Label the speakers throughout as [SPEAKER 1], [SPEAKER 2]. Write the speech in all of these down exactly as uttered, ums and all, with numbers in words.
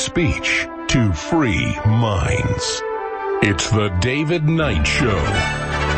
[SPEAKER 1] speech to free minds. It's the David Knight Show.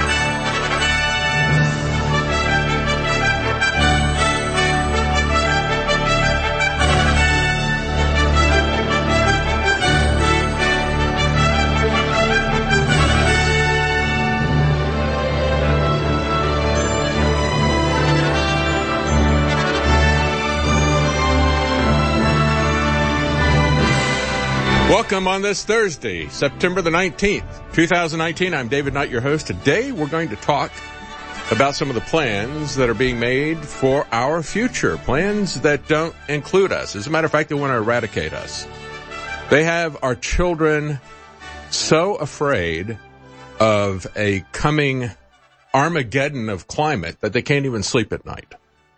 [SPEAKER 2] Welcome on this Thursday, September the nineteenth, twenty nineteen. I'm David Knight, your host. Today we're going to talk about some of the plans that are being made for our future, plans that don't include us. As a matter of fact, they want to eradicate us. They have our children so afraid of a coming Armageddon of climate that they can't even sleep at night.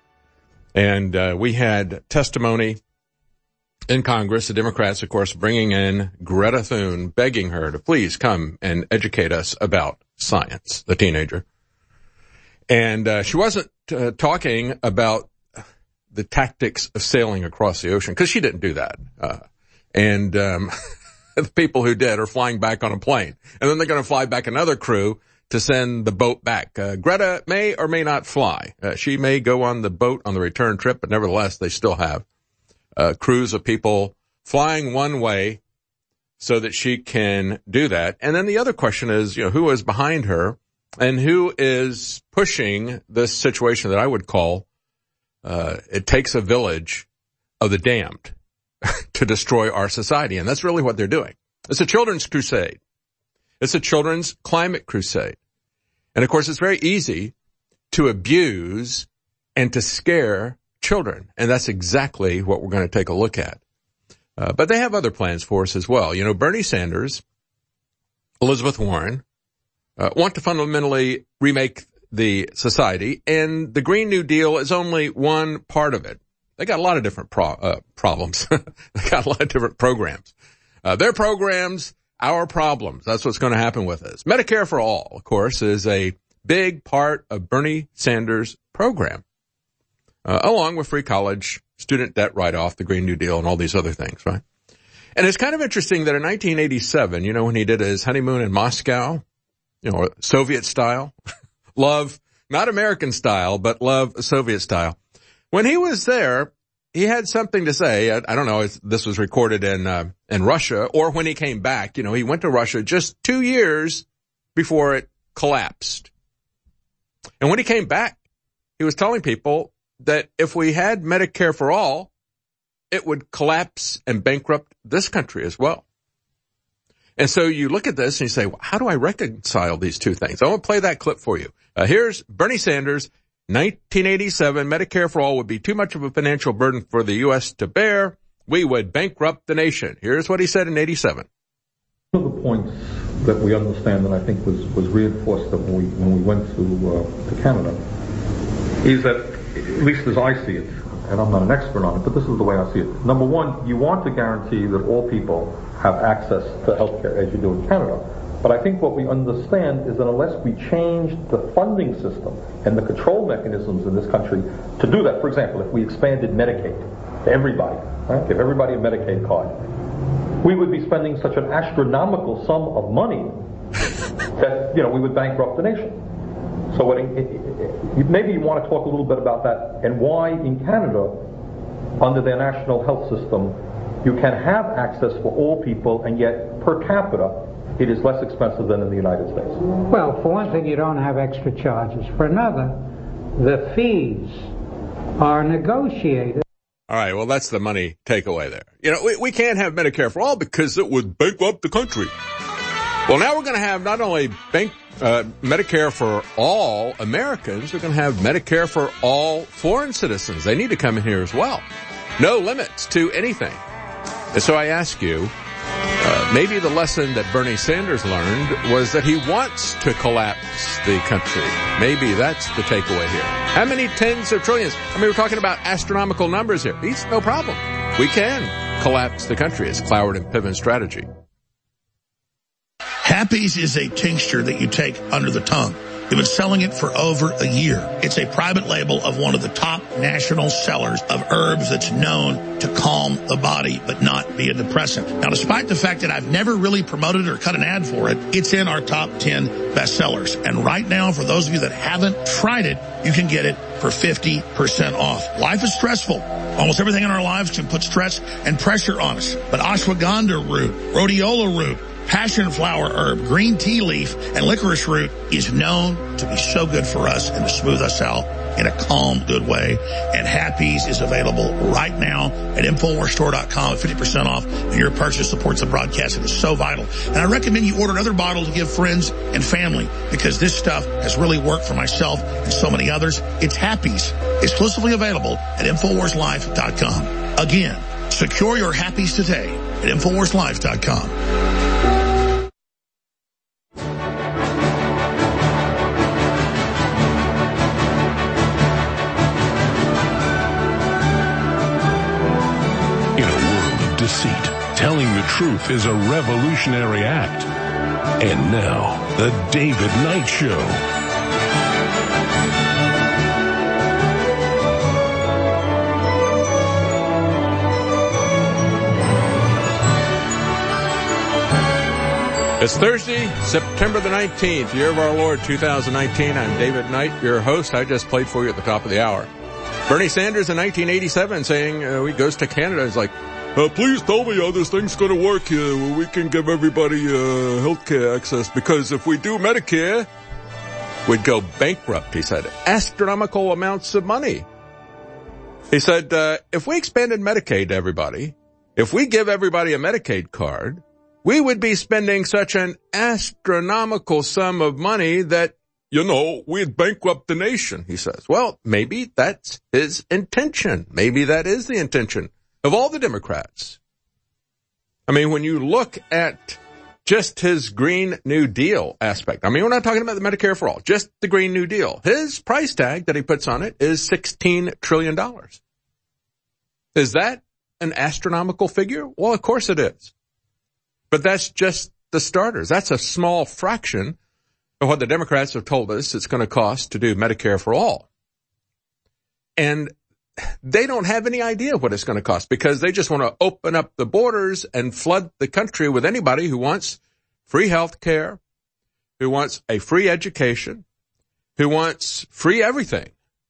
[SPEAKER 2] And uh, we had testimony in Congress, the Democrats, of course, bringing in Greta Thunberg, begging her to please come and educate us about science, the teenager. And uh, she wasn't uh, talking about the tactics of sailing across the ocean, because she didn't do that. Uh, and um, the people who did are flying back on a plane. And then they're going to fly back another crew to send the boat back. Uh, Greta may or may not fly. Uh, she may go on the boat on the return trip, but nevertheless, they still have Uh, crews of people flying one way so that she can do that. And then the other question is, you know, who is behind her and who is pushing this situation that I would call, uh, it takes a village of the damned to destroy our society. And that's really what they're doing. It's a children's crusade. It's a children's climate crusade. And of course, it's very easy to abuse and to scare children, and that's exactly what we're going to take a look at. Uh, but they have other plans for us as well. You know, Bernie Sanders, Elizabeth Warren, uh, want to fundamentally remake the society, and the Green New Deal is only one part of it. They got a lot of different pro- uh, problems. They got a lot of different programs. Uh, their programs, our problems. That's what's going to happen with us. Medicare for All, of course, is a big part of Bernie Sanders' program. Uh, along with free college, student debt write-off, the Green New Deal, and all these other things, right? And it's kind of interesting that in nineteen eighty-seven, you know, when he did his honeymoon in Moscow, you know, Soviet style, love, not American style, but love Soviet style. When he was there, he had something to say. I, I don't know if this was recorded in, uh, in Russia, or when he came back. You know, he went to Russia just two years before it collapsed. And when he came back, he was telling people that if we had Medicare for all, it would collapse and bankrupt this country as well. And so you look at this and you say, well, how do I reconcile these two things? I want to play that clip for you. Uh, here's Bernie Sanders, nineteen eighty-seven, Medicare for all would be too much of a financial burden for the U S to bear. We would bankrupt the nation. Here's what he said in eighty-seven.
[SPEAKER 3] One of the points that we understand, and I think was, was reinforced when we, when we went to, uh, to Canada, is that, at least as I see it, and I'm not an expert on it, but this is the way I see it. Number one, you want to guarantee that all people have access to health care as you do in Canada. But I think what we understand is that unless we change the funding system and the control mechanisms in this country to do that, for example, if we expanded Medicaid to everybody, right, give everybody a Medicaid card, we would be spending such an astronomical sum of money that, you know, we would bankrupt the nation. So what it, it, it, maybe you want to talk a little bit about that and why in Canada, under their national health system, you can have access for all people, and yet per capita, it is less expensive than in the United States.
[SPEAKER 4] Well, for one thing, you don't have extra charges. For another, the fees are negotiated.
[SPEAKER 2] All right, well, that's the money takeaway there. You know, we, we can't have Medicare for all because it would bankrupt the country. Well, now we're going to have not only bank, uh, Medicare for all Americans, we're going to have Medicare for all foreign citizens. They need to come in here as well. No limits to anything. And so I ask you, uh, maybe the lesson that Bernie Sanders learned was that he wants to collapse the country. Maybe that's the takeaway here. How many tens of trillions? I mean, we're talking about astronomical numbers here. He's no problem. We can collapse the country. It's Cloward and Piven's strategy.
[SPEAKER 5] Happy's is a tincture that you take under the tongue. We've been selling it for over a year. It's a private label of one of the top national sellers of herbs that's known to calm the body but not be a depressant. Now, despite the fact that I've never really promoted or cut an ad for it, it's in our top ten bestsellers. And right now, for those of you that haven't tried it, you can get it for fifty percent off. Life is stressful. Almost everything in our lives can put stress and pressure on us. But ashwagandha root, rhodiola root, passion flower herb, green tea leaf, and licorice root is known to be so good for us and to smooth us out in a calm, good way. And Happy's is available right now at Infowars Store dot com at fifty percent off. And your purchase supports the broadcast. It is so vital. And I recommend you order another bottle to give friends and family because this stuff has really worked for myself and so many others. It's Happy's, exclusively available at Infowars Life dot com. Again, secure your Happy's today at Infowars Life dot com.
[SPEAKER 1] Deceit. Telling the truth is a revolutionary act. And now, the David Knight Show.
[SPEAKER 2] It's Thursday, September the nineteenth, year of our Lord, two thousand nineteen. I'm David Knight, your host. I just played for you at the top of the hour. Bernie Sanders in nineteen eighty-seven saying uh, he goes to Canada. He's like, Uh, please tell me how this thing's going to work here. We can give everybody uh, health care access because if we do Medicare, we'd go bankrupt, he said. Astronomical amounts of money. He said, uh, if we expanded Medicaid to everybody, if we give everybody a Medicaid card, we would be spending such an astronomical sum of money that, you know, we'd bankrupt the nation, he says. Well, maybe that's his intention. Maybe that is the intention of all the Democrats. I mean, when you look at just his Green New Deal aspect, I mean, we're not talking about the Medicare for All, just the Green New Deal. His price tag that he puts on it is sixteen trillion dollars. Is that an astronomical figure? Well, of course it is. But that's just the starters. That's a small fraction of what the Democrats have told us it's going to cost to do Medicare for All. And they don't have any idea what it's going to cost because they just want to open up the borders and flood the country with anybody who wants free health care, who wants a free education, who wants free everything.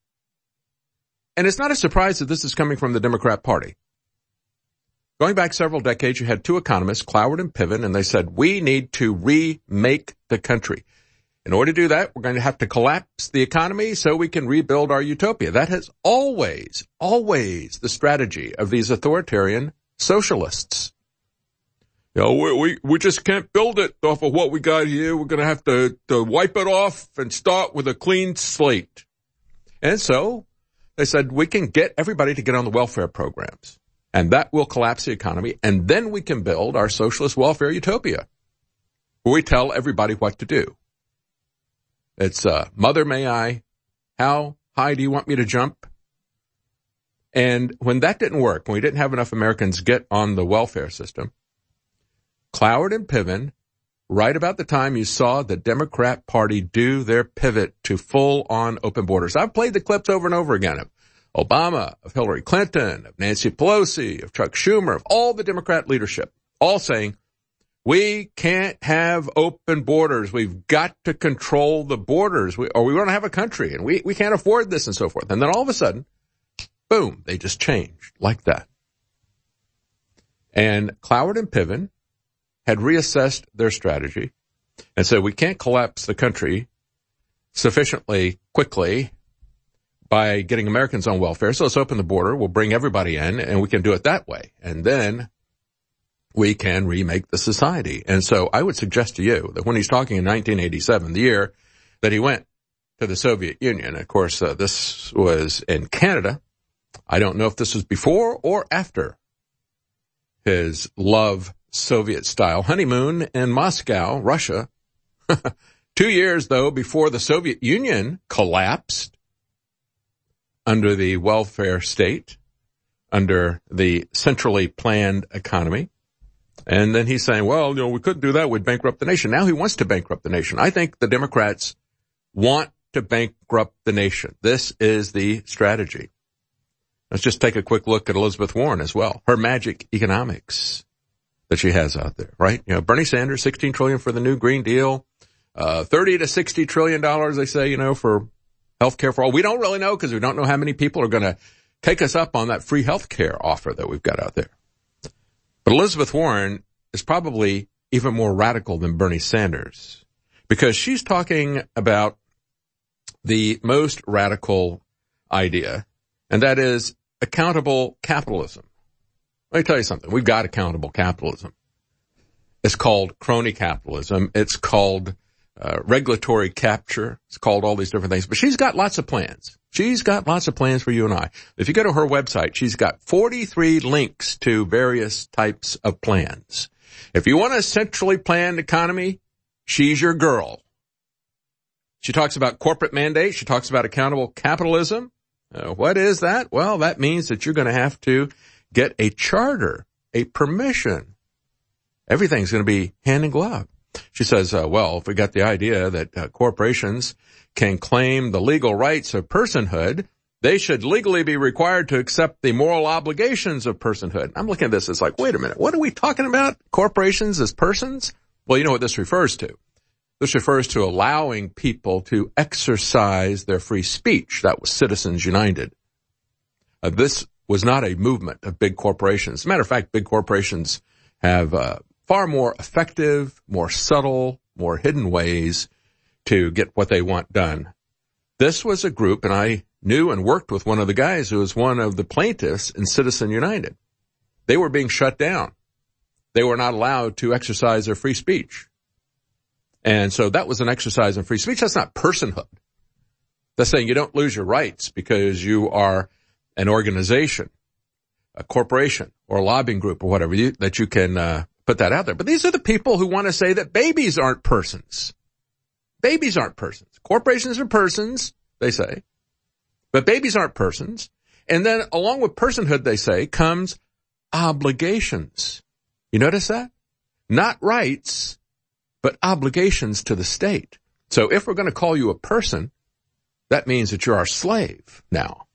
[SPEAKER 2] And it's not a surprise that this is coming from the Democrat Party. Going back several decades, you had two economists, Cloward and Piven, and they said, we need to remake the country. In order to do that, we're going to have to collapse the economy so we can rebuild our utopia. That has always, always the strategy of these authoritarian socialists. You know, we, we, we just can't build it off of what we got here. We're going to have to, to wipe it off and start with a clean slate. And so they said we can get everybody to get on the welfare programs, and that will collapse the economy, and then we can build our socialist welfare utopia where we tell everybody what to do. It's, uh, mother, may I? How high do you want me to jump? And when that didn't work, when we didn't have enough Americans get on the welfare system, Cloward and Piven, right about the time you saw the Democrat Party do their pivot to full-on open borders. I've played the clips over and over again of Obama, of Hillary Clinton, of Nancy Pelosi, of Chuck Schumer, of all the Democrat leadership, all saying, we can't have open borders. We've got to control the borders, we, or we won't have a country, and we, we can't afford this and so forth. And then all of a sudden, boom, they just changed like that. And Cloward and Piven had reassessed their strategy and said, we can't collapse the country sufficiently quickly by getting Americans on welfare, so let's open the border. We'll bring everybody in, and we can do it that way. And then we can remake the society. And so I would suggest to you that when he's talking in nineteen eighty-seven, the year that he went to the Soviet Union, of course, uh, this was in Canada. I don't know if this was before or after his love Soviet-style honeymoon in Moscow, Russia. Two years, though, before the Soviet Union collapsed under the welfare state, under the centrally planned economy. And then he's saying, well, you know, we couldn't do that. We'd bankrupt the nation. Now he wants to bankrupt the nation. I think the Democrats want to bankrupt the nation. This is the strategy. Let's just take a quick look at Elizabeth Warren as well. Her magic economics that she has out there, right? You know, Bernie Sanders, sixteen trillion dollars for the new Green Deal, uh, thirty to sixty trillion dollars, they say, you know, for health care for all. We don't really know because we don't know how many people are going to take us up on that free health care offer that we've got out there. But Elizabeth Warren is probably even more radical than Bernie Sanders because she's talking about the most radical idea, and that is accountable capitalism. Let me tell you something. We've got accountable capitalism. It's called crony capitalism. It's called uh, regulatory capture. It's called all these different things. But she's got lots of plans. She's got lots of plans for you and I. If you go to her website, she's got forty-three links to various types of plans. If you want a centrally planned economy, she's your girl. She talks about corporate mandates. She talks about accountable capitalism. Uh, what is that? Well, that means that you're going to have to get a charter, a permission. Everything's going to be hand in glove. She says, uh, well, if we got the idea that uh, corporations can claim the legal rights of personhood, they should legally be required to accept the moral obligations of personhood. I'm looking at this, it's like, wait a minute, what are we talking about? Corporations as persons? Well, you know what this refers to. This refers to allowing people to exercise their free speech. That was Citizens United. Uh, this was not a movement of big corporations. As a matter of fact, big corporations have uh, far more effective, more subtle, more hidden ways to get what they want done. This was a group, and I knew and worked with one of the guys who was one of the plaintiffs in Citizens United. They were being shut down. They were not allowed to exercise their free speech. And so that was an exercise in free speech. That's not personhood. That's saying you don't lose your rights because you are an organization, a corporation, or a lobbying group or whatever, you, that you can uh, put that out there. But these are the people who want to say that babies aren't persons. Babies aren't persons. Corporations are persons, they say. But babies aren't persons. And then along with personhood, they say, comes obligations. You notice that? Not rights, but obligations to the state. So if we're going to call you a person, that means that you're our slave now.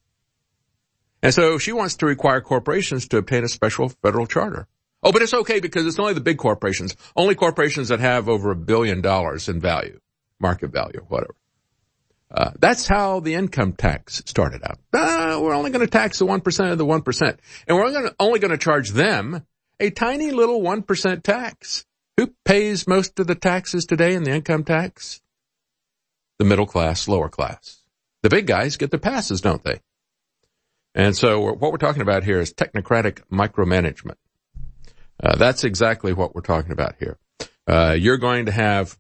[SPEAKER 2] And so she wants to require corporations to obtain a special federal charter. Oh, but it's okay because it's only the big corporations, only corporations that have over a billion dollars in value, market value, whatever. Uh, that's how the income tax started out. Uh, we're only going to tax the one percent of the one percent. And we're only going to, only going to charge them a tiny little one percent tax. Who pays most of the taxes today in the income tax? The middle class, lower class. The big guys get the passes, don't they? And so what we're talking about here is technocratic micromanagement. Uh, that's exactly what we're talking about here. Uh, you're going to have,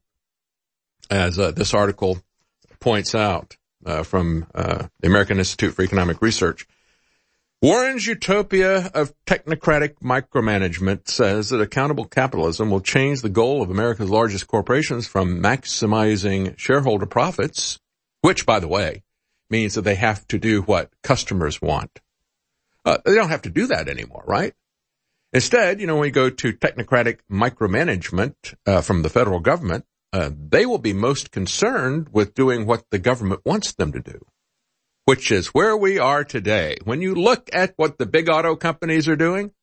[SPEAKER 2] as uh, this article points out uh, from uh, the American Institute for Economic Research, Warren's utopia of technocratic micromanagement says that accountable capitalism will change the goal of America's largest corporations from maximizing shareholder profits, which, by the way, means that they have to do what customers want. Uh, they don't have to do that anymore, right? Instead, you know, when we go to technocratic micromanagement uh, from the federal government, uh, they will be most concerned with doing what the government wants them to do, which is where we are today. When you look at what the big auto companies are doing,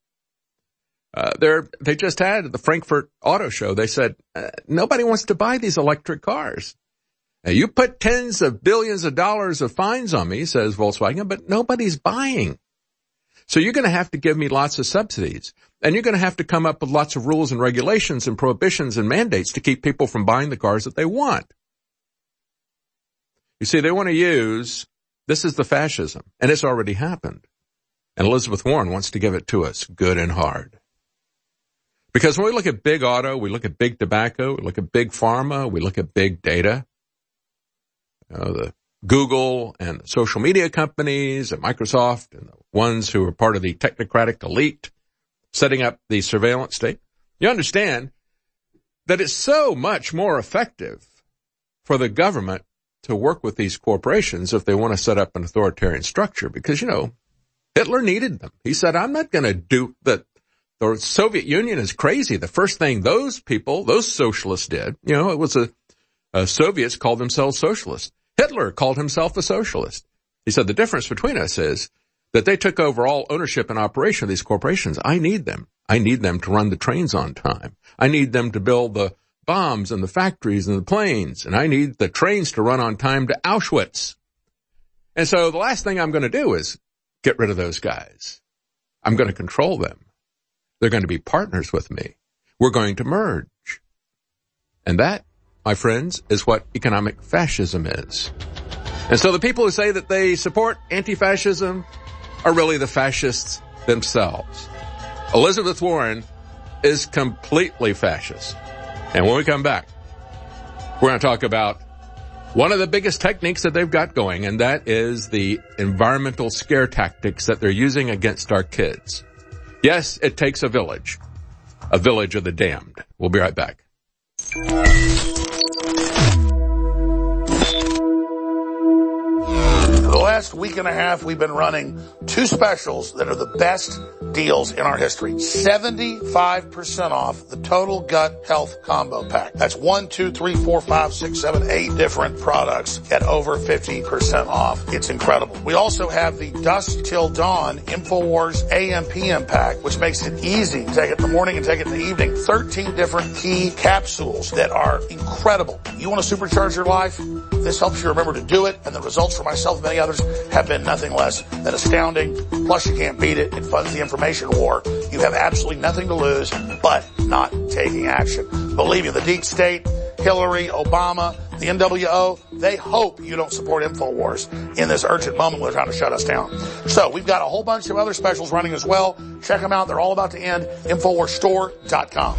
[SPEAKER 2] uh, they're, they just had at the Frankfurt Auto Show, they said, uh, nobody wants to buy these electric cars. Now, you put tens of billions of dollars of fines on me, says Volkswagen, but nobody's buying. So you're going to have to give me lots of subsidies, and you're going to have to come up with lots of rules and regulations and prohibitions and mandates to keep people from buying the cars that they want. You see, they want to use, this is the fascism, and it's already happened. And Elizabeth Warren wants to give it to us good and hard. Because when we look at big auto, we look at big tobacco, we look at big pharma, we look at big data. You know, the Google and the social media companies and Microsoft and the ones who are part of the technocratic elite setting up the surveillance state. You understand that it's so much more effective for the government to work with these corporations if they want to set up an authoritarian structure because, you know, Hitler needed them. He said, I'm not going to do that. The Soviet Union is crazy. The first thing those people, those socialists did, you know, it was a uh, Soviets called themselves socialists. Hitler called himself a socialist. He said the difference between us is that they took over all ownership and operation of these corporations. I need them. I need them to run the trains on time. I need them to build the bombs and the factories and the planes. And I need the trains to run on time to Auschwitz. And so the last thing I'm going to do is get rid of those guys. I'm going to control them. They're going to be partners with me. We're going to merge. And that, my friends, is what economic fascism is. And so the people who say that they support anti-fascism are really the fascists themselves. Elizabeth Warren is completely fascist. And when we come back, we're going to talk about one of the biggest techniques that they've got going, and that is the environmental scare tactics that they're using against our kids. Yes, it takes a village, a village of the damned. We'll be right back.
[SPEAKER 5] For the last week and a half, we've been running two specials that are the best deals in our history. seventy-five percent off the Total Gut Health Combo Pack. That's one, two, three, four, five, six, seven, eight different products at over fifty percent off. It's incredible. We also have the Dusk Till Dawn InfoWars A M P M Pack, which makes it easy to take it in the morning and take it in the evening. thirteen different key capsules that are incredible. You want to supercharge your life? This helps you remember to do it, and the results for myself and many others have been nothing less than astounding. Plus, you can't beat it. It funds the information war. You have absolutely nothing to lose but not taking action. Believe me, the deep state, Hillary, Obama, the N W O, they hope you don't support InfoWars in this urgent moment where they're trying to shut us down. So we've got a whole bunch of other specials running as well. Check them out. They're all about to end. InfoWars Store dot com.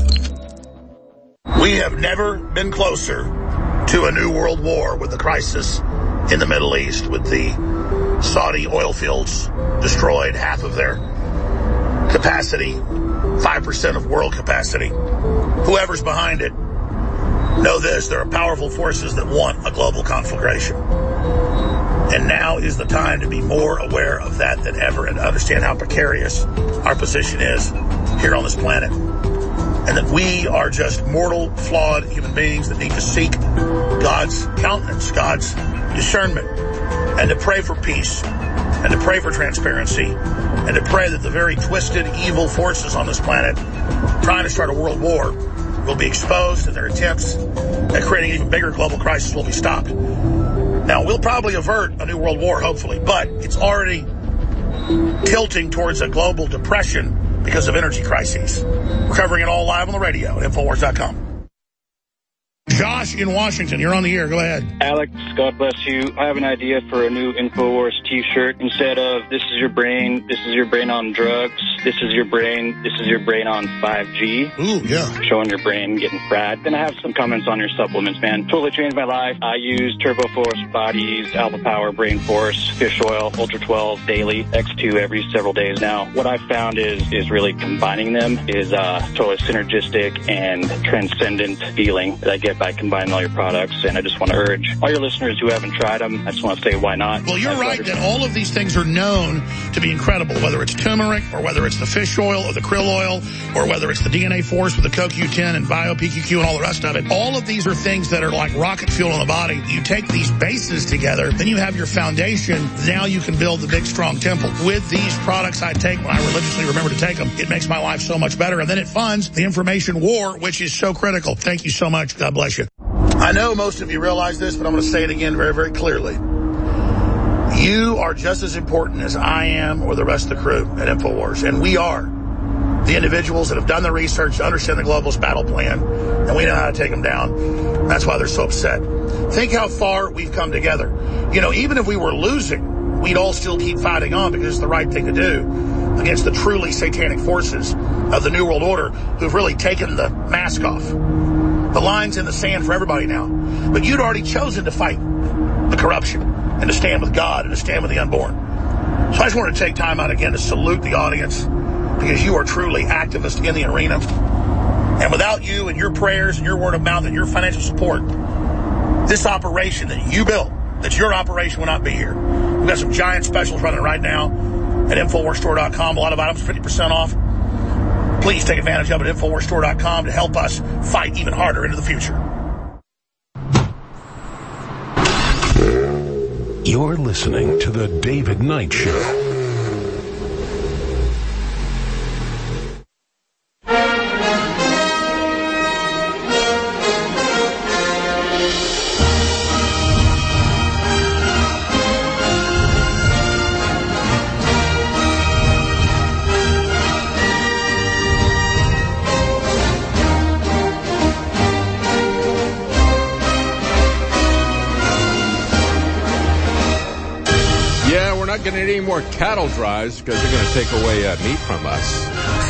[SPEAKER 5] We have never been closer to a new world war with the crisis in the Middle East, with the Saudi oil fields destroyed, half of their capacity, five percent of world capacity. Whoever's behind it, know this, there are powerful forces that want a global conflagration. And now is the time to be more aware of that than ever and understand how precarious our position is here on this planet. And that we are just mortal, flawed human beings that need to seek God's countenance, God's discernment, and to pray for peace, and to pray for transparency, and to pray that the very twisted, evil forces on this planet trying to start a world war will be exposed, and their attempts at creating an even bigger global crisis will be stopped. Now, we'll probably avert a new world war, hopefully, but it's already tilting towards a global depression because of energy crises. We're covering it all live on the radio at InfoWars dot com. Josh in Washington, you're on the air. Go ahead.
[SPEAKER 6] Alex, God bless you. I have an idea for a new InfoWars t-shirt. Instead of this is your brain, this is your brain on drugs, this is your brain, this is your brain on five G.
[SPEAKER 5] Ooh, yeah.
[SPEAKER 6] Showing your brain getting fried. Then I have some comments on your supplements, man. Totally changed my life. I use Turbo Force Bodies, Alpha Power, Brain Force, Fish Oil, Ultra twelve daily, X two every several days now. What I've found is is really combining them is uh totally synergistic and transcendent feeling that I get by combining all your products. And I just want to urge all your listeners who haven't tried them, I just want to say why not.
[SPEAKER 5] Well, you're right that all of these things are known to be incredible, whether it's turmeric or whether it's the fish oil or the krill oil or whether it's the D N A Force with the C O Q ten and Bio P Q Q and all the rest of it. All of these are things that are like rocket fuel in the body. You take these bases together, then you have your foundation. Now you can build the big, strong temple. With these products I take when I religiously remember to take them, it makes my life so much better. And then it funds the information war, which is so critical. Thank you so much. God bless you. I know most of you realize this, but I'm going to say it again very, very clearly. You are just as important as I am or the rest of the crew at InfoWars. And we are the individuals that have done the research to understand the globalist battle plan, and we know how to take them down. That's why they're so upset. Think how far we've come together. You know, even if we were losing, we'd all still keep fighting on because it's the right thing to do against the truly satanic forces of the New World Order who've really taken the mask off. The line's in the sand for everybody now. But you'd already chosen to fight the corruption and to stand with God and to stand with the unborn. So I just wanted to take time out again to salute the audience because you are truly activists in the arena. And without you and your prayers and your word of mouth and your financial support, this operation that you built, that your operation will not be here. We've got some giant specials running right now at InfoWars Store dot com. A lot of items fifty percent off. Please take advantage of it at InfoWars Store dot com to help us fight even harder into the future.
[SPEAKER 1] You're listening to The David Knight Show.
[SPEAKER 2] Getting any more cattle drives because they're going to take away uh, meat from us.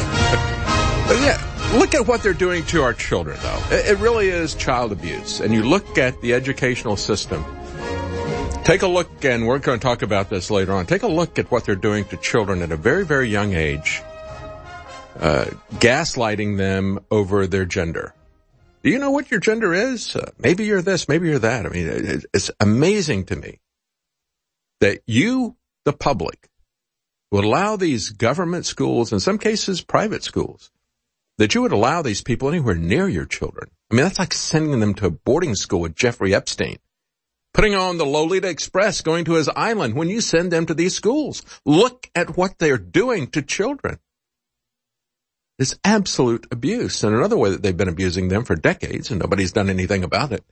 [SPEAKER 2] But yeah, look at what they're doing to our children, though. It, it really is child abuse. And you look at the educational system. Take a look, and we're going to talk about this later on. Take a look at what they're doing to children at a very, very young age, uh, gaslighting them over their gender. Do you know what your gender is? Uh, maybe you're this, maybe you're that. I mean, it, it's amazing to me that you, the public, would allow these government schools, in some cases private schools, that you would allow these people anywhere near your children. I mean, that's like sending them to a boarding school with Jeffrey Epstein, putting on the Lolita Express, going to his island when you send them to these schools. Look at what they're doing to children. It's absolute abuse. And another way that they've been abusing them for decades, and nobody's done anything about it,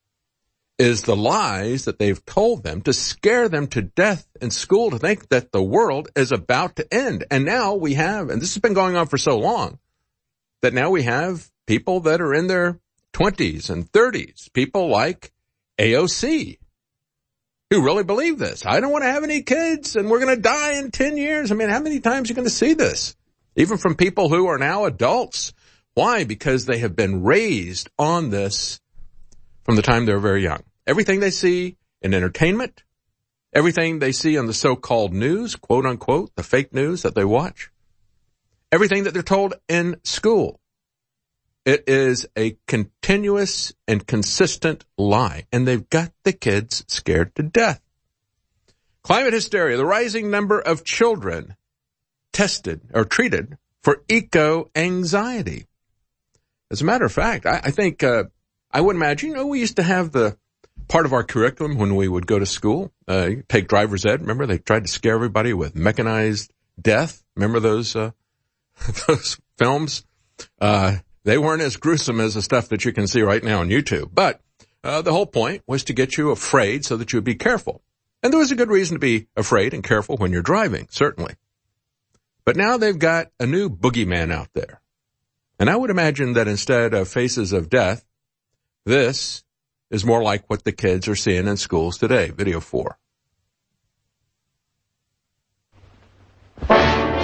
[SPEAKER 2] is the lies that they've told them to scare them to death in school, to think that the world is about to end. And now we have, and this has been going on for so long, that now we have people that are in their twenties and thirties, people like A O C, who really believe this. I don't want to have any kids, and we're going to die in ten years. I mean, how many times are you going to see this? Even from people who are now adults. Why? Because they have been raised on this from the time they're very young. Everything they see in entertainment, everything they see on the so-called news, quote unquote, the fake news that they watch, everything that they're told in school, it is a continuous and consistent lie. And they've got the kids scared to death. Climate hysteria, the rising number of children tested or treated for eco-anxiety. As a matter of fact, I, I think, uh, I would imagine, you know, we used to have the part of our curriculum when we would go to school, uh, take driver's ed. Remember, they tried to scare everybody with mechanized death. Remember those, uh, those films? Uh, they weren't as gruesome as the stuff that you can see right now on YouTube. But, uh, the whole point was to get you afraid so that you would be careful. And there was a good reason to be afraid and careful when you're driving, certainly. But now they've got a new boogeyman out there. And I would imagine that instead of faces of death, this is more like what the kids are seeing in schools today. Video four. Top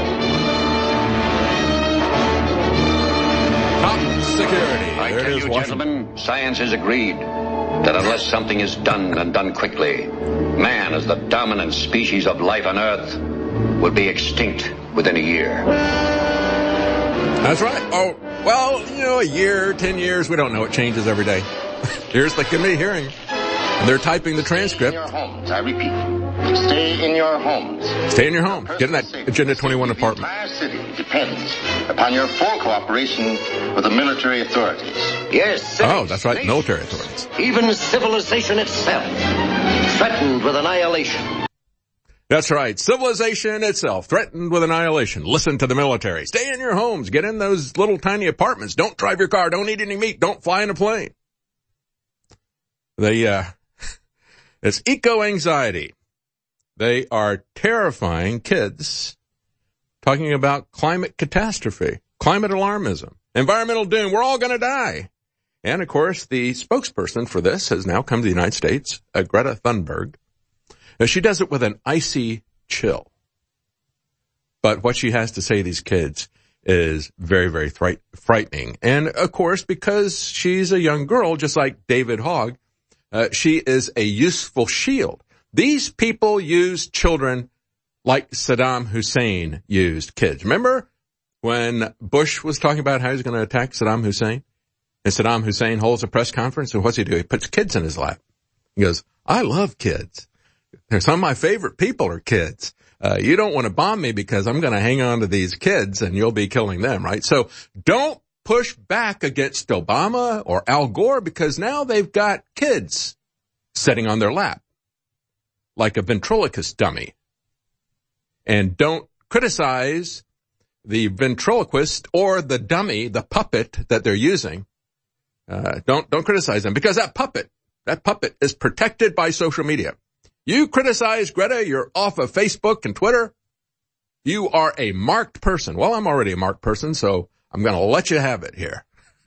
[SPEAKER 2] security.
[SPEAKER 7] I tell you, gentlemen, science has agreed that unless something is done and done quickly, man as the dominant species of life on Earth will be extinct within a year.
[SPEAKER 2] That's right. Oh, well, you know, a year, ten years, we don't know. It changes every day. Here's the committee hearing, and they're typing the transcript.
[SPEAKER 8] Stay in your homes, I repeat. Stay in your homes.
[SPEAKER 2] Stay in your home. Get in that Agenda twenty-one apartment.
[SPEAKER 8] The entire city depends upon your full cooperation with the military authorities.
[SPEAKER 7] Yes.
[SPEAKER 2] Oh, that's right, military authorities.
[SPEAKER 7] Even civilization itself, threatened with annihilation.
[SPEAKER 2] That's right. Civilization itself, threatened with annihilation. Listen to the military. Stay in your homes. Get in those little tiny apartments. Don't drive your car. Don't eat any meat. Don't fly in a plane. They, uh, it's eco-anxiety. They are terrifying kids, talking about climate catastrophe, climate alarmism, environmental doom. We're all going to die. And, of course, the spokesperson for this has now come to the United States, uh, Greta Thunberg. Now, she does it with an icy chill. But what she has to say to these kids is very, very fright- frightening. And, of course, because she's a young girl, just like David Hogg, uh, she is a useful shield. These people use children like Saddam Hussein used kids. Remember when Bush was talking about how he's going to attack Saddam Hussein? And Saddam Hussein holds a press conference, and what's he do? He puts kids in his lap. He goes, I love kids. Some of my favorite people are kids. Uh, you don't want to bomb me because I'm going to hang on to these kids and you'll be killing them, right? So don't push back against Obama or Al Gore because now they've got kids sitting on their lap. like a ventriloquist dummy. And don't criticize the ventriloquist or the dummy, the puppet that they're using. Uh, don't, don't criticize them, because that puppet, that puppet is protected by social media. You criticize Greta, you're off of Facebook and Twitter. You are a marked person. Well, I'm already a marked person, so I'm going to let you have it here.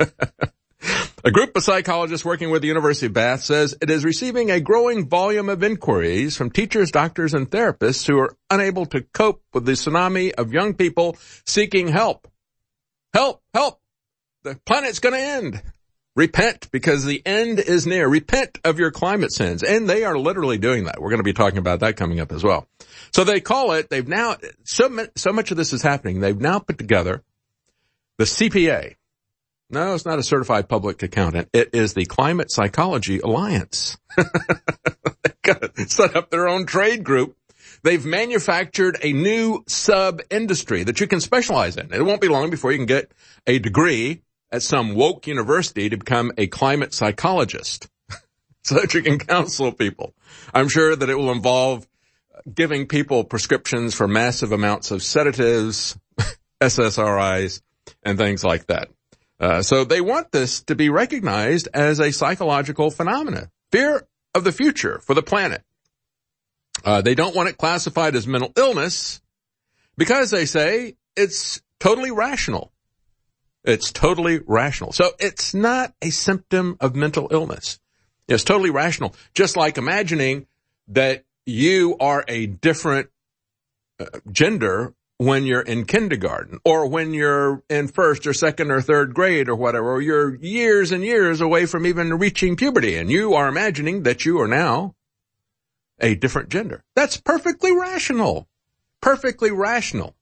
[SPEAKER 2] A group of psychologists working with the University of Bath says it is receiving a growing volume of inquiries from teachers, doctors, and therapists who are unable to cope with the tsunami of young people seeking help. Help, help. The planet's going to end. Repent, because the end is near. Repent of your climate sins. And they are literally doing that. We're going to be talking about that coming up as well. So they call it, they've now, so, so much of this is happening, they've now put together the C P A. No, it's not a certified public accountant. It is the Climate Psychology Alliance. They've got to set up their own trade group. They've manufactured a new sub-industry that you can specialize in. It won't be long before you can get a degree at some woke university to become a climate psychologist so that you can counsel people. I'm sure that it will involve giving people prescriptions for massive amounts of sedatives, S S R Is, and things like that. Uh, so they want this to be recognized as a psychological phenomenon. Fear of the future for the planet. Uh, they don't want it classified as mental illness because they say it's totally rational. It's totally rational. So it's not a symptom of mental illness. It's totally rational. Just like imagining that you are a different uh, gender when you're in kindergarten, or when you're in first or second or third grade or whatever, or you're years and years away from even reaching puberty, and you are imagining that you are now a different gender. That's perfectly rational. Perfectly rational.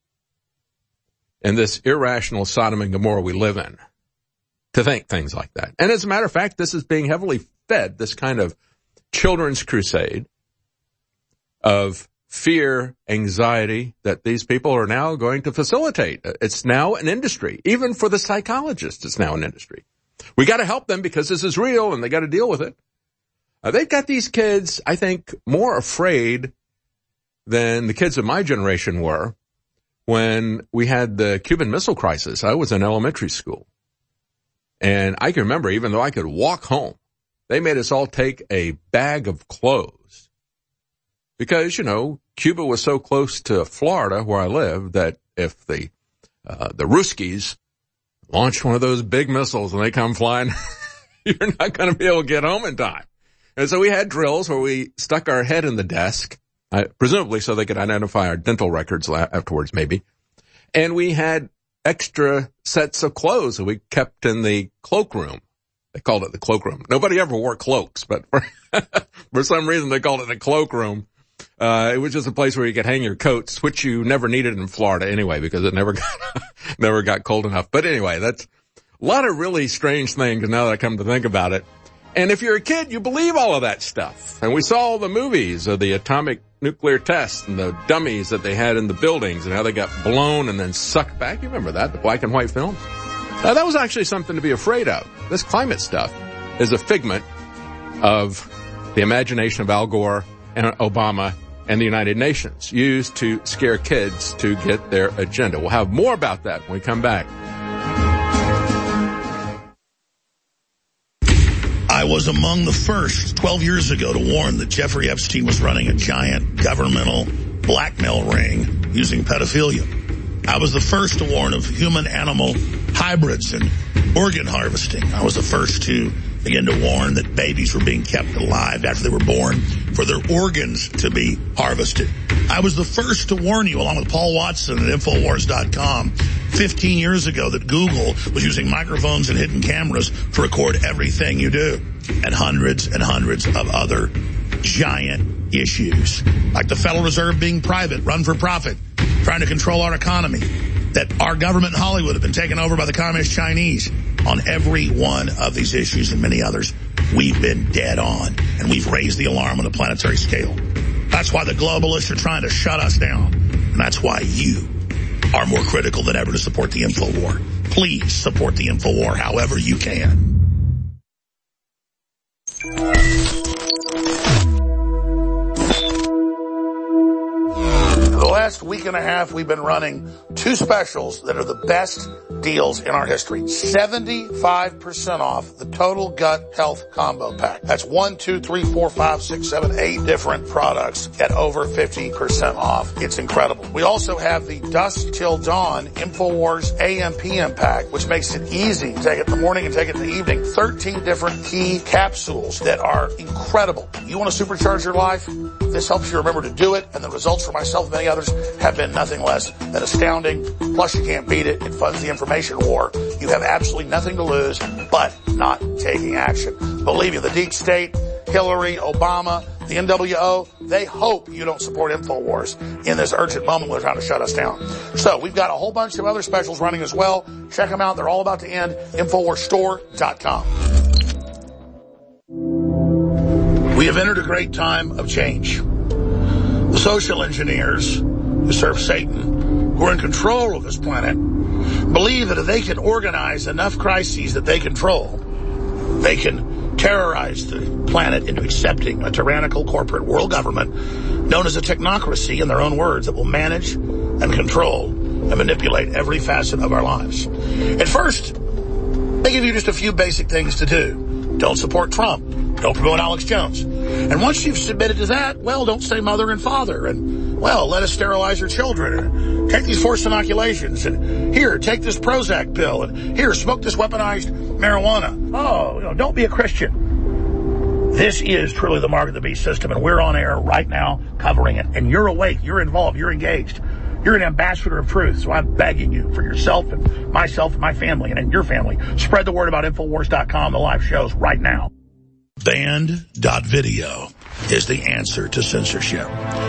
[SPEAKER 2] In this irrational Sodom and Gomorrah we live in, to think things like that. And as a matter of fact, this is being heavily fed, this kind of children's crusade of fear, anxiety that these people are now going to facilitate. It's now an industry. Even for the psychologists, it's now an industry. We got to help them because this is real and they got to deal with it. Uh, they've got these kids, I think, more afraid than the kids of my generation were when we had the Cuban Missile Crisis. I was in elementary school. And I can remember, even though I could walk home, they made us all take a bag of clothes. Because, you know, Cuba was so close to Florida, where I live, that if the, uh, the Ruskies launched one of those big missiles and they come flying, you're not going to be able to get home in time. And so we had drills where we stuck our head in the desk, uh, presumably so they could identify our dental records afterwards, maybe. And we had extra sets of clothes that we kept in the cloakroom. They called it the cloakroom. Nobody ever wore cloaks, but for, for some reason they called it the cloakroom. Uh, it was just a place where you could hang your coats, which you never needed in Florida anyway, because it never got, never got cold enough. But anyway, that's a lot of really strange things now that I come to think about it. And if you're a kid, you believe all of that stuff. And we saw all the movies of the atomic nuclear tests and the dummies that they had in the buildings and how they got blown and then sucked back. You remember that, the black and white films? Now, that was actually something to be afraid of. This climate stuff is a figment of the imagination of Al Gore and Obama and the United Nations, used to scare kids to get their agenda. We'll have more about that when we come back.
[SPEAKER 5] I was among the first twelve years ago to warn that Jeffrey Epstein was running a giant governmental blackmail ring using pedophilia. I was the first to warn of human-animal hybrids and organ harvesting. I was the first to begin to warn that babies were being kept alive after they were born for their organs to be harvested. I was the first to warn you, along with Paul Watson at Infowars dot com, fifteen years ago, that Google was using microphones and hidden cameras to record everything you do, and hundreds and hundreds of other giant issues, like the Federal Reserve being private, run for profit, trying to control our economy, that our government in Hollywood have been taken over by the Communist Chinese. On every one of these issues and many others, we've been dead on, and we've raised the alarm on a planetary scale. That's why the globalists are trying to shut us down, and that's why you are more critical than ever to support the InfoWar. Please support the InfoWar however you can. last week and a half, we've been running two specials that are the best deals in our history. seventy-five percent off the Total Gut Health Combo Pack. That's one, two, three, four, five, six, seven, eight different products at over fifty percent off. It's incredible. We also have the Dusk Till Dawn InfoWars A M P M Pack, which makes it easy to take it in the morning and take it in the evening. thirteen different key capsules that are incredible. You want to supercharge your life? This helps you remember to do it, and the results for myself and many others have been nothing less than astounding. Plus, you can't beat it. It funds the information war. You have absolutely nothing to lose but not taking action. Believe me, the deep state, Hillary, Obama, the N W O, they hope you don't support InfoWars in this urgent moment when they're trying to shut us down. So we've got a whole bunch of other specials running as well. Check them out. They're all about to end. Infowars Store dot com. We have entered a great time of change. The social engineers who serve Satan, who are in control of this planet, believe that if they can organize enough crises that they control, they can terrorize the planet into accepting a tyrannical corporate world government known as a technocracy, in their own words, that will manage and control and manipulate every facet of our lives. At first, they give you just a few basic things to do. Don't support Trump. Don't promote Alex Jones. And once you've submitted to that, well, don't say mother and father. And, well, let us sterilize your children. And take these forced inoculations. And here, take this Prozac pill. And here, smoke this weaponized marijuana. Oh, you know, don't be a Christian. This is truly the mark of the beast system, and we're on air right now covering it. And you're awake. You're involved. You're engaged. You're an ambassador of truth, so I'm begging you for yourself and myself and my family and, and your family. Spread the word about Infowars dot com, the live shows right now.
[SPEAKER 9] Banned dot video is the answer to censorship.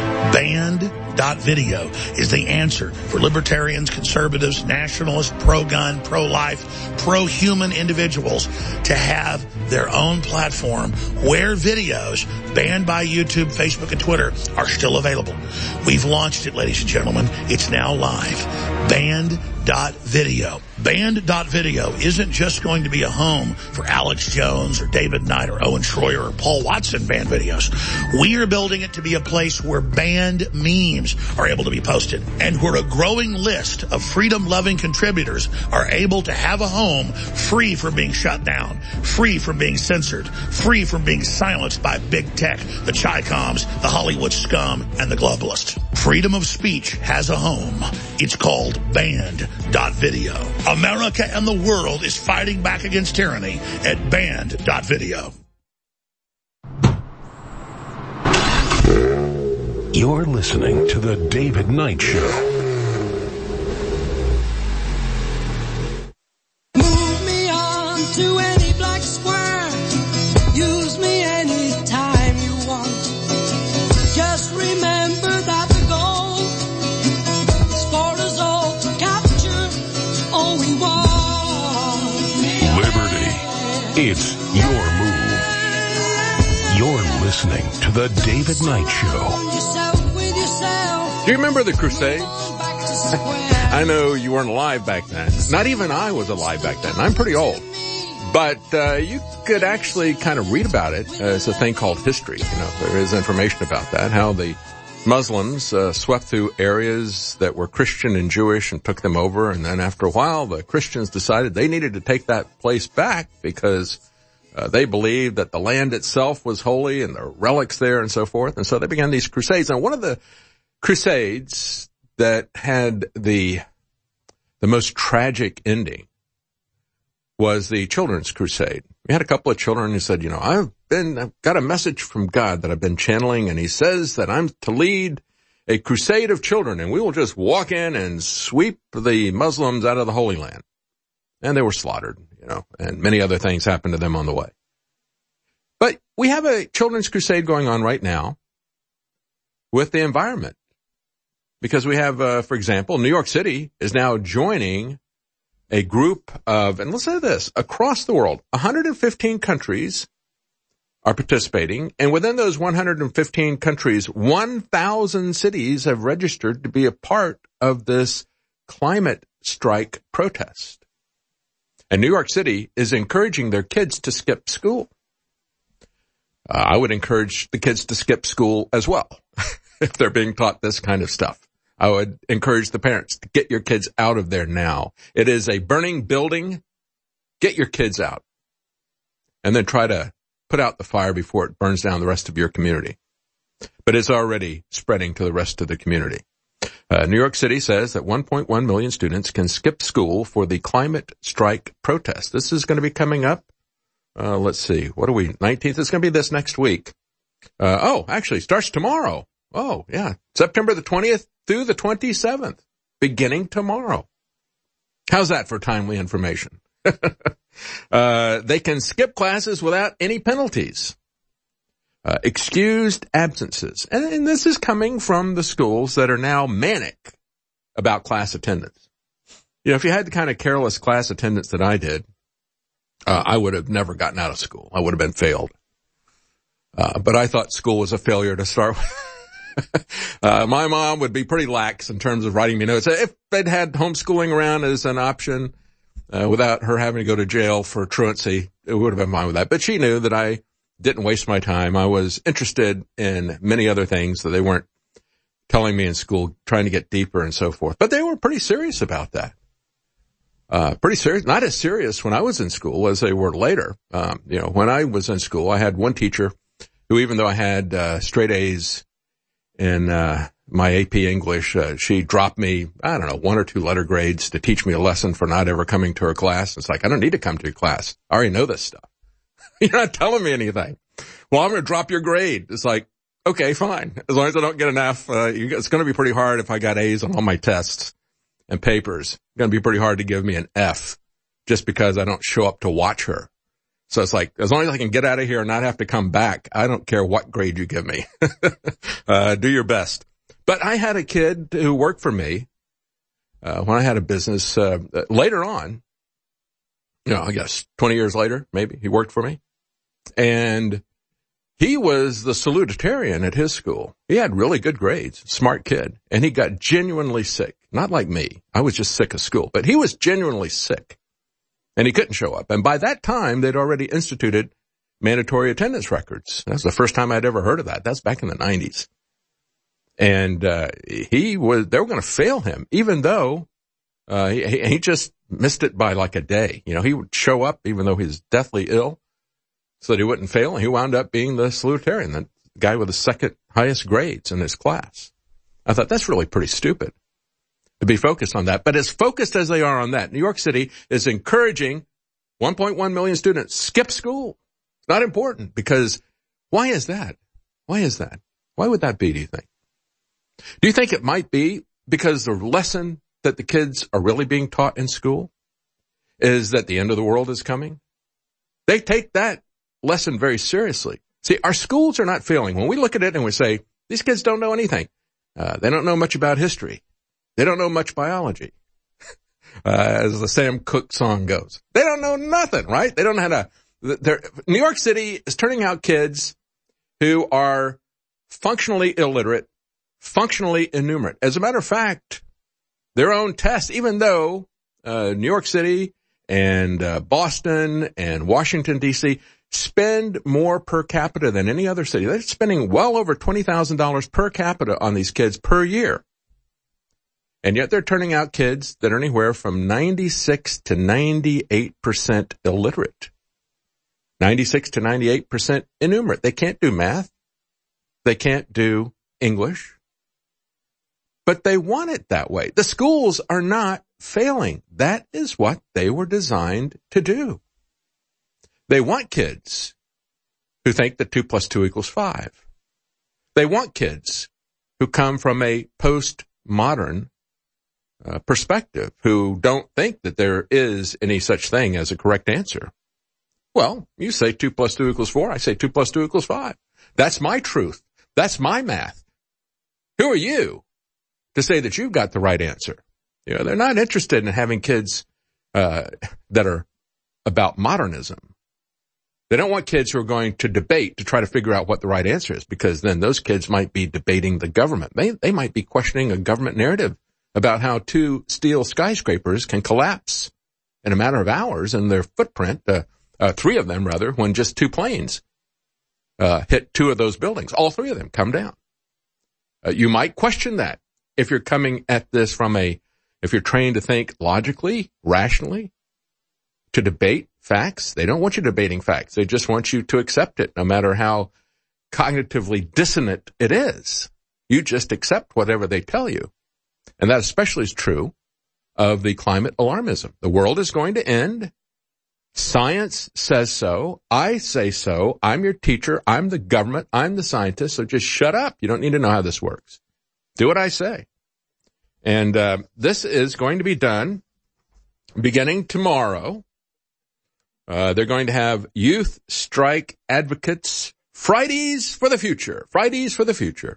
[SPEAKER 9] Banned dot video is the answer for libertarians, conservatives, nationalists, pro-gun, pro-life, pro-human individuals to have their own platform where videos banned by YouTube, Facebook, and Twitter are still available. We've launched it, ladies and gentlemen. It's now live. Banned dot video. Banned dot video isn't just going to be a home for Alex Jones or David Knight or Owen Schroyer or Paul Watson banned videos. We are building it to be a place where banned memes are able to be posted, and where a growing list of freedom-loving contributors are able to have a home free from being shut down, free from being censored, free from being silenced by big tech, the Chi-Coms, the Hollywood scum, and the globalists. Freedom of speech has a home. It's called Banned dot video. America and the world is fighting back against tyranny at Banned dot video.
[SPEAKER 1] You're listening to The David Knight Show.
[SPEAKER 10] Move me on to any black square. Use me anytime you want. Just remember that the goal is for us all to capture all we want.
[SPEAKER 1] Liberty. It's your move. You're listening to The David Knight Show.
[SPEAKER 2] Do you remember the Crusades? I know you weren't alive back then. Not even I was alive back then. I'm pretty old. But uh, you could actually kind of read about it. Uh, it's a thing called history. You know, there is information about that, how the Muslims uh, swept through areas that were Christian and Jewish and took them over. And then after a while, the Christians decided they needed to take that place back because uh, they believed that the land itself was holy and the relics there and so forth. And so they began these crusades. And one of the crusades that had the the most tragic ending was the Children's Crusade. We had a couple of children who said, you know, I've been, I've got a message from God that I've been channeling, and he says that I'm to lead a crusade of children, and we will just walk in and sweep the Muslims out of the Holy Land. And they were slaughtered, you know, and many other things happened to them on the way. But we have a Children's Crusade going on right now with the environment. Because we have, uh, for example, New York City is now joining a group of, and let's say this, across the world, one hundred fifteen countries are participating. And within those one hundred fifteen countries, one thousand cities have registered to be a part of this climate strike protest. And New York City is encouraging their kids to skip school. Uh, I would encourage the kids to skip school as well, if they're being taught this kind of stuff. I would encourage the parents to get your kids out of there now. It is a burning building. Get your kids out. And then try to put out the fire before it burns down the rest of your community. But it's already spreading to the rest of the community. Uh, New York City says that one point one million students can skip school for the climate strike protest. This is going to be coming up. Uh, let's see. What are we? nineteenth? It's going to be this next week. Uh, oh, actually it starts tomorrow. Oh, yeah. September the twentieth through the twenty-seventh. Beginning tomorrow. How's that for timely information? uh, they can skip classes without any penalties. Uh, excused absences. And, and this is coming from the schools that are now manic about class attendance. You know, if you had the kind of careless class attendance that I did, uh, I would have never gotten out of school. I would have been failed. Uh, but I thought school was a failure to start with. uh, my mom would be pretty lax in terms of writing me notes. If they'd had homeschooling around as an option, uh, without her having to go to jail for truancy, it would have been fine with that. But she knew that I didn't waste my time. I was interested in many other things that they weren't telling me in school, trying to get deeper and so forth. But they were pretty serious about that. Uh, pretty serious. Not as serious when I was in school as they were later. Um, you know, when I was in school, I had one teacher who, even though I had, uh, straight A's in, uh, my A P English, uh, she dropped me, I don't know, one or two letter grades to teach me a lesson for not ever coming to her class. It's like, I don't need to come to your class. I already know this stuff. You're not telling me anything. Well, I'm going to drop your grade. It's like, okay, fine. As long as I don't get enough, uh, you, it's going to be pretty hard if I got A's on all my tests and papers. It's going to be pretty hard to give me an F just because I don't show up to watch her. So it's like, as long as I can get out of here and not have to come back, I don't care what grade you give me. uh, do your best. But I had a kid who worked for me, uh, when I had a business, uh, later on, you know, I guess twenty years later, maybe he worked for me. And he was the salutatorian at his school. He had really good grades, smart kid, and he got genuinely sick. Not like me. I was just sick of school, but he was genuinely sick and he couldn't show up. And by that time, they'd already instituted mandatory attendance records. That's the first time I'd ever heard of that. That's back in the nineties. And, uh, he was, they were going to fail him, even though, uh, he, he just missed it by like a day. You know, he would show up even though he was deathly ill, so that he wouldn't fail, and he wound up being the salutarian, the guy with the second highest grades in his class. I thought that's really pretty stupid to be focused on that. But as focused as they are on that, New York City is encouraging one point one million students skip school. It's not important because why is that? Why is that? Why would that be, do you think? Do you think it might be because the lesson that the kids are really being taught in school is that the end of the world is coming? They take that lesson very seriously. See, our schools are not failing. When we look at it and we say, these kids don't know anything. Uh, they don't know much about history. They don't know much biology. uh, as the Sam Cooke song goes. They don't know nothing, right? They don't know how to, they're, New York City is turning out kids who are functionally illiterate, functionally innumerate. As a matter of fact, their own test, even though, uh, New York City and, uh, Boston and Washington, D C spend more per capita than any other city. They're spending well over twenty thousand dollars per capita on these kids per year. And yet they're turning out kids that are anywhere from ninety-six to ninety-eight percent illiterate. ninety-six to ninety-eight percent innumerate. They can't do math. They can't do English. But they want it that way. The schools are not failing. That is what they were designed to do. They want kids who think that two plus two equals five. They want kids who come from a postmodern uh, perspective, who don't think that there is any such thing as a correct answer. Well, you say two plus two equals four. I say two plus two equals five. That's my truth. That's my math. Who are you to say that you've got the right answer? You know, they're not interested in having kids uh that are about modernism. They don't want kids who are going to debate to try to figure out what the right answer is, because then those kids might be debating the government. They, they might be questioning a government narrative about how two steel skyscrapers can collapse in a matter of hours in their footprint, uh, uh, three of them rather, when just two planes, uh, hit two of those buildings. All three of them come down. Uh, you might question that if you're coming at this from a, if you're trained to think logically, rationally, to debate facts. They don't want you debating facts. They just want you to accept it, no matter how cognitively dissonant it is. You just accept whatever they tell you. And that especially is true of the climate alarmism. The world is going to end. Science says so. I say so. I'm your teacher. I'm the government. I'm the scientist. So just shut up. You don't need to know how this works. Do what I say. And uh, this is going to be done beginning tomorrow. Uh, they're going to have youth strike advocates Fridays for the future. Fridays for the future.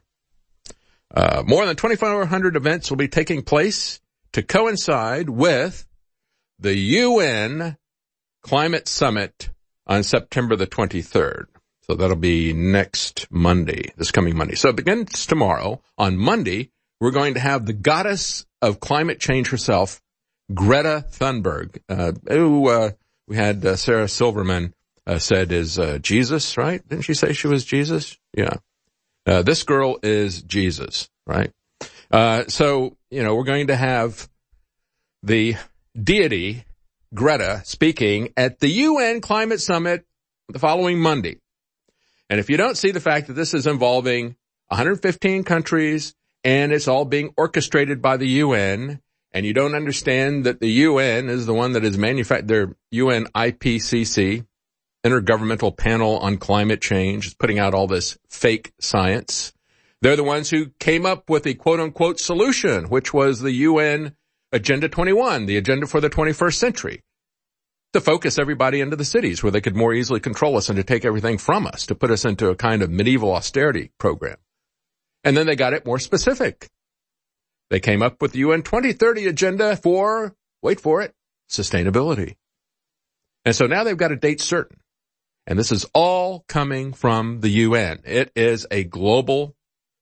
[SPEAKER 2] Uh, more than twenty-four hundred events will be taking place to coincide with the U N Climate Summit on September the twenty-third. So that'll be next Monday, this coming Monday. So it begins tomorrow. On Monday, we're going to have the goddess of climate change herself, Greta Thunberg, uh, who, uh, we had uh, Sarah Silverman uh, said is uh, Jesus, right? Didn't she say she was Jesus? Yeah. Uh, this girl is Jesus, right? Uh, so, you know, we're going to have the deity, Greta, speaking at the U N Climate Summit the following Monday. And if you don't see the fact that this is involving one hundred fifteen countries and it's all being orchestrated by the U N, and you don't understand that the U N is the one that is manufactured, their U N I P C C, Intergovernmental Panel on Climate Change, is putting out all this fake science. They're the ones who came up with the quote-unquote solution, which was the U N Agenda twenty-one, the agenda for the twenty-first century, to focus everybody into the cities where they could more easily control us and to take everything from us, to put us into a kind of medieval austerity program. And then they got it more specific. They came up with the U N twenty thirty agenda for, wait for it, sustainability. And so now they've got a date certain. And this is all coming from the U N. It is a global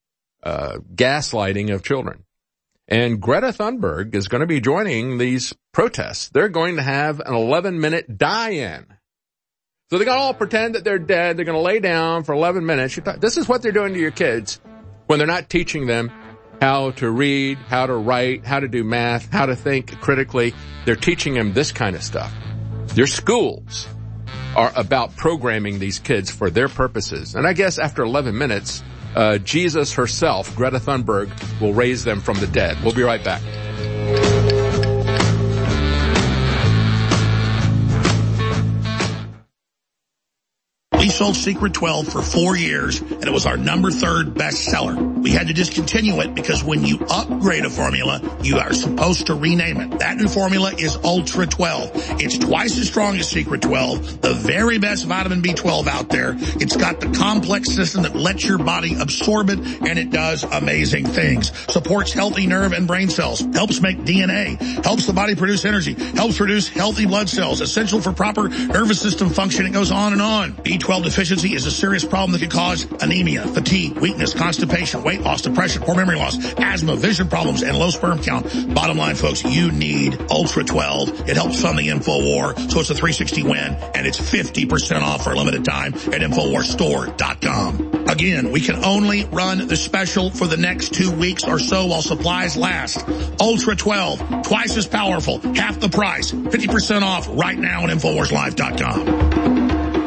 [SPEAKER 2] uh gaslighting of children. And Greta Thunberg is going to be joining these protests. They're going to have an eleven-minute die-in. So they're going to all pretend that they're dead. They're going to lay down for eleven minutes. This is what they're doing to your kids when they're not teaching them how to read, how to write, how to do math, how to think critically. They're teaching them this kind of stuff. Their schools are about programming these kids for their purposes. And I guess after eleven minutes, uh, Jesus herself, Greta Thunberg, will raise them from the dead. We'll be right back.
[SPEAKER 5] We sold Secret twelve for four years, and it was our number third bestseller. We had to discontinue it because when you upgrade a formula, you are supposed to rename it. That new formula is Ultra twelve. It's twice as strong as Secret twelve, the very best vitamin B twelve out there. It's got the complex system that lets your body absorb it, and it does amazing things. Supports healthy nerve and brain cells, helps make D N A, helps the body produce energy, helps produce healthy blood cells, essential for proper nervous system function. It goes on and on. B twelve deficiency is a serious problem that can cause anemia, fatigue, weakness, constipation, weight loss, depression, poor memory loss, asthma, vision problems, and low sperm count. Bottom line, folks, you need Ultra twelve. It helps fund the InfoWar, so it's a three sixty win, and it's fifty percent off for a limited time at InfoWar Store dot com. Again, we can only run the special for the next two weeks or so while supplies last. Ultra twelve, twice as powerful, half the price, fifty percent off right now at InfoWars Live dot com.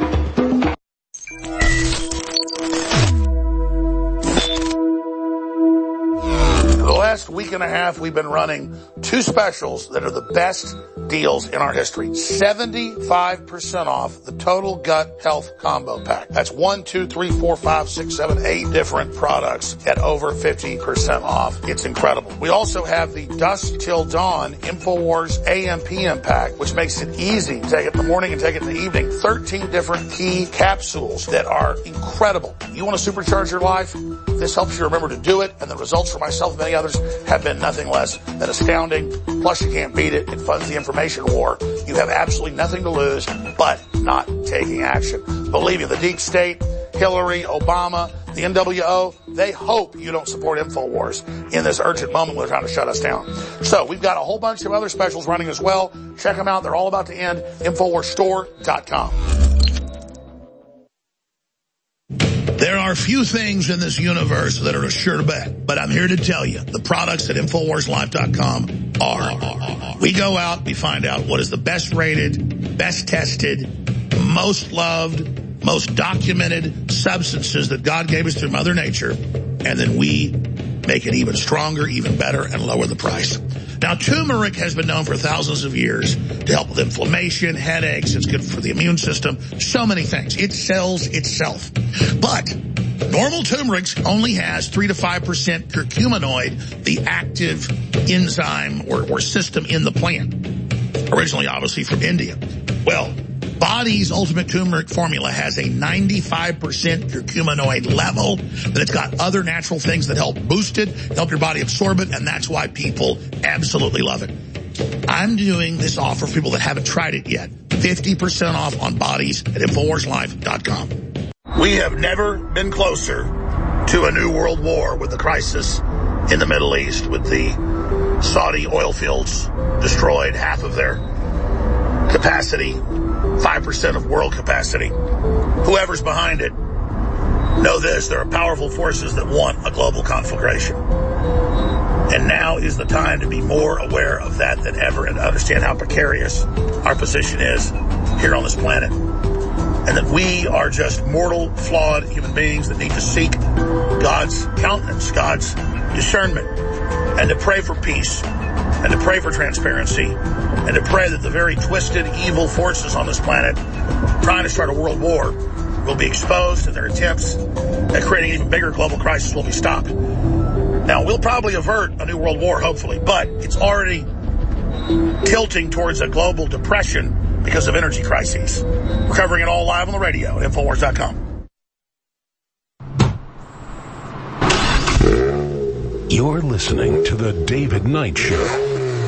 [SPEAKER 5] Last week and a half, we've been running two specials that are the best deals in our history. seventy-five percent off the Total Gut Health Combo Pack. That's one, two, three, four, five, six, seven, eight different products at over fifty percent off. It's incredible. We also have the Dusk Till Dawn InfoWars A M P M Pack, which makes it easy to take it in the morning and take it in the evening. thirteen different key capsules that are incredible. You want to supercharge your life? This helps you remember to do it, and the results for myself and many others have been nothing less than astounding. Plus, you can't beat it. It funds the information war. You have absolutely nothing to lose but not taking action. Believe me, the deep state, Hillary, Obama, the N W O, they hope you don't support InfoWars in this urgent moment when they're trying to shut us down. So we've got a whole bunch of other specials running as well. Check them out. They're all about to end. InfoWars Store dot com. There are are few things in this universe that are a sure bet, but I'm here to tell you, the products at Infowars Life dot com are. We go out, we find out what is the best rated, best tested, most loved, most documented substances that God gave us through Mother Nature, and then we make it even stronger, even better, and lower the price. Now, turmeric has been known for thousands of years to help with inflammation, headaches. It's good for the immune system, so many things. It sells itself. But normal turmeric only has three to five percent curcuminoid, the active enzyme or, or system in the plant, originally obviously from India. Well, Body's Ultimate Turmeric Formula has a ninety-five percent curcuminoid level, that it's got other natural things that help boost it, help your body absorb it, and that's why people absolutely love it. I'm doing this offer for people that haven't tried it yet. fifty percent off on Bodies at Infowars Life dot com. We have never been closer to a new world war with the crisis in the Middle East, with the Saudi oil fields destroyed, half of their capacity, five percent of world capacity. Whoever's behind it, know this, there are powerful forces that want a global conflagration. And now is the time to be more aware of that than ever and to understand how precarious our position is here on this planet. And that we are just mortal, flawed human beings that need to seek God's countenance, God's discernment, and to pray for peace, and to pray for transparency, and to pray that the very twisted, evil forces on this planet trying to start a world war will be exposed, and their attempts at creating an even bigger global crisis will be stopped. Now, we'll probably avert a new world war, hopefully, but it's already tilting towards a global depression because of energy crises. We're covering it all live on the radio at Infowars dot com.
[SPEAKER 1] You're listening to The David Knight Show.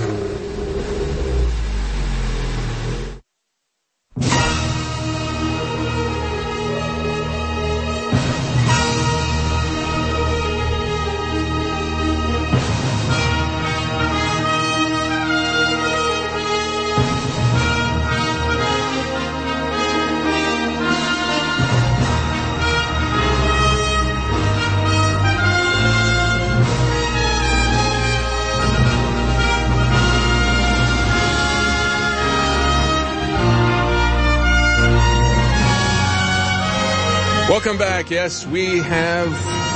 [SPEAKER 2] Welcome back. Yes, we have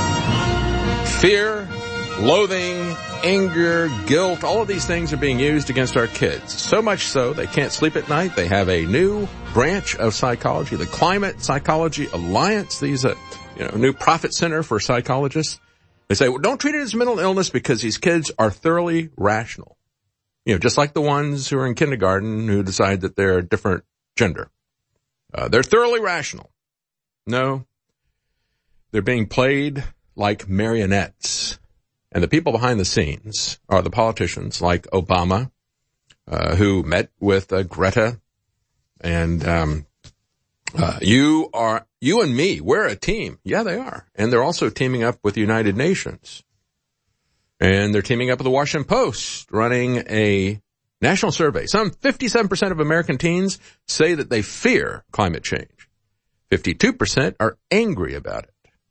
[SPEAKER 2] fear, loathing, anger, guilt. All of these things are being used against our kids. So much so they can't sleep at night. They have a new branch of psychology, the Climate Psychology Alliance. These are, you know, new profit center for psychologists. They say, well, don't treat it as mental illness because these kids are thoroughly rational. You know, just like the ones who are in kindergarten who decide that they're a different gender. Uh, they're thoroughly rational. No, they're being played like marionettes. And the people behind the scenes are the politicians like Obama, uh, who met with uh, Greta. And um, uh, you are, you and me, we're a team. Yeah, they are. And they're also teaming up with the United Nations. And they're teaming up with the Washington Post, running a national survey. Some fifty-seven percent of American teens say that they fear climate change. fifty-two percent are angry about it.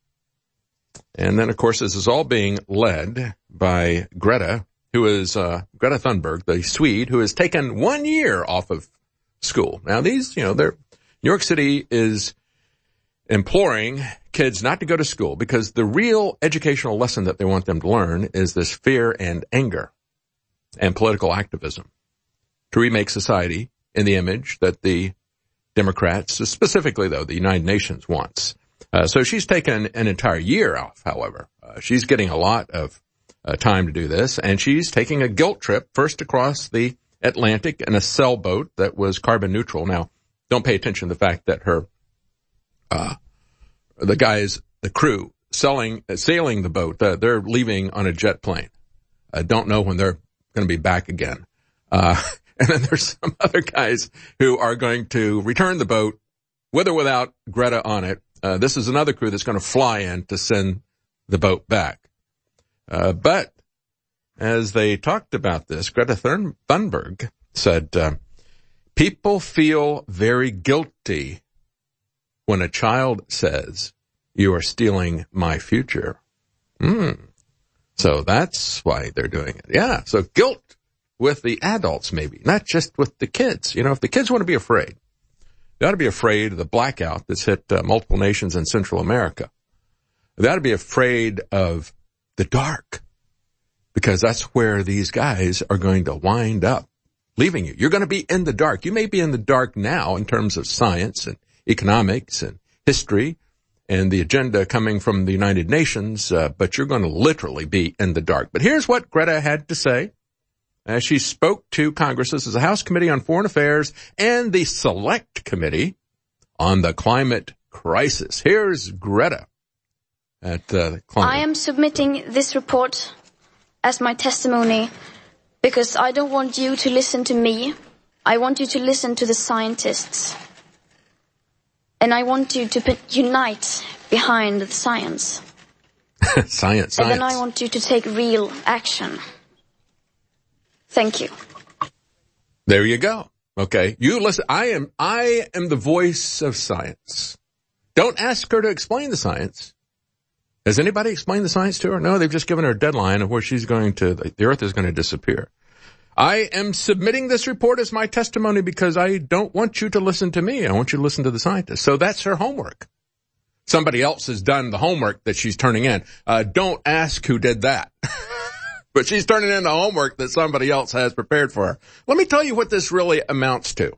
[SPEAKER 2] And then, of course, this is all being led by Greta, who is, uh, Greta Thunberg, the Swede, who has taken one year off of school. Now, these, you know, they're, New York City is imploring kids not to go to school because the real educational lesson that they want them to learn is this fear and anger and political activism to remake society in the image that the Democrats, specifically, though, the United Nations wants. Uh, so she's taken an entire year off, however. Uh, she's getting a lot of uh, time to do this, and she's taking a guilt trip first across the Atlantic in a sailboat that was carbon neutral. Now, don't pay attention to the fact that her, uh, the guys, the crew, selling, uh, sailing the boat, uh, they're leaving on a jet plane. I don't know when they're going to be back again. Uh, And then there's some other guys who are going to return the boat with or without Greta on it. Uh, this is another crew that's going to fly in to send the boat back. Uh, but as they talked about this, Greta Thunberg said, uh, people feel very guilty when a child says You are stealing my future. Hmm. So that's why they're doing it. Yeah. So guilt with the adults, maybe, not just with the kids. You know, if the kids want to be afraid, they ought to be afraid of the blackout that's hit uh, multiple nations in Central America. They ought to be afraid of the dark, because that's where these guys are going to wind up leaving you. You're going to be in the dark. You may be in the dark now in terms of science and economics and history and the agenda coming from the United Nations, uh, but you're going to literally be in the dark. But here's what Greta had to say as she spoke to Congress. This is the House Committee on Foreign Affairs and the Select Committee on the Climate Crisis. Here's Greta at uh, climate.
[SPEAKER 11] I am submitting this report as my testimony because I don't want you to listen to me. I want you to listen to the scientists. And I want you to put, unite behind the science.
[SPEAKER 2] science, science.
[SPEAKER 11] And then I want you to take real action. Thank you.
[SPEAKER 2] There you go. Okay. You listen. I am, I am the voice of science. Don't ask her to explain the science. Has anybody explained the science to her? No, they've just given her a deadline of where she's going to, the earth is going to disappear. I am submitting this report as my testimony because I don't want you to listen to me. I want you to listen to the scientists. So that's her homework. Somebody else has done the homework that she's turning in. Uh, don't ask who did that. But she's turning in the homework that somebody else has prepared for her. Let me tell you what this really amounts to.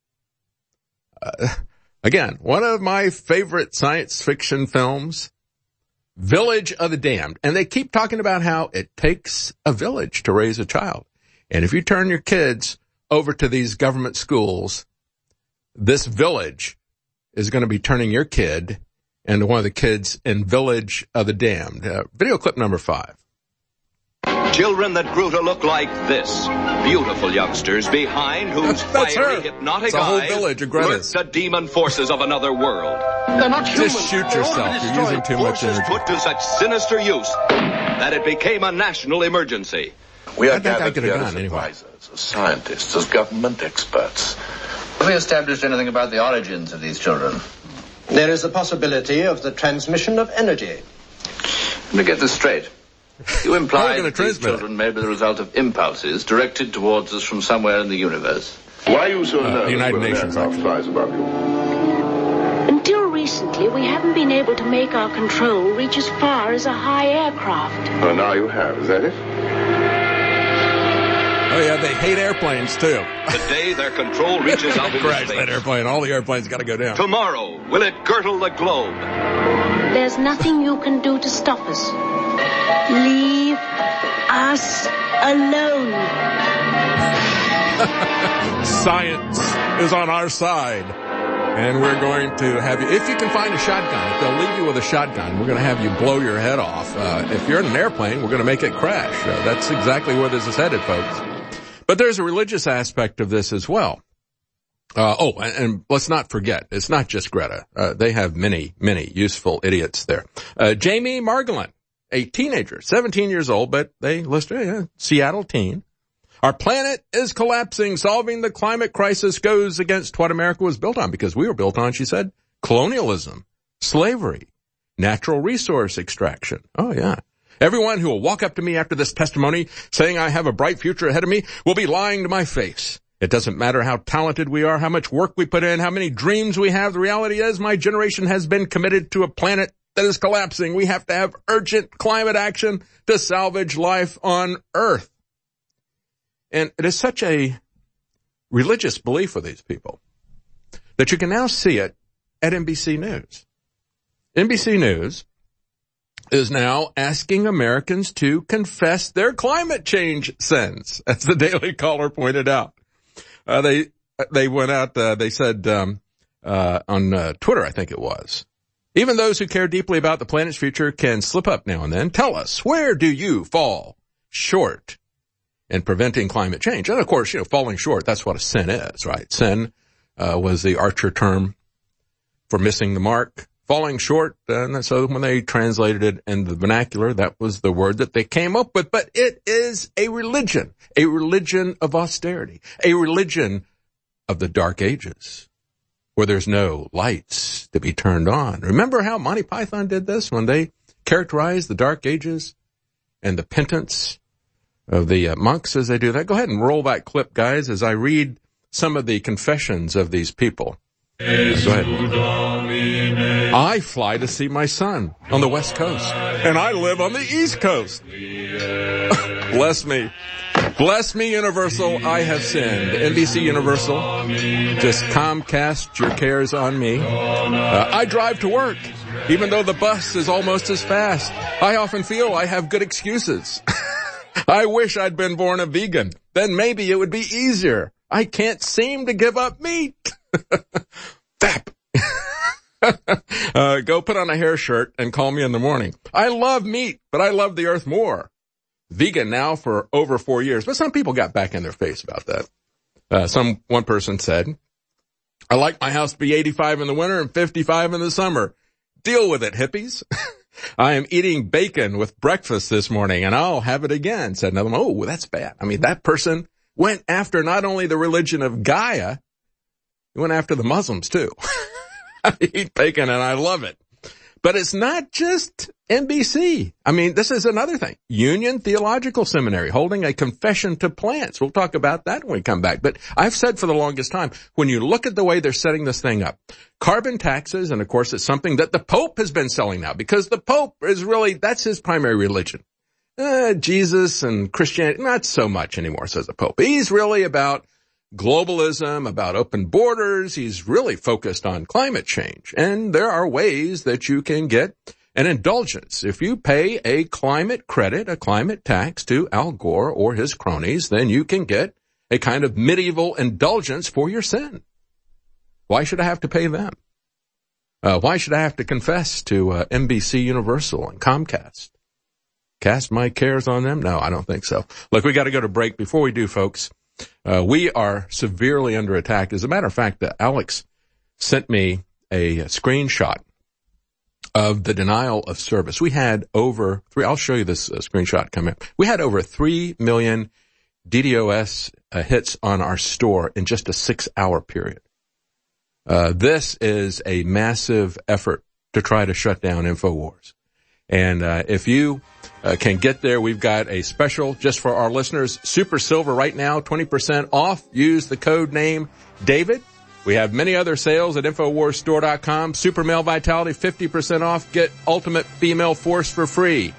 [SPEAKER 2] Uh, again, one of my favorite science fiction films, Village of the Damned. And they keep talking about how it takes a village to raise a child. And if you turn your kids over to these government schools, this village is going to be turning your kid into one of the kids in Village of the Damned. Uh, video clip number five.
[SPEAKER 12] Children that grew to look like this. Beautiful youngsters behind whose
[SPEAKER 2] That's
[SPEAKER 12] fiery,
[SPEAKER 2] her.
[SPEAKER 12] hypnotic
[SPEAKER 2] It's a whole
[SPEAKER 12] eyes
[SPEAKER 2] village of
[SPEAKER 12] lurked
[SPEAKER 2] Greta's.
[SPEAKER 12] the demon forces of another world.
[SPEAKER 8] They're not human.
[SPEAKER 2] Just shoot yourself. You're using too much
[SPEAKER 12] Forces
[SPEAKER 2] energy.
[SPEAKER 12] put to such sinister use that it became a national emergency.
[SPEAKER 13] We are
[SPEAKER 2] I think I
[SPEAKER 13] gathered
[SPEAKER 2] could have
[SPEAKER 13] here
[SPEAKER 2] gone
[SPEAKER 13] as
[SPEAKER 2] anyway.
[SPEAKER 13] advisors, as scientists, as government experts.
[SPEAKER 14] Have we established anything about the origins of these children?
[SPEAKER 15] There is the possibility of the transmission of energy.
[SPEAKER 14] Let me get this straight. You imply
[SPEAKER 2] gonna
[SPEAKER 14] that these
[SPEAKER 2] transmit it.
[SPEAKER 14] children may be the result of impulses directed towards us from somewhere in the universe.
[SPEAKER 13] Why are you so
[SPEAKER 2] Uh,
[SPEAKER 13] nervous
[SPEAKER 2] the United
[SPEAKER 13] when an
[SPEAKER 2] Nations,
[SPEAKER 13] aircraft
[SPEAKER 2] actually.
[SPEAKER 13] flies above you?
[SPEAKER 16] Until recently, we haven't been able to make our control reach as far as a high aircraft.
[SPEAKER 13] Well, now you have. Is that it?
[SPEAKER 2] Oh, yeah, they hate airplanes, too.
[SPEAKER 12] Today, their control reaches out into
[SPEAKER 2] Crash
[SPEAKER 12] space.
[SPEAKER 2] that airplane. All the airplanes got to go down.
[SPEAKER 12] Tomorrow, will it girdle the globe?
[SPEAKER 16] There's nothing you can do to stop us. Leave us alone.
[SPEAKER 2] Science is on our side. And we're going to have you, if you can find a shotgun, if they'll leave you with a shotgun, we're going to have you blow your head off. Uh, if you're in an airplane, we're going to make it crash. Uh, that's exactly where this is headed, folks. But there's a religious aspect of this as well. Uh, oh, and, and let's not forget, it's not just Greta. Uh, they have many, many useful idiots there. Uh, Jamie Margolin, a teenager, seventeen years old, but they listed, yeah, Seattle teen. Our planet is collapsing. Solving the climate crisis goes against what America was built on, because we were built on, she said, colonialism, slavery, natural resource extraction. Oh, yeah. Everyone who will walk up to me after this testimony saying I have a bright future ahead of me will be lying to my face. It doesn't matter how talented we are, how much work we put in, how many dreams we have. The reality is my generation has been committed to a planet that is collapsing. We have to have urgent climate action to salvage life on Earth. And it is such a religious belief for these people that you can now see it at N B C News. N B C News is now asking Americans to confess their climate change sins, as the Daily Caller pointed out. Uh, they they went out, uh, they said um, uh, on uh, Twitter, I think it was, even those who care deeply about the planet's future can slip up now and then. Tell us, where do you fall short in preventing climate change? And of course, you know, falling short, that's what a sin is, right? Sin uh, was the Archer term for missing the mark. Falling short, and so when they translated it in the vernacular, that was the word that they came up with. But it is a religion, a religion of austerity, a religion of the dark ages, where there's no lights to be turned on. Remember how Monty Python did this when they characterized the Dark Ages and the penance of the uh, monks as they do that? Go ahead and roll that clip, guys, as I read some of the confessions of these people. Go ahead. I fly to see my son on the West Coast, and I live on the East Coast. Bless me. Bless me, Universal, I have sinned. N B C Universal, just Comcast your cares on me. Uh, I drive to work, even though the bus is almost as fast. I often feel I have good excuses. I wish I'd been born a vegan. Then maybe it would be easier. I can't seem to give up meat. Fap. uh, go put on a hair shirt and call me in the morning. I love meat, but I love the earth more. Vegan now for over four years, but some people got back in their face about that. Uh, some, one person said, I like my house to be eighty-five in the winter and fifty-five in the summer. Deal with it, hippies. I am eating bacon with breakfast this morning and I'll have it again, said another one. Oh, that's bad. I mean, that person went after not only the religion of Gaia, he went after the Muslims too. I eat bacon and I love it. But it's not just N B C. I mean, this is another thing. Union Theological Seminary holding a confession to plants. We'll talk about that when we come back. But I've said for the longest time, when you look at the way they're setting this thing up, carbon taxes, and of course it's something that the Pope has been selling now because the Pope is really, that's his primary religion. Uh, Jesus and Christianity, not so much anymore, says the Pope. He's really about globalism, about open borders. He's really focused on climate change. And there are ways that you can get an indulgence. If you pay a climate credit, a climate tax to Al Gore or his cronies, then you can get a kind of medieval indulgence for your sin. Why should I have to pay them? Uh, why should I have to confess to uh, N B C Universal and Comcast? Cast my cares on them? No, I don't think so. Look, we got to go to break. Before we do, folks, Uh, we are severely under attack. As a matter of fact, uh, Alex sent me a, a screenshot of the denial of service. We had over three, I'll show you this uh, screenshot coming up. We had over three million DDoS uh, hits on our store in just a six hour period. Uh, this is a massive effort to try to shut down InfoWars. And, uh, if you Uh, can get there. We've got a special just for our listeners, Super Silver right now, twenty percent off. Use the code name David. We have many other sales at InfoWars Store dot com. Super Male Vitality, fifty percent off. Get Ultimate Female Force for free.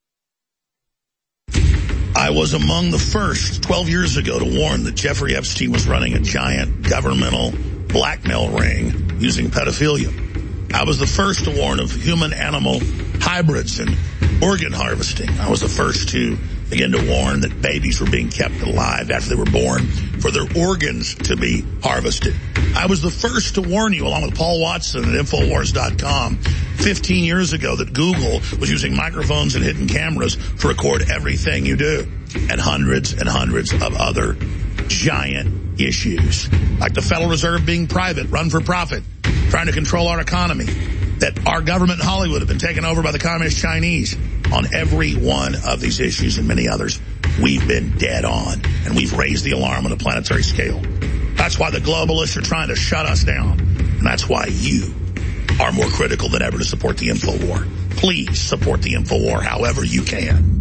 [SPEAKER 5] I was among the first twelve years ago to warn that Jeffrey Epstein was running a giant governmental blackmail ring using pedophilia. I was the first to warn of human-animal hybrids and organ harvesting. I was the first to begin to warn that babies were being kept alive after they were born for their organs to be harvested. I was the first to warn you, along with Paul Watson at InfoWars dot com, fifteen years ago that Google was using microphones and hidden cameras to record everything you do, and hundreds and hundreds of other giant issues, like the Federal Reserve being private, run for profit, trying to control our economy, that our government in Hollywood have been taken over by the communist Chinese. On every one of these issues and many others, we've been dead on, and we've raised the alarm on a planetary scale. That's why the globalists are trying to shut us down, and that's why you are more critical than ever to support the InfoWar. Please support the InfoWar however you can.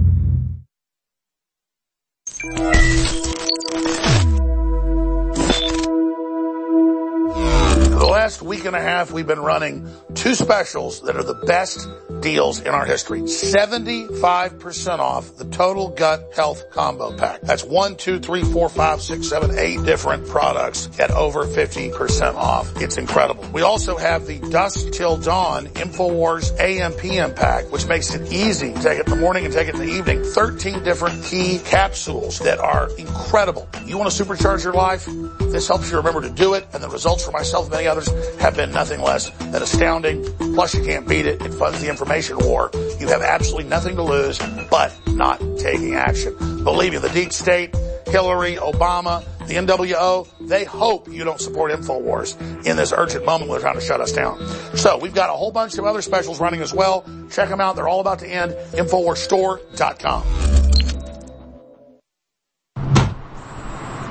[SPEAKER 5] For the last week and a half, we've been running two specials that are the best deals in our history. seventy-five percent off the Total Gut Health Combo Pack. That's one, two, three, four, five, six, seven, eight different products at over fifty percent off. It's incredible. We also have the Dusk Till Dawn InfoWars A M P M Pack, which makes it easy to take it in the morning and take it in the evening. thirteen different key capsules that are incredible. You want to supercharge your life? This helps you remember to do it, and the results for myself and many others have been nothing less than astounding. Plus, you can't beat it. It funds the information war. You have absolutely nothing to lose but not taking action. Believe me, the deep state, Hillary, Obama, the N W O, they hope you don't support InfoWars in this urgent moment where they're trying to shut us down. So we've got a whole bunch of other specials running as well. Check them out. They're all about to end. InfoWars Store dot com.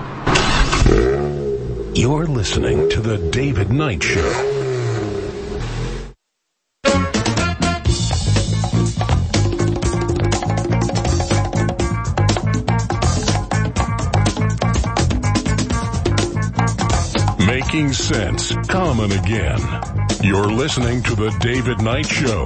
[SPEAKER 1] You're listening to The David Knight Show. making sense common again. You're listening to The David Knight Show.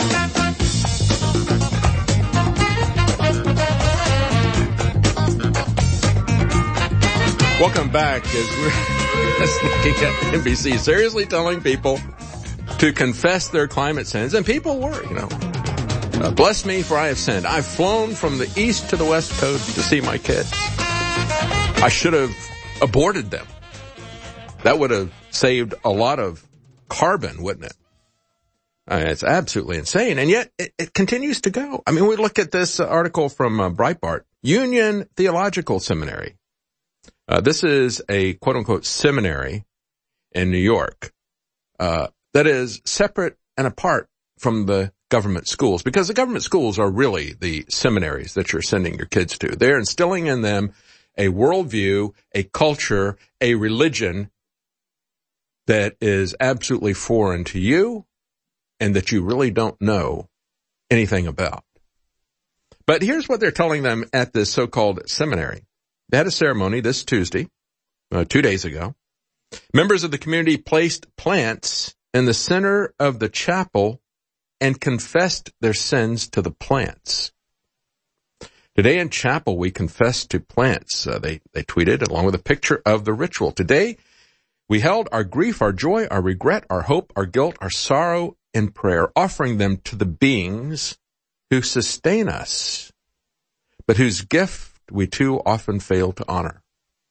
[SPEAKER 2] Welcome back as we're looking at N B C seriously telling people to confess their climate sins. And people were, you know, uh, bless me for I have sinned. I've flown from the east to the west coast to see my kids. I should have aborted them. That would have saved a lot of carbon, wouldn't it? I mean, it's absolutely insane. And yet it, it continues to go. I mean, we look at this article from uh, Breitbart, Union Theological Seminary. Uh, this is a quote-unquote seminary in New York uh, that is separate and apart from the government schools, because the government schools are really the seminaries that you're sending your kids to. They're instilling in them a worldview, a culture, a religion that is absolutely foreign to you and that you really don't know anything about. But here's what they're telling them at this so-called seminary. They had a ceremony this Tuesday, uh, two days ago. Members of the community placed plants in the center of the chapel and confessed their sins to the plants. Today in chapel, we confess to plants, uh, they, they tweeted, along with a picture of the ritual. Today, we held our grief, our joy, our regret, our hope, our guilt, our sorrow in prayer, offering them to the beings who sustain us, but whose gift we too often fail to honor.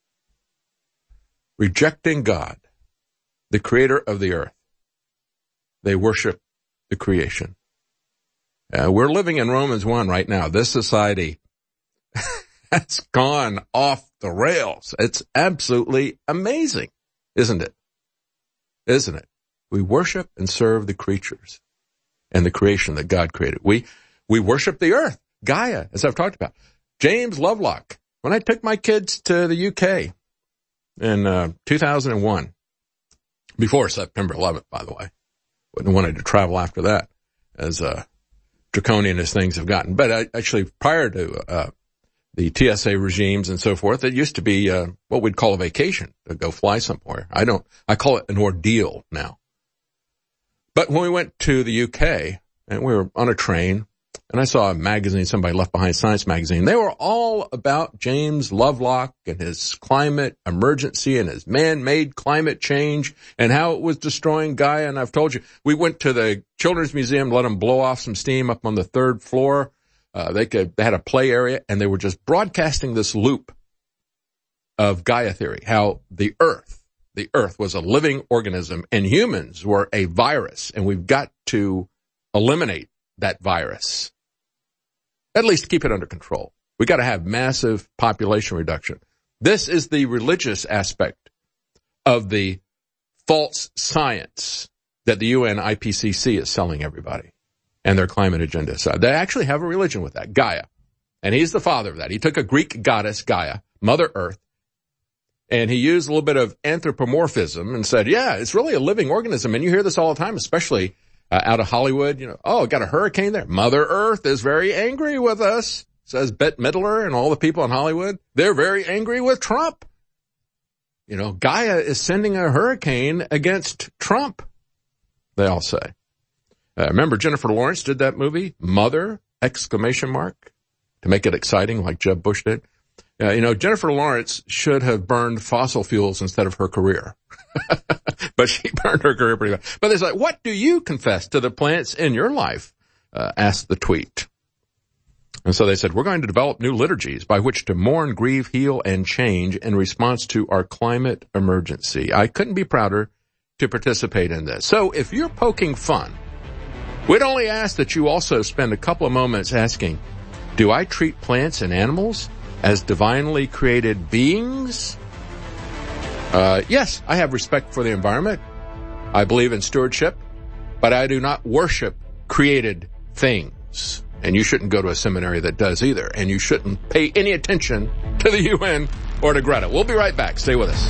[SPEAKER 2] Rejecting God, the creator of the earth, they worship the creation. Uh, we're living in Romans one right now. This society has gone off the rails. It's absolutely amazing, isn't it? Isn't it? We worship and serve the creatures and the creation that God created. We, we worship the earth, Gaia, as I've talked about. James Lovelock, when I took my kids to the U K in uh, two thousand one, before September eleventh, by the way, wouldn't have wanted to travel after that, as uh, draconian as things have gotten. But uh, actually, prior to uh, the T S A regimes and so forth, it used to be uh, what we'd call a vacation, to go fly somewhere. I don't, I call it an ordeal now. But when we went to the U K, and we were on a train, and I saw a magazine, somebody left behind, Science magazine. They were all about James Lovelock and his climate emergency and his man-made climate change and how it was destroying Gaia. And I've told you, we went to the Children's Museum, let them blow off some steam up on the third floor. Uh, they could, they had a play area, and they were just broadcasting this loop of Gaia theory, how the earth, the earth was a living organism and humans were a virus, and we've got to eliminate that virus. At least keep it under control. We got to have massive population reduction. This is the religious aspect of the false science that the U N I P C C is selling everybody and their climate agenda. So they actually have a religion with that, Gaia. And he's the father of that. He took a Greek goddess, Gaia, Mother Earth, and he used a little bit of anthropomorphism and said, yeah, it's really a living organism. And you hear this all the time, especially Uh, out of Hollywood, you know, oh, got a hurricane there. Mother Earth is very angry with us, says Bette Midler and all the people in Hollywood. They're very angry with Trump. You know, Gaia is sending a hurricane against Trump, they all say. Uh, remember Jennifer Lawrence did that movie, Mother, exclamation mark, to make it exciting like Jeb Bush did. Uh, you know, Jennifer Lawrence should have burned fossil fuels instead of her career. But she burned her career pretty much. But it's like, what do you confess to the plants in your life? Uh, asked the tweet. And so they said, we're going to develop new liturgies by which to mourn, grieve, heal, and change in response to our climate emergency. I couldn't be prouder to participate in this. So if you're poking fun, we'd only ask that you also spend a couple of moments asking, do I treat plants and animals as divinely created beings? Uh, yes, I have respect for the environment. I believe in stewardship, but I do not worship created things. And you shouldn't go to a seminary that does either. And you shouldn't pay any attention to the U N or to Greta. We'll be right back. Stay with us.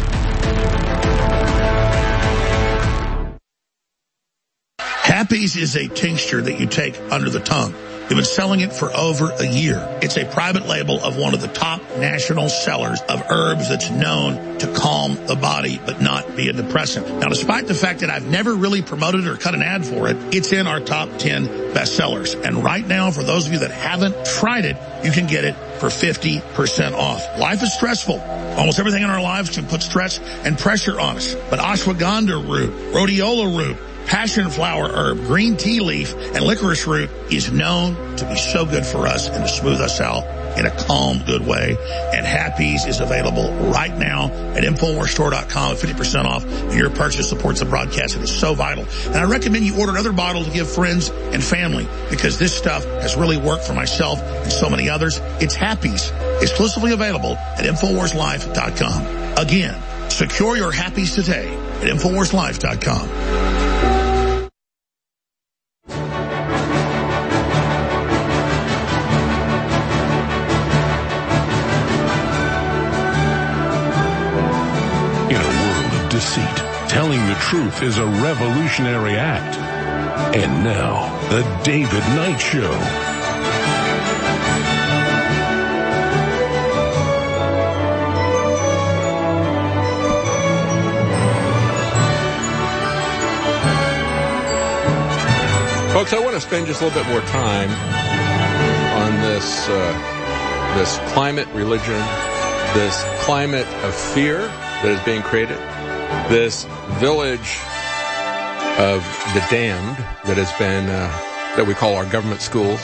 [SPEAKER 5] Happy's is a tincture that you take under the tongue. They've been selling it for over a year. It's a private label of one of the top national sellers of herbs that's known to calm the body but not be a depressant. Now, despite the fact that I've never really promoted or cut an ad for it, it's in our top ten bestsellers. And right now, for those of you that haven't tried it, you can get it for fifty percent off. Life is stressful. Almost everything in our lives can put stress and pressure on us. But ashwagandha root, rhodiola root, passion flower herb, green tea leaf, and licorice root is known to be so good for us and to smooth us out in a calm, good way. And Happy's is available right now at Infowars Store dot com at fifty percent off. And your purchase supports the broadcast. It is so vital. And I recommend you order another bottle to give friends and family because this stuff has really worked for myself and so many others. It's Happy's, exclusively available at Infowars Life dot com. Again, secure your Happy's today at Infowars Life dot com.
[SPEAKER 1] Deceit. Telling the truth is a revolutionary act. And now, the David Knight Show.
[SPEAKER 2] Folks, I want to spend just a little bit more time on this, uh, this climate religion, this climate of fear that is being created. This village of the damned that has been, uh, that we call our government schools.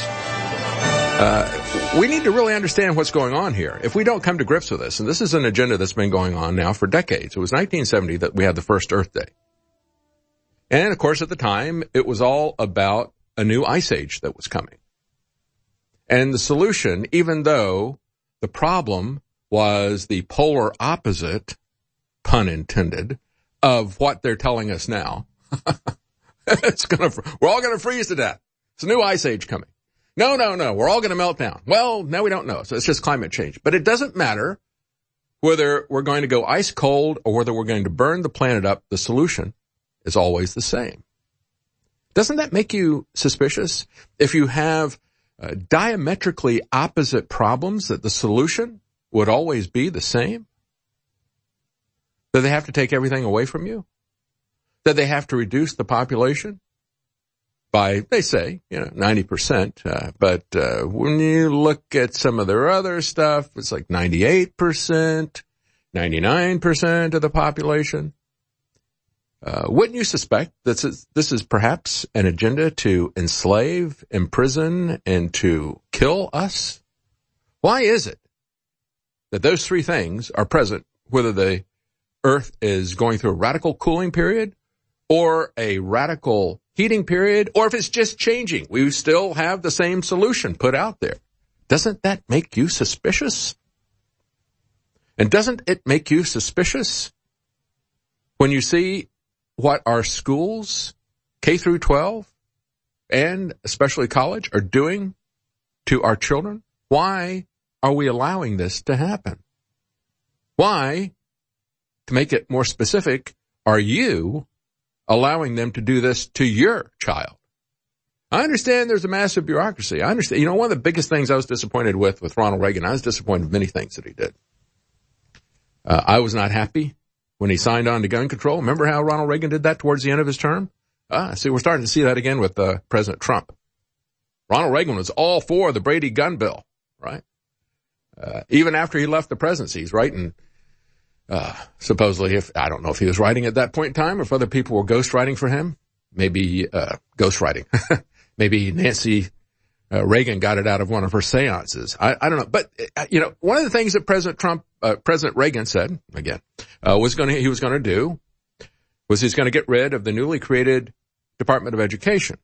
[SPEAKER 2] Uh, we need to really understand what's going on here. If we don't come to grips with this, and this is an agenda that's been going on now for decades. It was nineteen seventy that we had the first Earth Day. And of course, at the time, it was all about a new ice age that was coming. And the solution, even though the problem was the polar opposite, pun intended, of what they're telling us now. It's gonna, we're all gonna freeze to death. It's a new ice age coming. No, no, no, we're all gonna melt down. Well, now we don't know. So it's just climate change. But it doesn't matter whether we're going to go ice cold or whether we're going to burn the planet up. The solution is always the same. Doesn't that make you suspicious? If you have uh, diametrically opposite problems, that the solution would always be the same? That they have to take everything away from you? That they have to reduce the population by, they say, you know, ninety percent. Uh, but uh, when you look at some of their other stuff, it's like ninety-eight percent, ninety-nine percent of the population. Uh, wouldn't you suspect that this is, this is perhaps an agenda to enslave, imprison, and to kill us? Why is it that those three things are present, whether the Earth is going through a radical cooling period or a radical heating period, or if it's just changing? We still have the same solution put out there. Doesn't that make you suspicious? And doesn't it make you suspicious when you see what our schools, K through twelve, and especially college, are doing to our children? Why are we allowing this to happen? Why, to make it more specific, are you allowing them to do this to your child? I understand there's a massive bureaucracy. I understand. You know, one of the biggest things I was disappointed with with Ronald Reagan, I was disappointed with many things that he did. Uh, I was not happy when he signed on to gun control. Remember how Ronald Reagan did that towards the end of his term? Ah, see, we're starting to see that again with uh, President Trump. Ronald Reagan was all for the Brady gun bill, right? Uh, even after he left the presidency, he's writing, uh, supposedly, if, I don't know if he was writing at that point in time or if other people were ghostwriting for him. Maybe, uh, ghostwriting. Maybe Nancy uh, Reagan got it out of one of her seances. I, I don't know. But, uh, you know, one of the things that President Trump, uh, President Reagan said, again, uh, was going to, he was going to do was he's going to get rid of the newly created Department of Education.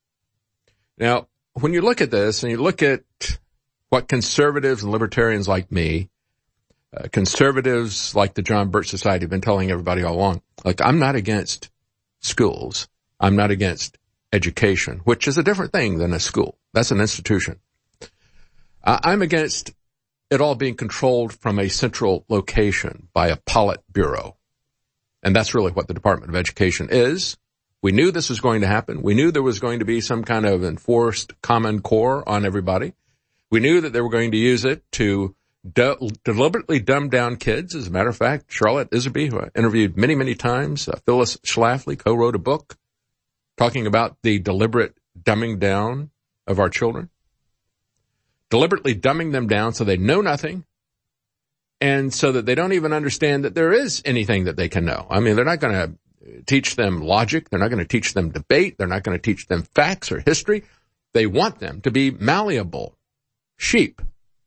[SPEAKER 2] Now, when you look at this and you look at what conservatives and libertarians like me, uh, conservatives like the John Birch Society have been telling everybody all along, like, I'm not against schools. I'm not against education, which is a different thing than a school. That's an institution. Uh, I'm against it all being controlled from a central location by a Politburo. And that's really what the Department of Education is. We knew this was going to happen. We knew there was going to be some kind of enforced Common Core on everybody. We knew that they were going to use it to de- deliberately dumb down kids. As a matter of fact, Charlotte Iserby, who I interviewed many, many times, uh, Phyllis Schlafly co-wrote a book talking about the deliberate dumbing down of our children. Deliberately dumbing them down so they know nothing, and so that they don't even understand that there is anything that they can know. I mean, they're not going to teach them logic. They're not going to teach them debate. They're not going to teach them facts or history. They want them to be malleable sheep.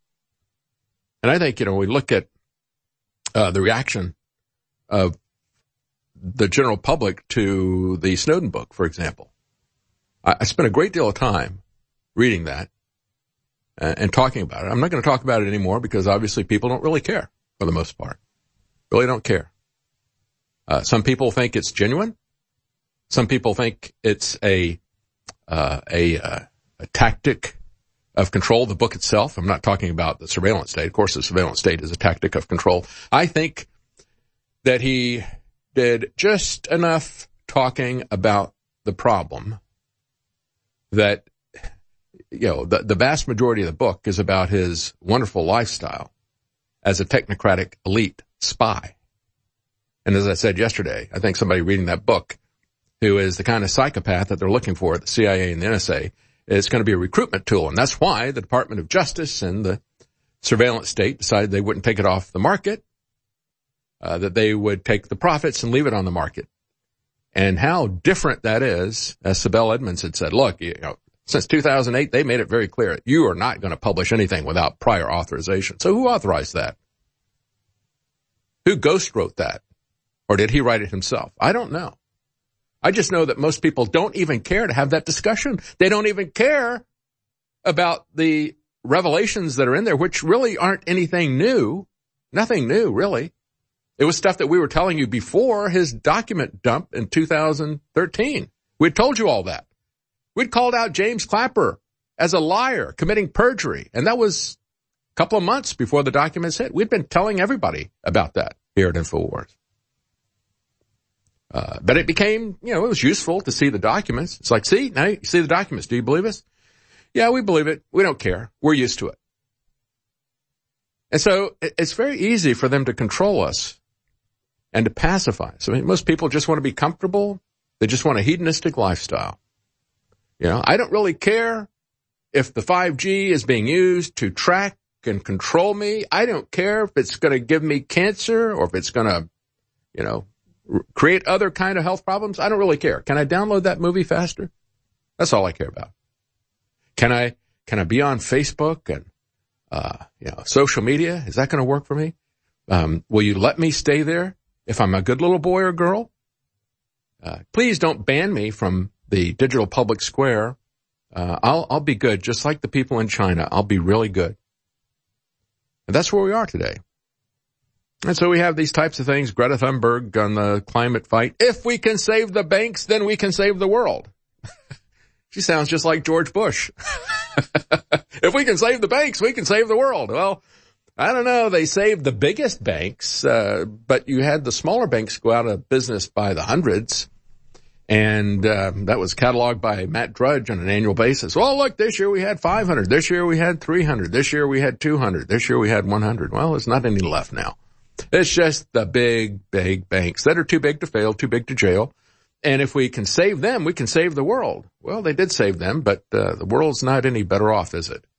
[SPEAKER 2] And I think, you know, we look at uh, the reaction of the general public to the Snowden book, for example. I, I spent a great deal of time reading that uh, and talking about it. I'm not going to talk about it anymore because obviously people don't really care for the most part. Really don't care. Uh, some people think it's genuine. Some people think it's a uh, a, uh, a tactic of control, the book itself. I'm not talking about the surveillance state. Of course, the surveillance state is a tactic of control. I think that he did just enough talking about the problem that, you know, the, the vast majority of the book is about his wonderful lifestyle as a technocratic elite spy. And as I said yesterday, I think somebody reading that book who is the kind of psychopath that they're looking for at the C I A and the N S A is going to be a recruitment tool. And that's why the Department of Justice and the surveillance state decided they wouldn't take it off the market, uh, that they would take the profits and leave it on the market. And how different that is, as Sibel Edmonds had said, look, you know, since two thousand eight, they made it very clear, you are not going to publish anything without prior authorization. So who authorized that? Who ghost wrote that? Or did he write it himself? I don't know. I just know that most people don't even care to have that discussion. They don't even care about the revelations that are in there, which really aren't anything new. Nothing new, really. It was stuff that we were telling you before his document dump in two thousand thirteen. We'd told you all that. We'd called out James Clapper as a liar, committing perjury. And that was a couple of months before the documents hit. We'd been telling everybody about that here at InfoWars. Uh, but it became, you know, it was useful to see the documents. It's like, see, now you see the documents. Do you believe us? Yeah, we believe it. We don't care. We're used to it. And so it's very easy for them to control us and to pacify us. I mean, most people just want to be comfortable. They just want a hedonistic lifestyle. You know, I don't really care if the five G is being used to track and control me. I don't care if it's going to give me cancer or if it's going to, you know, create other kind of health problems. I don't really care. Can I download that movie faster? That's all I care about. Can I, can I be on Facebook and, uh, you know, social media? Is that going to work for me? Um, will you let me stay there if I'm a good little boy or girl? Uh, please don't ban me from the digital public square. Uh, I'll, I'll be good. Just like the people in China. I'll be really good. And that's where we are today. And so we have these types of things, Greta Thunberg on the climate fight. If we can save the banks, then we can save the world. She sounds just like George Bush. If we can save the banks, we can save the world. Well, I don't know. They saved the biggest banks, uh, but you had the smaller banks go out of business by the hundreds. And uh, that was cataloged by Matt Drudge on an annual basis. Well, look, this year we had five hundred. This year we had three hundred. This year we had two hundred. This year we had one hundred. Well, there's not any left now. It's just the big, big banks that are too big to fail, too big to jail. And if we can save them, we can save the world. Well, they did save them, but uh, the world's not any better off, is it?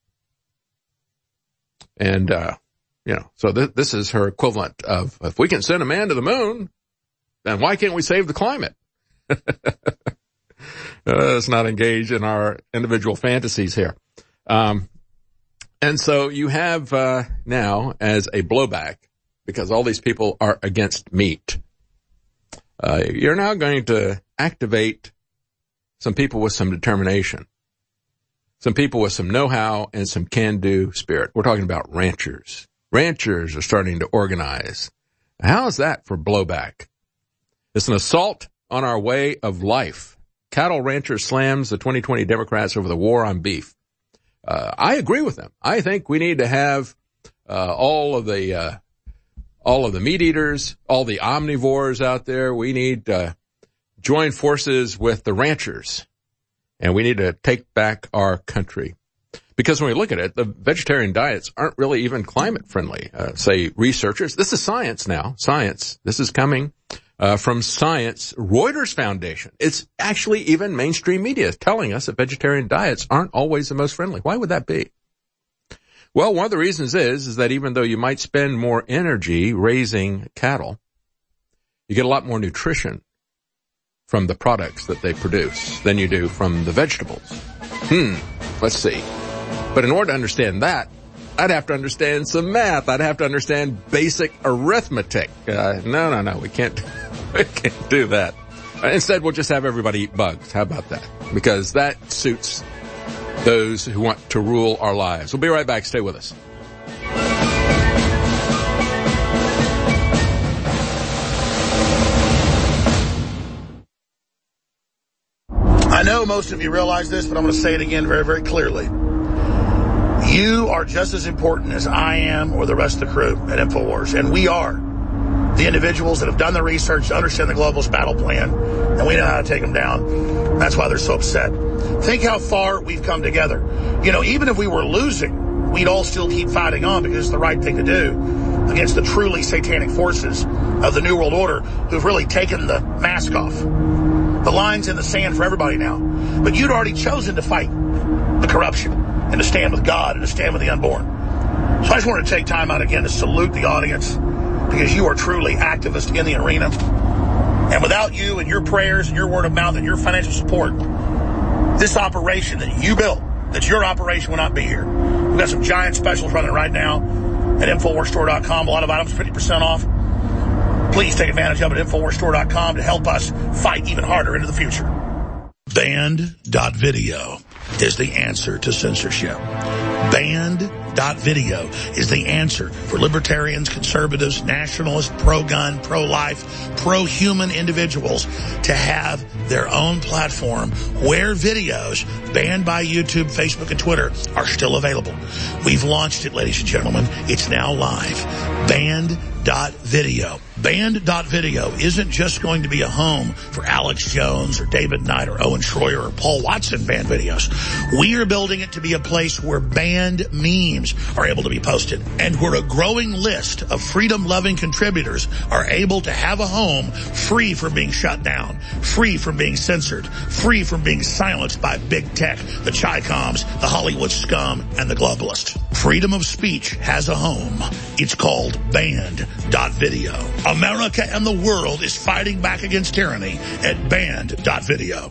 [SPEAKER 2] And, uh, you know, so th- this is her equivalent of, if we can send a man to the moon, then why can't we save the climate? uh, let's not engage in our individual fantasies here. Um, and so you have uh, now as a blowback, because all these people are against meat. Uh, you're now going to activate some people with some determination, some people with some know-how and some can-do spirit. We're talking about ranchers. Ranchers are starting to organize. How is that for blowback? It's an assault on our way of life. Cattle rancher slams the twenty twenty Democrats over the war on beef. Uh, I agree with them. I think we need to have uh, all of the uh, all of the meat eaters, all the omnivores out there. We need uh, join forces with the ranchers, and we need to take back our country. Because when we look at it, the vegetarian diets aren't really even climate friendly. Uh, say researchers, this is science now, science. This is coming uh, from Science, Reuters Foundation. It's actually even mainstream media telling us that vegetarian diets aren't always the most friendly. Why would that be? Well, one of the reasons is, is that even though you might spend more energy raising cattle, you get a lot more nutrition from the products that they produce than you do from the vegetables. Hmm, let's see. But in order to understand that, I'd have to understand some math. I'd have to understand basic arithmetic. Uh, no, no, no, we can't, we can't do that. Uh, instead, we'll just have everybody eat bugs. How about that? Because that suits those who want to rule our lives. We'll be right back. Stay with us.
[SPEAKER 5] I know most of you realize this, but I'm going to say it again very, very clearly. You are just as important as I am or the rest of the crew at InfoWars. And we are the individuals that have done the research to understand the globalist battle plan, and we know how to take them down. That's why they're so upset. Think how far we've come together. You know, even if we were losing, we'd all still keep fighting on because it's the right thing to do against the truly satanic forces of the New World Order who've really taken the mask off. The line's in the sand for everybody now. But you'd already chosen to fight the corruption and to stand with God and to stand with the unborn. So I just wanted to take time out again to salute the audience because you are truly activists in the arena. And without you and your prayers and your word of mouth and your financial support, this operation that you built, that your operation would not be here. We've got some giant specials running right now at Infowars Store dot com. A lot of items fifty percent off. Please take advantage of it at Infowars Store dot com to help us fight even harder into the future.
[SPEAKER 9] Banned dot video is the answer to censorship. Banned dot video is the answer for libertarians, conservatives, nationalists, pro-gun, pro-life, pro-human individuals to have their own platform where videos banned by YouTube, Facebook, and Twitter are still available. We've launched it, ladies and gentlemen. It's now live. Banned dot video. Banned dot video isn't just going to be a home for Alex Jones or David Knight or Owen Schroyer or Paul Watson banned videos. We are building it to be a place where banned memes are able to be posted and where a growing list of freedom-loving contributors are able to have a home free from being shut down, free from being censored, free from being silenced by big tech, the Chi-Coms, the Hollywood scum, and the globalists. Freedom of speech has a home. It's called Banned dot video. America and the world is fighting back against tyranny at Banned dot video.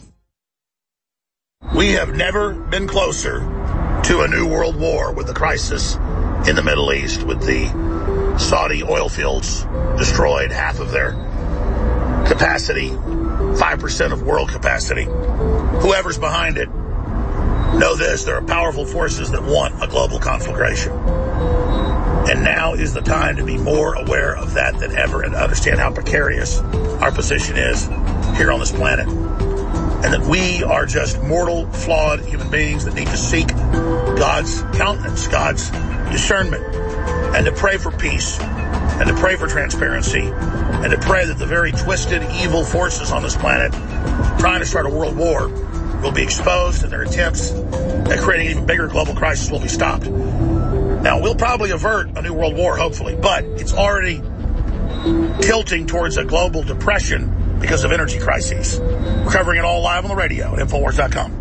[SPEAKER 9] We have never been closer to a new world war with the crisis in the Middle East, with the Saudi oil fields destroyed, half of their capacity, five percent of world capacity. Whoever's behind it, know this, there are powerful forces that want a global conflagration. And now is the time to be more aware of that than ever and understand how precarious our position is here on this planet. And that we are just mortal, flawed human beings that need to seek God's countenance, God's discernment, and to pray for peace, and to pray for transparency, and to pray that the very twisted, evil forces on this planet trying to start a world war will be exposed, and their attempts at creating an even bigger global crisis will be stopped. Now, we'll probably avert a new world war, hopefully, but it's already tilting towards a global depression because of energy crises. We're covering it all live on the radio at Infowars dot com.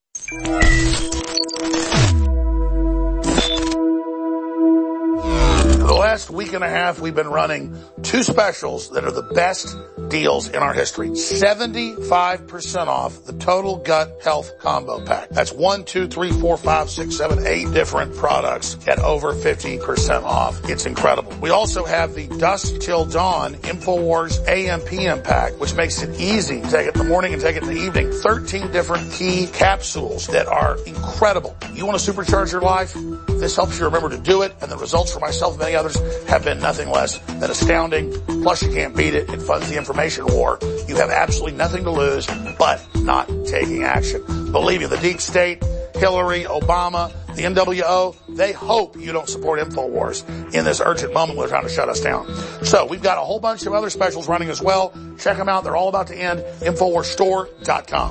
[SPEAKER 9] For the last week and a half, we've been running two specials that are the best deals in our history. seventy-five percent off the Total Gut Health Combo Pack. That's one, two, three, four, five, six, seven, eight different products at over fifty percent off. It's incredible. We also have the Dusk Till Dawn InfoWars A M P M Pack, which makes it easy to take it in the morning and take it in the evening. thirteen different key capsules that are incredible. You want to supercharge your life? This helps you remember to do it, and the results for myself and many others have been nothing less than astounding. Plus, you can't beat it. It funds the information war. You have absolutely nothing to lose but not taking action. Believe me, the deep state, Hillary, Obama,
[SPEAKER 5] the N W O, they hope you don't support InfoWars in this urgent moment we're trying to shut us down. So we've got a whole bunch of other specials running as well. Check them out. They're all about to end. Infowars Store dot com.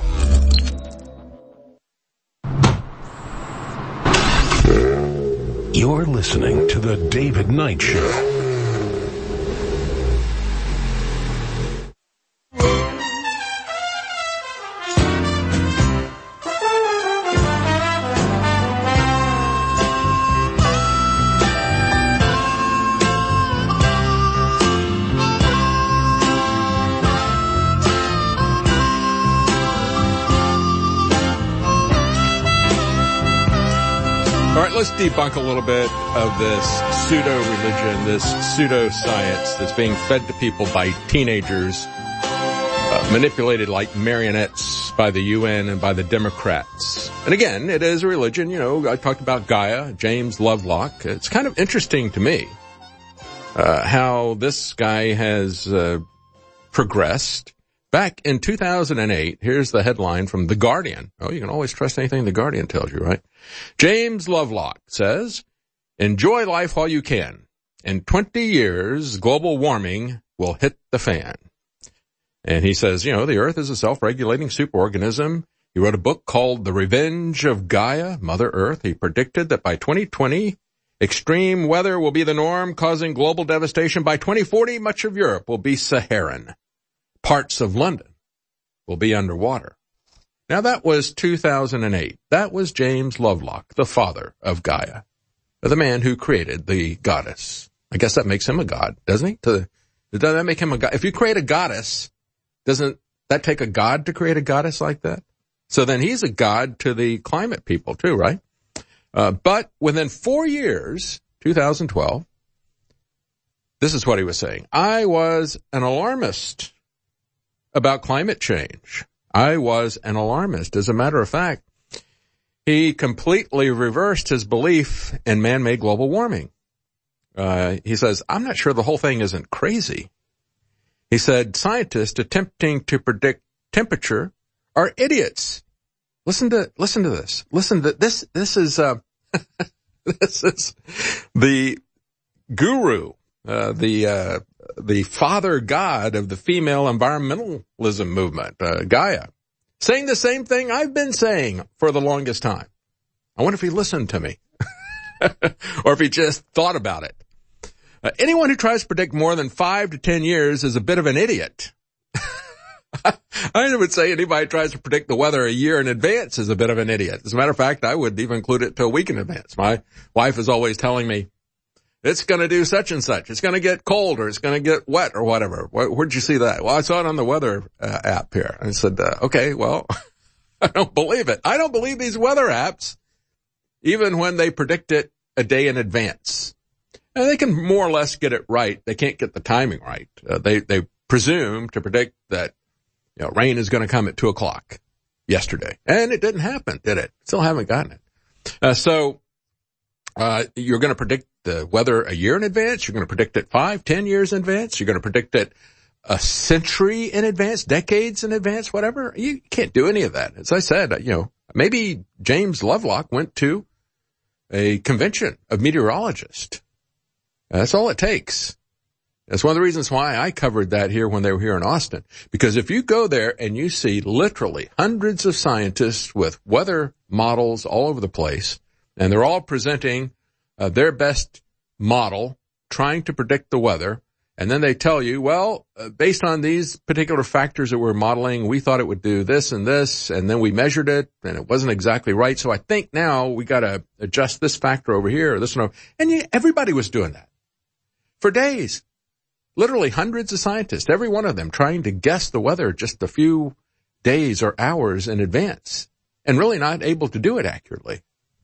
[SPEAKER 1] You're listening to The David Knight Show.
[SPEAKER 2] Let's debunk a little bit of this pseudo-religion, this pseudo-science that's being fed to people by teenagers, uh, manipulated like marionettes by the U N and by the Democrats. And again, it is a religion. You know, I talked about Gaia, James Lovelock. It's kind of interesting to me uh, how this guy has uh, progressed. Back in two thousand eight, here's the headline from The Guardian. Oh, you can always trust anything The Guardian tells you, right? James Lovelock says, enjoy life while you can. In twenty years, global warming will hit the fan. And he says, you know, the Earth is a self-regulating superorganism. He wrote a book called The Revenge of Gaia, Mother Earth. He predicted that by twenty twenty, extreme weather will be the norm, causing global devastation. By twenty forty, much of Europe will be Saharan. Parts of London will be underwater. Now that was two thousand eight. That was James Lovelock, the father of Gaia, the man who created the goddess. I guess that makes him a god, doesn't he? To, does that make him a god? If you create a goddess, doesn't that take a god to create a goddess like that? So then he's a god to the climate people too, right? Uh, but within four years, two thousand twelve, this is what he was saying. I was an alarmist about climate change. I was an alarmist. As a matter of fact, he completely reversed his belief in man-made global warming. Uh, he says, I'm not sure the whole thing isn't crazy. He said, scientists attempting to predict temperature are idiots. Listen to, listen to this. Listen to this. This is, uh, this is the guru, uh, the, uh, the father god of the female environmentalism movement, uh, Gaia, saying the same thing I've been saying for the longest time. I wonder if he listened to me or if he just thought about it. Uh, anyone who tries to predict more than five to ten years is a bit of an idiot. I would say anybody who tries to predict the weather a year in advance is a bit of an idiot. As a matter of fact, I would even include it to a week in advance. My wife is always telling me, it's going to do such and such. It's going to get cold or it's going to get wet or whatever. Where, where'd you see that? Well, I saw it on the weather uh, app here. I said, uh, okay, well, I don't believe it. I don't believe these weather apps, even when they predict it a day in advance. And they can more or less get it right. They can't get the timing right. Uh, they, they presume to predict that, you know, rain is going to come at two o'clock yesterday. And it didn't happen, did it? Still haven't gotten it. Uh, so, uh, you're going to predict the weather a year in advance. You're going to predict it five, ten years in advance. You're going to predict it a century in advance, decades in advance, whatever. You can't do any of that. As I said, you know, maybe James Lovelock went to a convention of meteorologists. That's all it takes. That's one of the reasons why I covered that here when they were here in Austin. Because if you go there and you see literally hundreds of scientists with weather models all over the place, and they're all presenting uh, their best model, trying to predict the weather, and then they tell you, well, uh, based on these particular factors that we're modeling, we thought it would do this and this, and then we measured it, and it wasn't exactly right. So I think now we got to adjust this factor over here, or this one over. And you, everybody was doing that for days. Literally hundreds of scientists, every one of them trying to guess the weather just a few days or hours in advance, and really not able to do it accurately.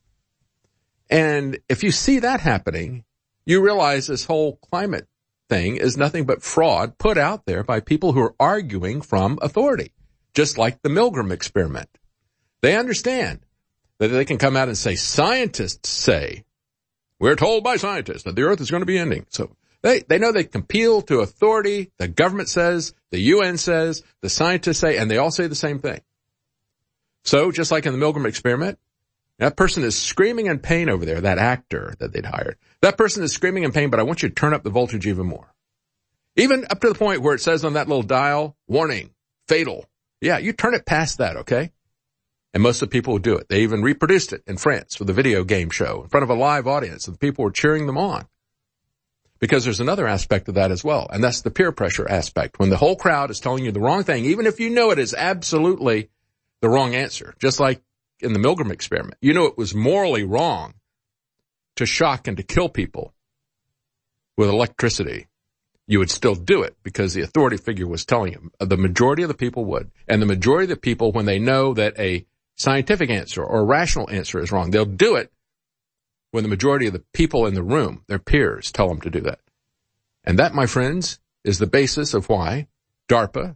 [SPEAKER 2] And if you see that happening, you realize this whole climate thing is nothing but fraud put out there by people who are arguing from authority, just like the Milgram experiment. They understand that they can come out and say, scientists say, we're told by scientists that the earth is going to be ending. So they, they know they can appeal to authority. The government says, the U N says, the scientists say, and they all say the same thing. So just like in the Milgram experiment, That person is screaming in pain over there, that actor that they'd hired. That person is screaming in pain, but I want you to turn up the voltage even more. Even up to the point where it says on that little dial, warning, fatal. Yeah, you turn it past that, okay? And most of the people would do it. They even reproduced it in France with a video game show in front of a live audience, and people were cheering them on. Because there's another aspect of that as well, and that's the peer pressure aspect. When the whole crowd is telling you the wrong thing, even if you know it is absolutely the wrong answer, just like in the Milgram experiment. You know it was morally wrong to shock and to kill people with electricity. You would still do it because the authority figure was telling you. The majority of the people would. And the majority of the people, when they know that a scientific answer or a rational answer is wrong, they'll do it when the majority of the people in the room, their peers, tell them to do that. And that, my friends, is the basis of why DARPA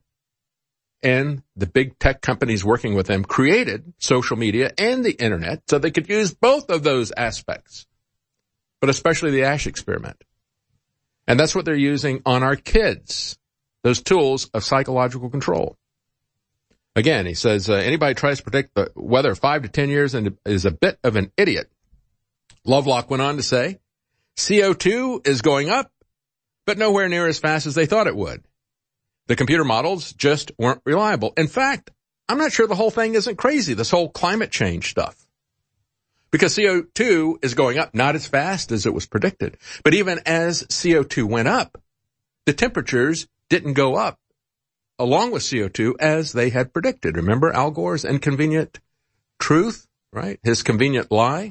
[SPEAKER 2] and the big tech companies working with them created social media and the internet so they could use both of those aspects, but especially the Asch experiment. And that's what they're using on our kids, those tools of psychological control. Again, he says, uh, anybody tries to predict the weather five to ten years and is a bit of an idiot. Lovelock went on to say, C O two is going up, but nowhere near as fast as they thought it would. The computer models just weren't reliable. In fact, I'm not sure the whole thing isn't crazy, this whole climate change stuff. Because C O two is going up, not as fast as it was predicted. But even as C O two went up, the temperatures didn't go up along with C O two as they had predicted. Remember Al Gore's inconvenient truth, right? His convenient lie.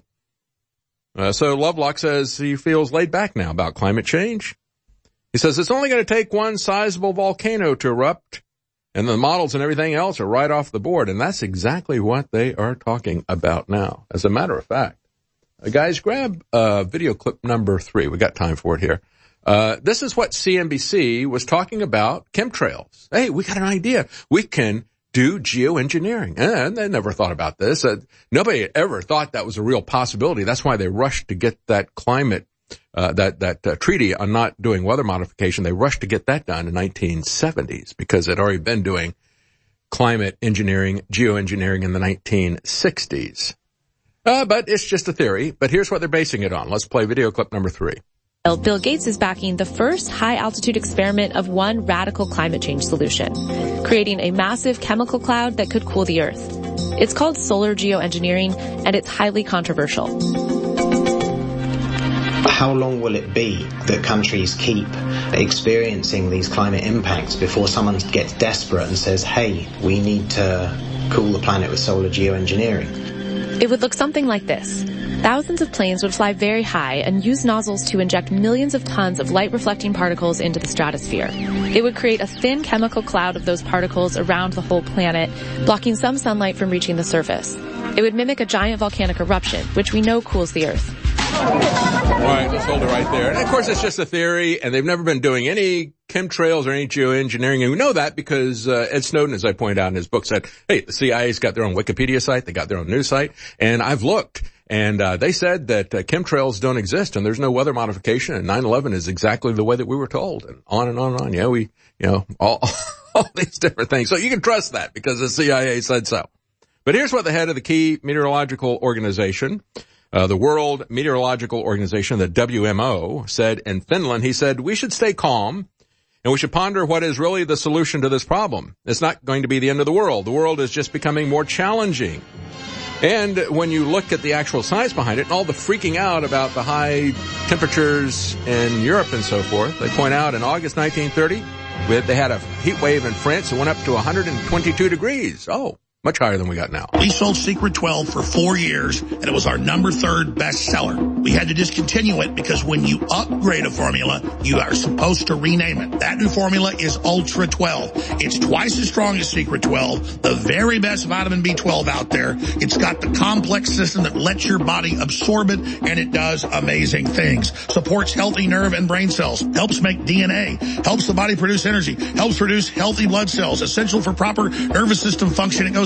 [SPEAKER 2] Uh, so Lovelock says he feels laid back now about climate change. He says it's only going to take one sizable volcano to erupt, and the models and everything else are right off the board. And that's exactly what they are talking about now. As a matter of fact, uh, guys, grab uh, video clip number three. We got time for it here. Uh, this is what C N B C was talking about chemtrails. Hey, we got an idea. We can do geoengineering. And they never thought about this. Uh, nobody ever thought that was a real possibility. That's why they rushed to get that climate Uh, that, that, uh, treaty on not doing weather modification. They rushed to get that done in the nineteen seventies because they'd already been doing climate engineering, geoengineering in the nineteen sixties. Uh, but it's just a theory. But here's what they're basing it on. Let's play video clip number three.
[SPEAKER 17] Bill Gates is backing the first high-altitude experiment of one radical climate change solution, creating a massive chemical cloud that could cool the Earth. It's called solar geoengineering, and it's highly controversial.
[SPEAKER 18] How long will it be that countries keep experiencing these climate impacts before someone gets desperate and says, hey, we need to cool the planet with solar geoengineering?
[SPEAKER 17] It would look something like this. Thousands of planes would fly very high and use nozzles to inject millions of tons of light-reflecting particles into the stratosphere. It would create a thin chemical cloud of those particles around the whole planet, blocking some sunlight from reaching the surface. It would mimic a giant volcanic eruption, which we know cools the Earth.
[SPEAKER 2] All right, let's hold it right there. And of course, it's just a theory, and they've never been doing any chemtrails or any geoengineering. And we know that because uh, Ed Snowden, as I pointed out in his book, said, hey, the C I A's got their own Wikipedia site. They got their own news site. And I've looked, and uh, they said that uh, chemtrails don't exist, and there's no weather modification, and nine eleven is exactly the way that we were told, and on and on and on. Yeah, we, you know, all, all these different things. So you can trust that because the C I A said so. But here's what the head of the key meteorological organization, Uh, the World Meteorological Organization, the W M O, said in Finland. He said, we should stay calm and we should ponder what is really the solution to this problem. It's not going to be the end of the world. The world is just becoming more challenging. And when you look at the actual science behind it and all the freaking out about the high temperatures in Europe and so forth, they point out in August nineteen thirty, they had a heat wave in France that went up to one hundred twenty-two degrees. Oh. Much higher than we got now.
[SPEAKER 5] We sold Secret twelve for four years, and it was our number third bestseller. We had to discontinue it because when you upgrade a formula, you are supposed to rename it. That new formula is Ultra twelve. It's twice as strong as Secret twelve, the very best vitamin B twelve out there. It's got the complex system that lets your body absorb it, and it does amazing things. Supports healthy nerve and brain cells, helps make D N A, helps the body produce energy, helps produce healthy blood cells, essential for proper nervous system function. It goes on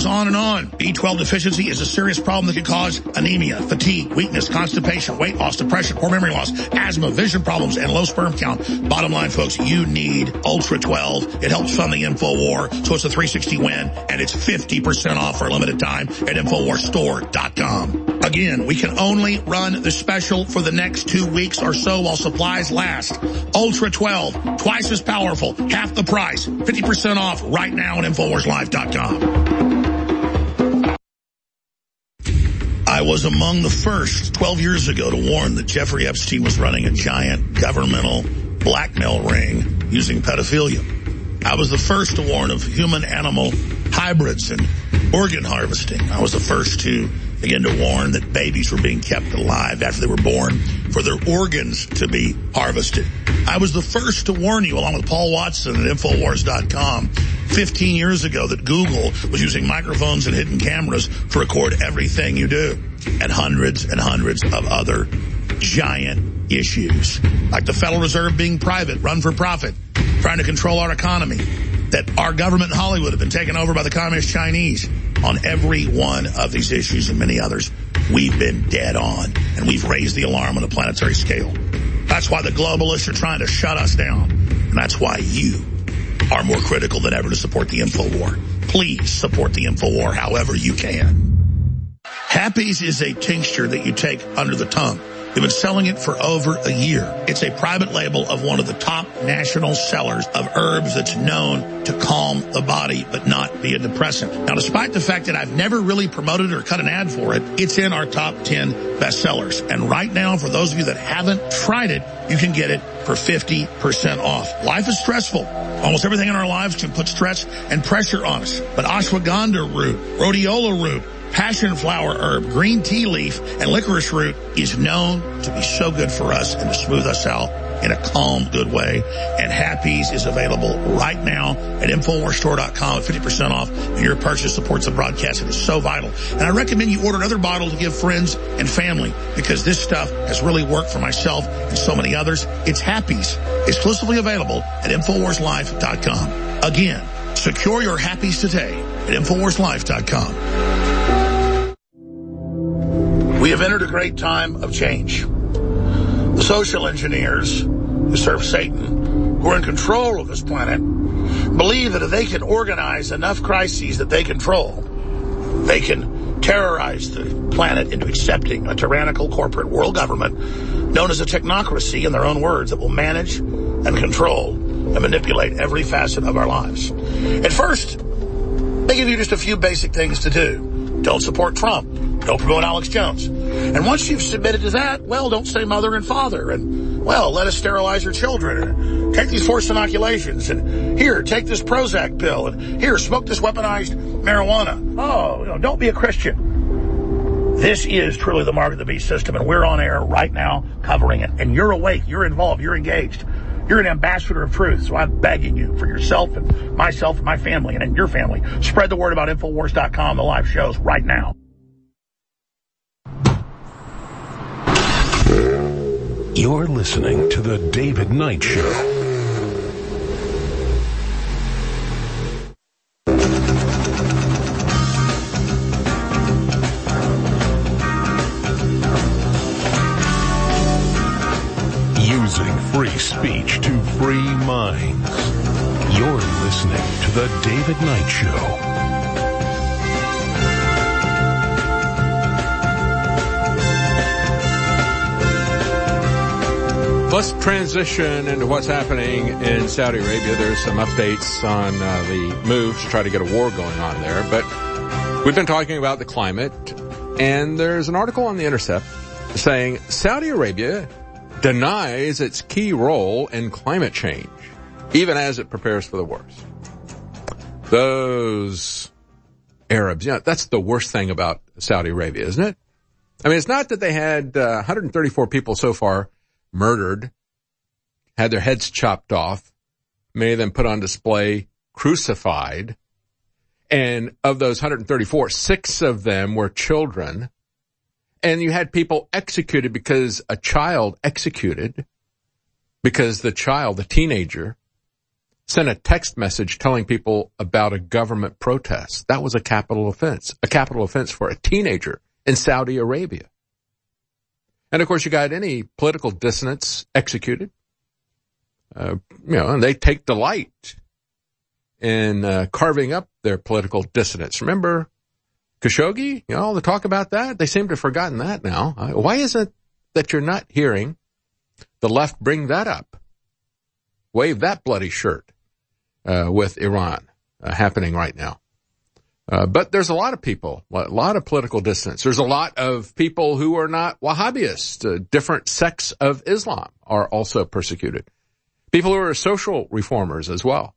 [SPEAKER 5] on and on. B twelve deficiency is a serious problem that can cause anemia, fatigue, weakness, constipation, weight loss, depression, poor memory loss, asthma, vision problems, and low sperm count. Bottom line, folks, you need Ultra twelve. It helps fund the InfoWar, so it's a three sixty win, and it's fifty percent off for a limited time at InfoWar Store dot com. Again, we can only run the special for the next two weeks or so while supplies last. Ultra twelve, twice as powerful, half the price, fifty percent off right now at InfoWars Life dot com. I was among the first twelve years ago to warn that Jeffrey Epstein was running a giant governmental blackmail ring using pedophilia. I was the first to warn of human-animal hybrids and organ harvesting. I was the first to begin to warn that babies were being kept alive after they were born for their organs to be harvested. I was the first to warn you, along with Paul Watson at InfoWars dot com, fifteen years ago, that Google was using microphones and hidden cameras to record everything you do, and hundreds and hundreds of other giant issues, like the Federal Reserve being private, run for profit, trying to control our economy, that our government in Hollywood have been taken over by the Communist Chinese. On every one of these issues and many others, we've been dead on, and we've raised the alarm on a planetary scale. That's why the globalists are trying to shut us down, and that's why you are more critical than ever to support the InfoWar. Please support the InfoWar however you can. Happy's is a tincture that you take under the tongue. They've been selling it for over a year. It's a private label of one of the top national sellers of herbs that's known to calm the body but not be a depressant. Now, despite the fact that I've never really promoted or cut an ad for it, it's in our top ten bestsellers. And right now, for those of you that haven't tried it, you can get it for fifty percent off. Life is stressful. Almost everything in our lives can put stress and pressure on us. But ashwagandha root, rhodiola root, passion flower herb, green tea leaf, and licorice root is known to be so good for us and to smooth us out in a calm, good way. And Happy's is available right now at InfoWars Store dot com at fifty percent off. And your purchase supports the broadcast. It is so vital. And I recommend you order another bottle to give friends and family, because this stuff has really worked for myself and so many others. It's Happy's, exclusively available at InfoWars Life dot com. Again, secure your Happy's today at InfoWars Life dot com. We have entered a great time of change. The social engineers who serve Satan, who are in control of this planet, believe that if they can organize enough crises that they control, they can terrorize the planet into accepting a tyrannical corporate world government known as a technocracy, in their own words, that will manage and control and manipulate every facet of our lives. At first, they give you just a few basic things to do. Don't support Trump. Don't promote Alex Jones. And once you've submitted to that, well, don't say mother and father. And, well, let us sterilize your children. And take these forced inoculations. And here, take this Prozac pill. And here, smoke this weaponized marijuana. Oh, you know, don't be a Christian. This is truly the mark of the beast system, and we're on air right now covering it. And you're awake. You're involved. You're engaged. You're an ambassador of truth, so I'm begging you for yourself and myself and my family and your family. Spread the word about InfoWars dot com, the live shows, right now.
[SPEAKER 1] You're listening to The David Knight Show. Using free speech to free minds. You're listening to The David Knight Show.
[SPEAKER 2] Let's transition into what's happening in Saudi Arabia. There's some updates on uh, the moves to try to get a war going on there. But we've been talking about the climate, and there's an article on The Intercept saying Saudi Arabia denies its key role in climate change, even as it prepares for the worst. Those Arabs, you know, that's the worst thing about Saudi Arabia, isn't it? I mean, it's not that they had uh, one hundred thirty-four people so far murdered, had their heads chopped off, many of them put on display, crucified, and of those one hundred thirty-four, six of them were children. And you had people executed because a child executed, because the child, the teenager, sent a text message telling people about a government protest. That was a capital offense, a capital offense for a teenager in Saudi Arabia. And of course, you got any political dissonance executed. Uh, you know, and they take delight in uh, carving up their political dissonance. Remember Khashoggi? You know, all the talk about that? They seem to have forgotten that now. Uh, why is it that you're not hearing the left bring that up? Wave that bloody shirt uh, with Iran uh, happening right now. Uh, but there's a lot of people, a lot of political dissonance. There's a lot of people who are not Wahhabists. Uh, different sects of Islam are also persecuted. People who are social reformers as well,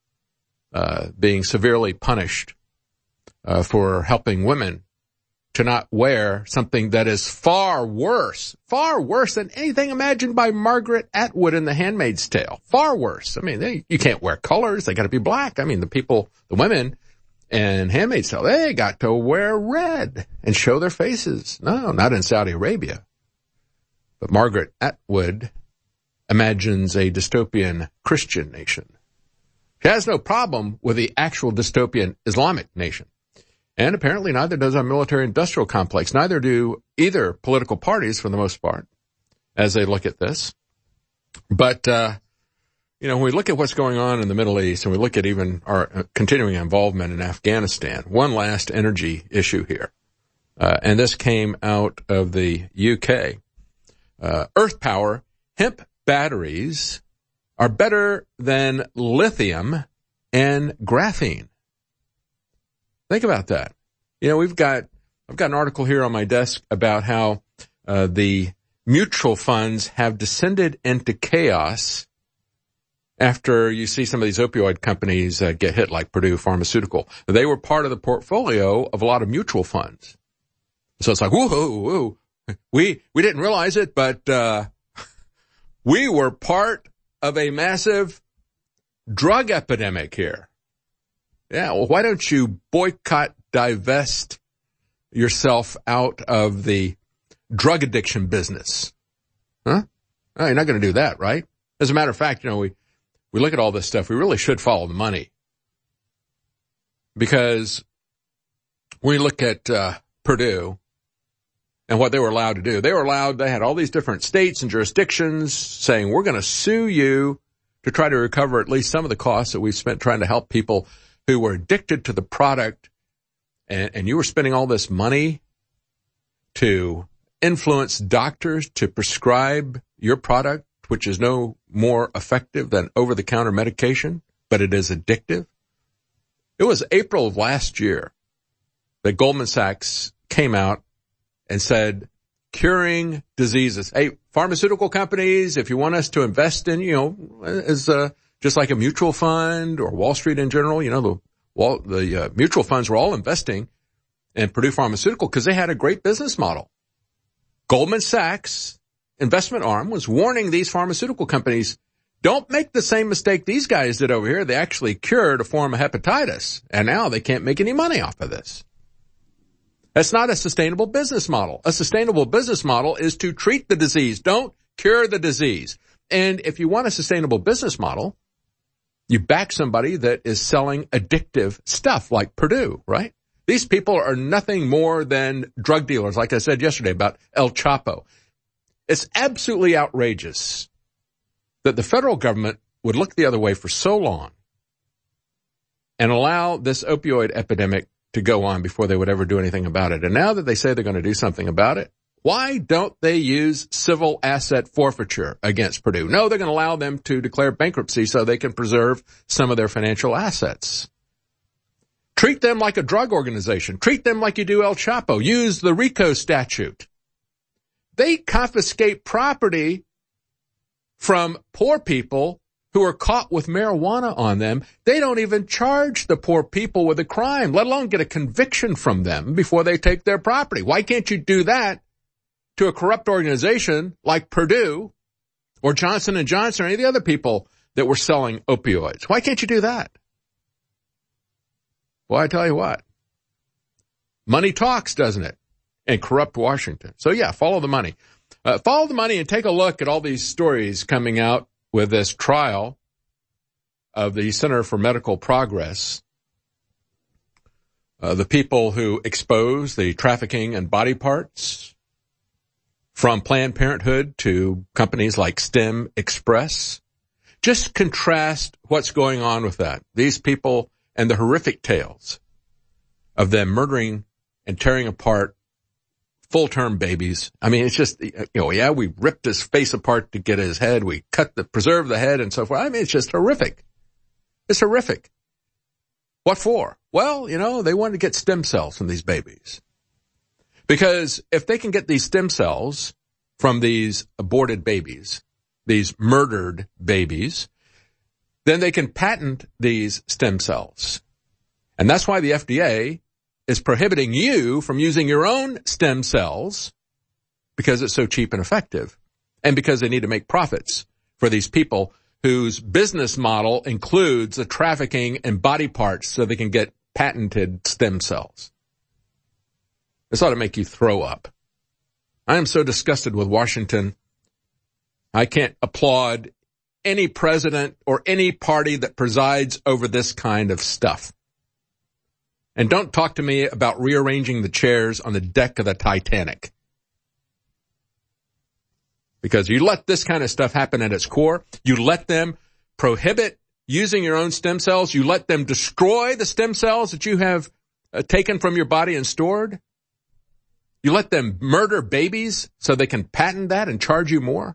[SPEAKER 2] uh, being severely punished uh, for helping women to not wear something that is far worse, far worse than anything imagined by Margaret Atwood in The Handmaid's Tale. Far worse. I mean, they, you can't wear colors. They got to be black. I mean, the people, the women in Handmaid's Tale, they got to wear red and show their faces. No, not in Saudi Arabia. But Margaret Atwood imagines a dystopian Christian nation. She has no problem with the actual dystopian Islamic nation. And apparently neither does our military-industrial complex. Neither do either political parties, for the most part, as they look at this. But, uh, you know, when we look at what's going on in the Middle East, and we look at even our continuing involvement in Afghanistan, one last energy issue here. Uh, and this came out of the U K. Uh, Earth Power, hemp batteries are better than lithium and graphene. Think about that. You know, we've got, I've got an article here on my desk about how uh, the mutual funds have descended into chaos after you see some of these opioid companies uh, get hit, like Purdue Pharmaceutical. They were part of the portfolio of a lot of mutual funds. So it's like, woo, woo, woo. We, we didn't realize it, but, uh, we were part of a massive drug epidemic here. Yeah, well, why don't you boycott, divest yourself out of the drug addiction business? Huh? Oh, you're not going to do that, right? As a matter of fact, you know, we, we look at all this stuff, we really should follow the money. Because when we look at uh, Purdue and what they were allowed to do, they were allowed, they had all these different states and jurisdictions saying, we're going to sue you to try to recover at least some of the costs that we've spent trying to help people who were addicted to the product, and, and you were spending all this money to influence doctors to prescribe your product, which is no more effective than over-the-counter medication, but it is addictive. It was April of last year that Goldman Sachs came out and said, curing diseases. Hey, pharmaceutical companies, if you want us to invest in, you know, as uh, just like a mutual fund or Wall Street in general, you know, the Wall, the uh, mutual funds were all investing in Purdue Pharmaceutical because they had a great business model. Goldman Sachs investment arm was warning these pharmaceutical companies, don't make the same mistake these guys did over here. They actually cured a form of hepatitis, and now they can't make any money off of this. That's not a sustainable business model. A sustainable business model is to treat the disease. Don't cure the disease. And if you want a sustainable business model, you back somebody that is selling addictive stuff like Purdue, right? These people are nothing more than drug dealers, like I said yesterday about El Chapo. It's absolutely outrageous that the federal government would look the other way for so long and allow this opioid epidemic to go on before they would ever do anything about it. And now that they say they're going to do something about it, why don't they use civil asset forfeiture against Purdue? No, they're going to allow them to declare bankruptcy so they can preserve some of their financial assets. Treat them like a drug organization. Treat them like you do El Chapo. Use the RICO statute. They confiscate property from poor people who are caught with marijuana on them. They don't even charge the poor people with a crime, let alone get a conviction from them before they take their property. Why can't you do that to a corrupt organization like Purdue or Johnson and Johnson or any of the other people that were selling opioids? Why can't you do that? Well, I tell you what, money talks, doesn't it? And corrupt Washington. So yeah, follow the money. Uh, follow the money and take a look at all these stories coming out with this trial of the Center for Medical Progress, uh, the people who expose the trafficking in body parts from Planned Parenthood to companies like STEM Express. Just contrast what's going on with that. These people and the horrific tales of them murdering and tearing apart full-term babies. I mean, it's just, you know, yeah, we ripped his face apart to get his head. We cut the, preserve the head and so forth. I mean, it's just horrific. It's horrific. What for? Well, you know, they wanted to get stem cells from these babies. Because if they can get these stem cells from these aborted babies, these murdered babies, then they can patent these stem cells. And that's why the F D A is prohibiting you from using your own stem cells, because it's so cheap and effective, and because they need to make profits for these people whose business model includes the trafficking in body parts so they can get patented stem cells. This ought to make you throw up. I am so disgusted with Washington. I can't applaud any president or any party that presides over this kind of stuff. And don't talk to me about rearranging the chairs on the deck of the Titanic. Because you let this kind of stuff happen at its core. You let them prohibit using your own stem cells. You let them destroy the stem cells that you have uh, taken from your body and stored. You let them murder babies so they can patent that and charge you more.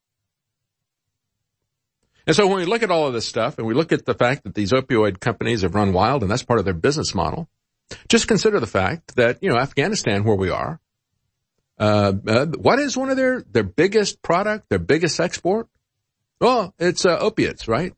[SPEAKER 2] And so when we look at all of this stuff and we look at the fact that these opioid companies have run wild and that's part of their business model, just consider the fact that, you know, Afghanistan, where we are, uh, uh what is one of their, their biggest product, their biggest export? Well, it's uh, opiates, right?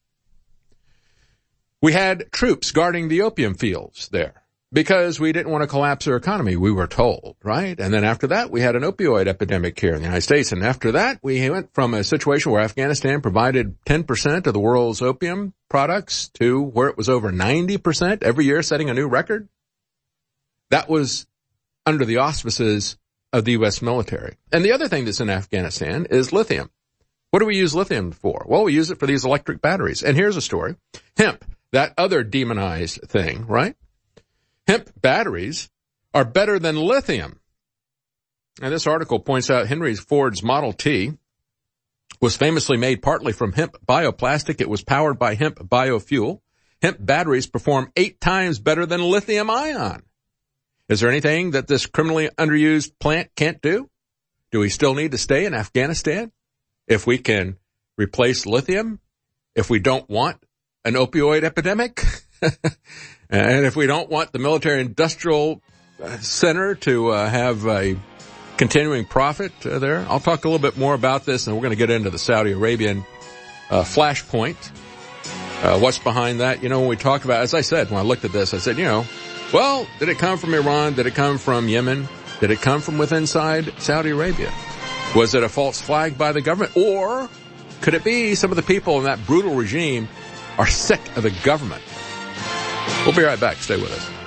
[SPEAKER 2] We had troops guarding the opium fields there because we didn't want to collapse our economy, we were told, right? And then after that, we had an opioid epidemic here in the United States. And after that, we went from a situation where Afghanistan provided ten percent of the world's opium products to where it was over ninety percent every year, setting a new record. That was under the auspices of the U S military. And the other thing that's in Afghanistan is lithium. What do we use lithium for? Well, we use it for these electric batteries. And here's a story. Hemp, that other demonized thing, right? Hemp batteries are better than lithium. And this article points out Henry Ford's Model T was famously made partly from hemp bioplastic. It was powered by hemp biofuel. Hemp batteries perform eight times better than lithium ion. Is there anything that this criminally underused plant can't do? Do we still need to stay in Afghanistan if we can replace lithium? If we don't want an opioid epidemic? And if we don't want the military-industrial center to uh, have a continuing profit uh, there? I'll talk a little bit more about this, and we're going to get into the Saudi Arabian uh, flashpoint. Uh, what's behind that? You know, when we talk about, as I said, when I looked at this, I said, you know, well, did it come from Iran? Did it come from Yemen? Did it come from within inside Saudi Arabia? Was it a false flag by the government? Or could it be some of the people in that brutal regime are sick of the government? We'll be right back. Stay with us.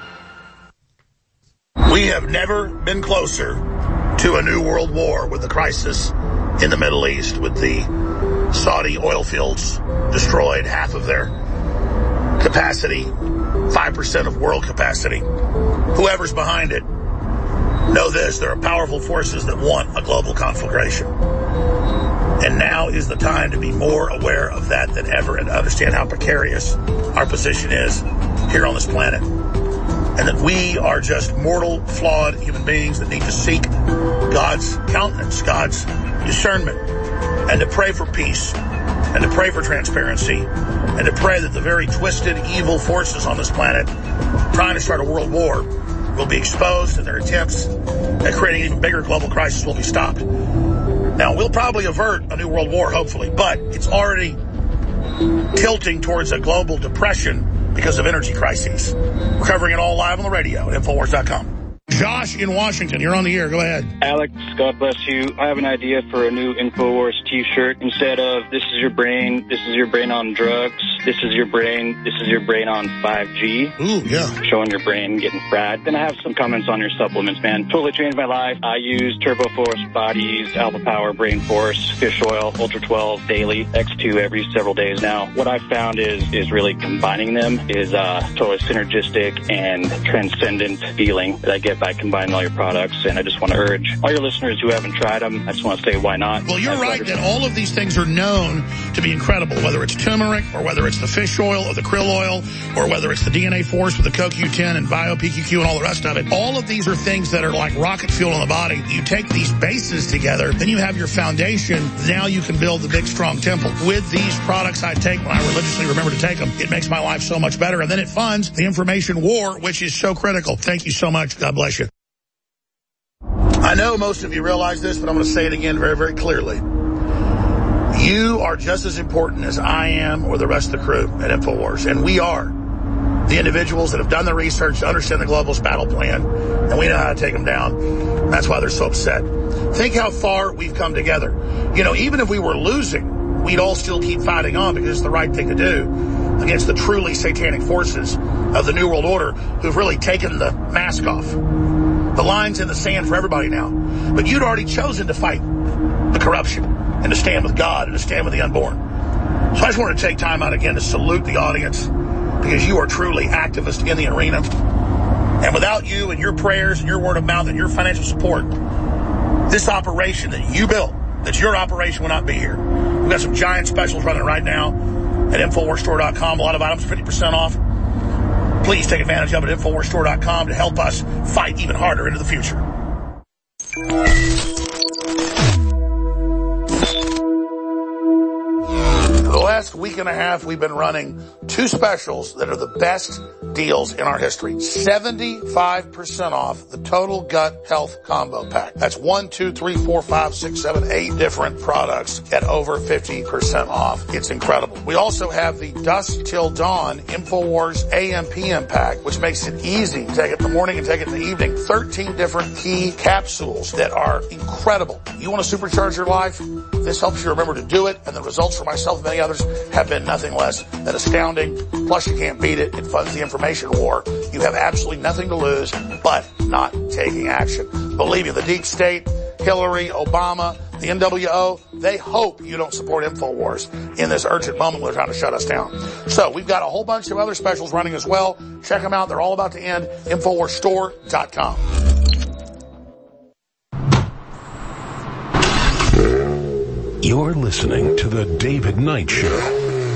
[SPEAKER 5] We have never been closer to a new world war with the crisis in the Middle East, with the Saudi oil fields destroyed, half of their capacity, five percent of world capacity. Whoever's behind it, know this, there are powerful forces that want a global conflagration. And now is the time to be more aware of that than ever and understand how precarious our position is here on this planet. And that we are just mortal, flawed human beings that need to seek God's countenance, God's discernment, and to pray for peace, and to pray for transparency, and to pray that the very twisted, evil forces on this planet trying to start a world war will be exposed, and their attempts at creating an even bigger global crisis will be stopped. Now, we'll probably avert a new world war, hopefully, but it's already tilting towards a global depression because of energy crises. We're covering it all live on the radio at Infowars dot com. Josh in Washington, you're on the air. Go ahead.
[SPEAKER 6] Alex, God bless you. I have an idea for a new InfoWars t-shirt. Instead of this is your brain, this is your brain on drugs, this is your brain, this is your brain on five G.
[SPEAKER 5] Ooh, yeah.
[SPEAKER 6] Showing your brain getting fried. Then I have some comments on your supplements, man. Totally changed my life. I use Turbo Force, Bodies, Alpha Power, Brain Force, Fish Oil, Ultra twelve daily, X two every several days now. What I found is is really combining them is uh, totally synergistic and transcendent feeling that I get by combining all your products. And I just want to urge all your listeners who haven't tried them, I just want to say why not.
[SPEAKER 5] Well, you're right that all of these things are known to be incredible, whether it's turmeric or whether it's the fish oil or the krill oil or whether it's the D N A Force with the C O Q ten and Bio-P Q Q and all the rest of it. All of these are things that are like rocket fuel in the body. You take these bases together, then you have your foundation. Now you can build the big, strong temple. With these products I take when I religiously remember to take them, it makes my life so much better. And then it funds the information war, which is so critical. Thank you so much. God bless you. I know most of you realize this, but I'm going to say it again very, very clearly. You are just as important as I am or the rest of the crew at InfoWars. And we are the individuals that have done the research to understand the globalist battle plan, and we know how to take them down. That's why they're so upset. Think how far we've come together. You know, even if we were losing, we'd all still keep fighting on because it's the right thing to do against the truly satanic forces of the New World Order who've really taken the mask off. The line's in the sand for everybody now. But you'd already chosen to fight the corruption and to stand with God and to stand with the unborn. So I just wanted to take time out again to salute the audience because you are truly activists in the arena. And without you and your prayers and your word of mouth and your financial support, this operation that you built, that's your operation, will not be here. We've got some giant specials running right now at Infowars Store dot com. A lot of items fifty percent off. Please take advantage of it at Infowars Store dot com to help us fight even harder into the future. For the last week and a half, we've been running two specials that are the best deals in our history. seventy-five percent off the Total Gut Health Combo Pack. That's one, two, three, four, five, six, seven, eight different products at over fifty percent off. It's incredible. We also have the Dusk Till Dawn InfoWars A M P M Pack, which makes it easy to take it in the morning and take it in the evening. thirteen different key capsules that are incredible. You want to supercharge your life? This helps you remember to do it, and the results for myself and many others have been nothing less than astounding. Plus, you can't beat it. It funds the information war. You have absolutely nothing to lose but not taking action. Believe me, the deep state, Hillary, Obama, the N W O, they hope you don't support InfoWars in this urgent moment where they're trying to shut us down. So we've got a whole bunch of other specials running as well. Check them out. They're all about to end. Infowars Store dot com.
[SPEAKER 1] You're listening to The David Knight Show.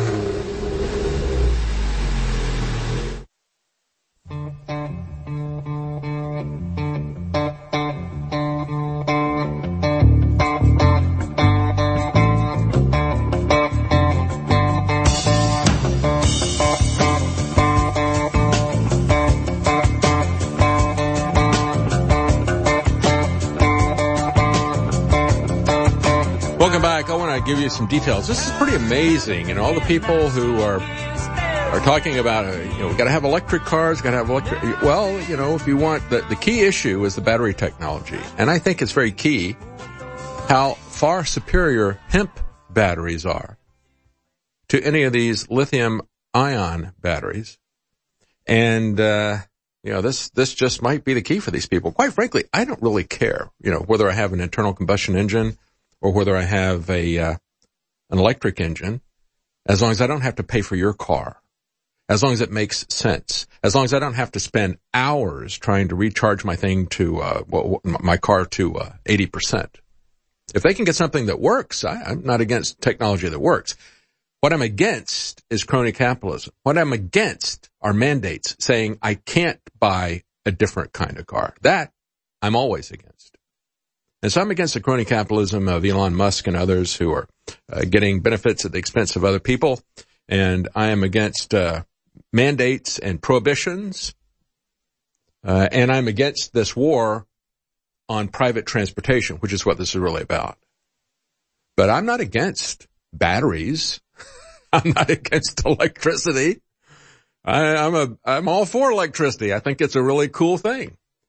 [SPEAKER 2] Welcome back. I want to give you some details. This is pretty amazing, and all the people who are are talking about, uh, you know, we got to have electric cars, got to have electric. Well, you know, if you want, the the key issue is the battery technology, and I think it's very key how far superior hemp batteries are to any of these lithium-ion batteries, and uh, you know, this this just might be the key for these people. Quite frankly, I don't really care, you know, whether I have an internal combustion engine or whether I have a uh, an electric engine, as long as I don't have to pay for your car, as long as it makes sense, as long as I don't have to spend hours trying to recharge my thing to uh, well, my car to uh, eighty percent. If they can get something that works, I, I'm not against technology that works. What I'm against is crony capitalism. What I'm against are mandates saying I can't buy a different kind of car. That I'm always against. And so I'm against the crony capitalism of Elon Musk and others who are uh, getting benefits at the expense of other people. And I am against uh, mandates and prohibitions. Uh, and I'm against this war on private transportation, which is what this is really about. But I'm not against batteries. I'm not against electricity. I, I'm a, I'm all for electricity. I think it's a really cool thing.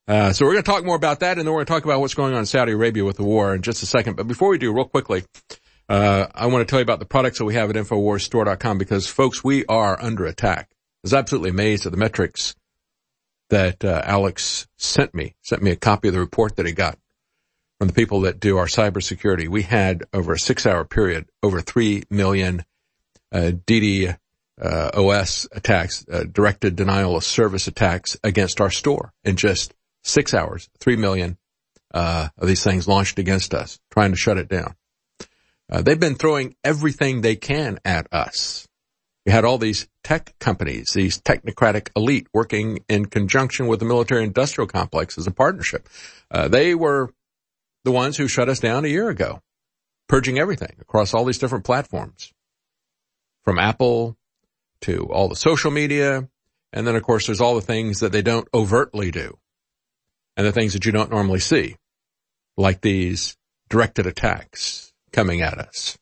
[SPEAKER 2] Uh, so we're going to talk more about that, and then we're going to talk about what's going on in Saudi Arabia with the war in just a second. But before we do, real quickly, uh, I want to tell you about the products that we have at Infowars Store dot com because, folks, we are under attack. I was absolutely amazed at the metrics that uh, Alex sent me, sent me a copy of the report that he got from the people that do our cybersecurity. We had, over a six-hour period, over three million uh, D D uh, O S attacks, uh, directed denial of service attacks against our store in just six hours. Three million uh, of these things launched against us, trying to shut it down. Uh, they've been throwing everything they can at us. We had all these tech companies, these technocratic elite working in conjunction with the military-industrial complex as a partnership. Uh, they were the ones who shut us down a year ago, purging everything across all these different platforms, from Apple to all the social media. And then, of course, there's all the things that they don't overtly do and the things that you don't normally see, like these directed attacks coming at us.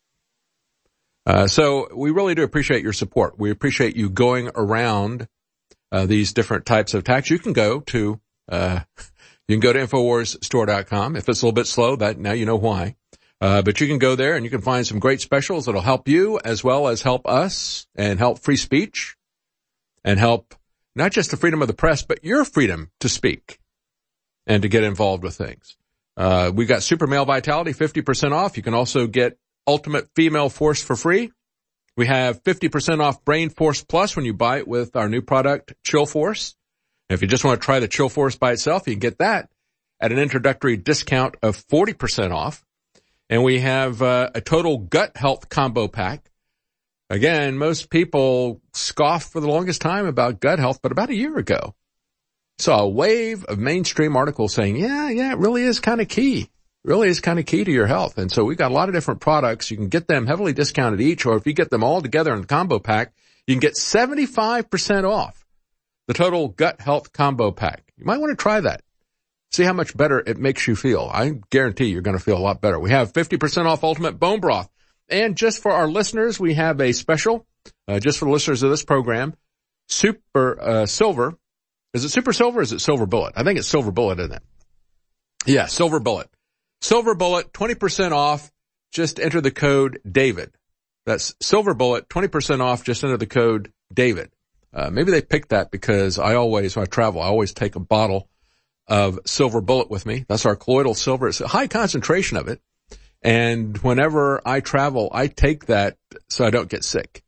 [SPEAKER 2] Uh, so we really do appreciate your support. We appreciate you going around uh, these different types of attacks. You can go to, uh, you can go to Infowars Store dot com. If it's a little bit slow, that now you know why. Uh, but you can go there and you can find some great specials that'll help you as well as help us and help free speech and help not just the freedom of the press, but your freedom to speak and to get involved with things. Uh, we got Super Male Vitality, fifty percent off. You can also get Ultimate Female Force for free. We have fifty percent off Brain Force Plus when you buy it with our new product, Chill Force. And if you just want to try the Chill Force by itself, you can get that at an introductory discount of forty percent off. And we have uh, a total gut health combo pack. Again, most people scoffed for the longest time about gut health, but about a year ago, saw a wave of mainstream articles saying, yeah, yeah, it really is kind of key. Really is kind of key to your health. And so we got a lot of different products. You can get them heavily discounted each, or if you get them all together in the combo pack, you can get seventy-five percent off the total gut health combo pack. You might want to try that. See how much better it makes you feel. I guarantee you're going to feel a lot better. We have fifty percent off Ultimate Bone Broth. And just for our listeners, we have a special, uh, just for the listeners of this program, Super uh, Silver. Is it Super Silver or is it Silver Bullet? I think it's Silver Bullet, isn't it? Yeah, Silver Bullet. Silver Bullet, twenty percent off. Just enter the code David. That's Silver Bullet, twenty percent off. Just enter the code David. Uh, maybe they picked that because I always, when I travel, I always take a bottle of Silver Bullet with me. That's our colloidal silver. It's a high concentration of it. And whenever I travel, I take that so I don't get sick.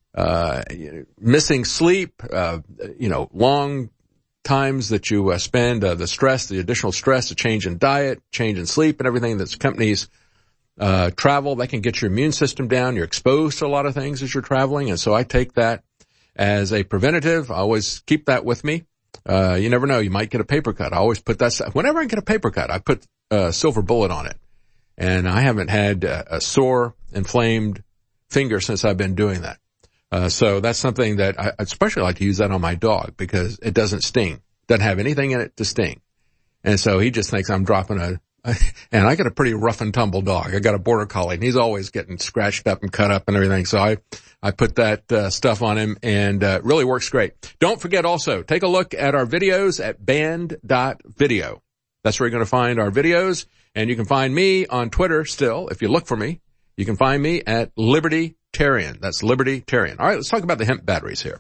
[SPEAKER 2] Uh, missing sleep, uh, you know, long times that you uh, spend, uh, the stress, the additional stress, the change in diet, change in sleep, and everything that's companies uh, travel, that can get your immune system down. You're exposed to a lot of things as you're traveling, and so I take that as a preventative. I always keep that with me. Uh, you never know, you might get a paper cut. I always put that, whenever I get a paper cut, I put uh, Silver Bullet on it. And I haven't had a, a sore, inflamed finger since I've been doing that. Uh, so that's something that I especially like to use that on my dog because it doesn't sting. Doesn't have anything in it to sting. And so he just thinks I'm dropping a, and I got a pretty rough and tumble dog. I got a border collie and he's always getting scratched up and cut up and everything. So I, I put that, uh, stuff on him and, uh, really works great. Don't forget also, take a look at our videos at band dot video. That's where you're going to find our videos. And you can find me on Twitter still. If you look for me, you can find me at Liberty-Tarian. That's Liberty-Tarian. All right, let's talk about the hemp batteries here.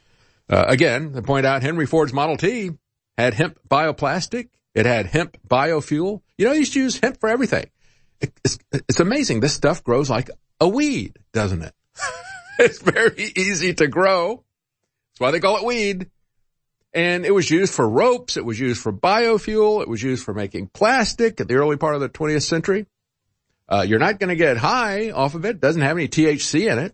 [SPEAKER 2] Uh, again, to point out, Henry Ford's Model T had hemp bioplastic. It had hemp biofuel. You know, you used to use hemp for everything. It, it's, it's amazing. This stuff grows like a weed, doesn't it? It's very easy to grow. That's why they call it weed. And it was used for ropes. It was used for biofuel. It was used for making plastic at the early part of the twentieth century. Uh, you're not going to get high off of it. It doesn't have any T H C in it.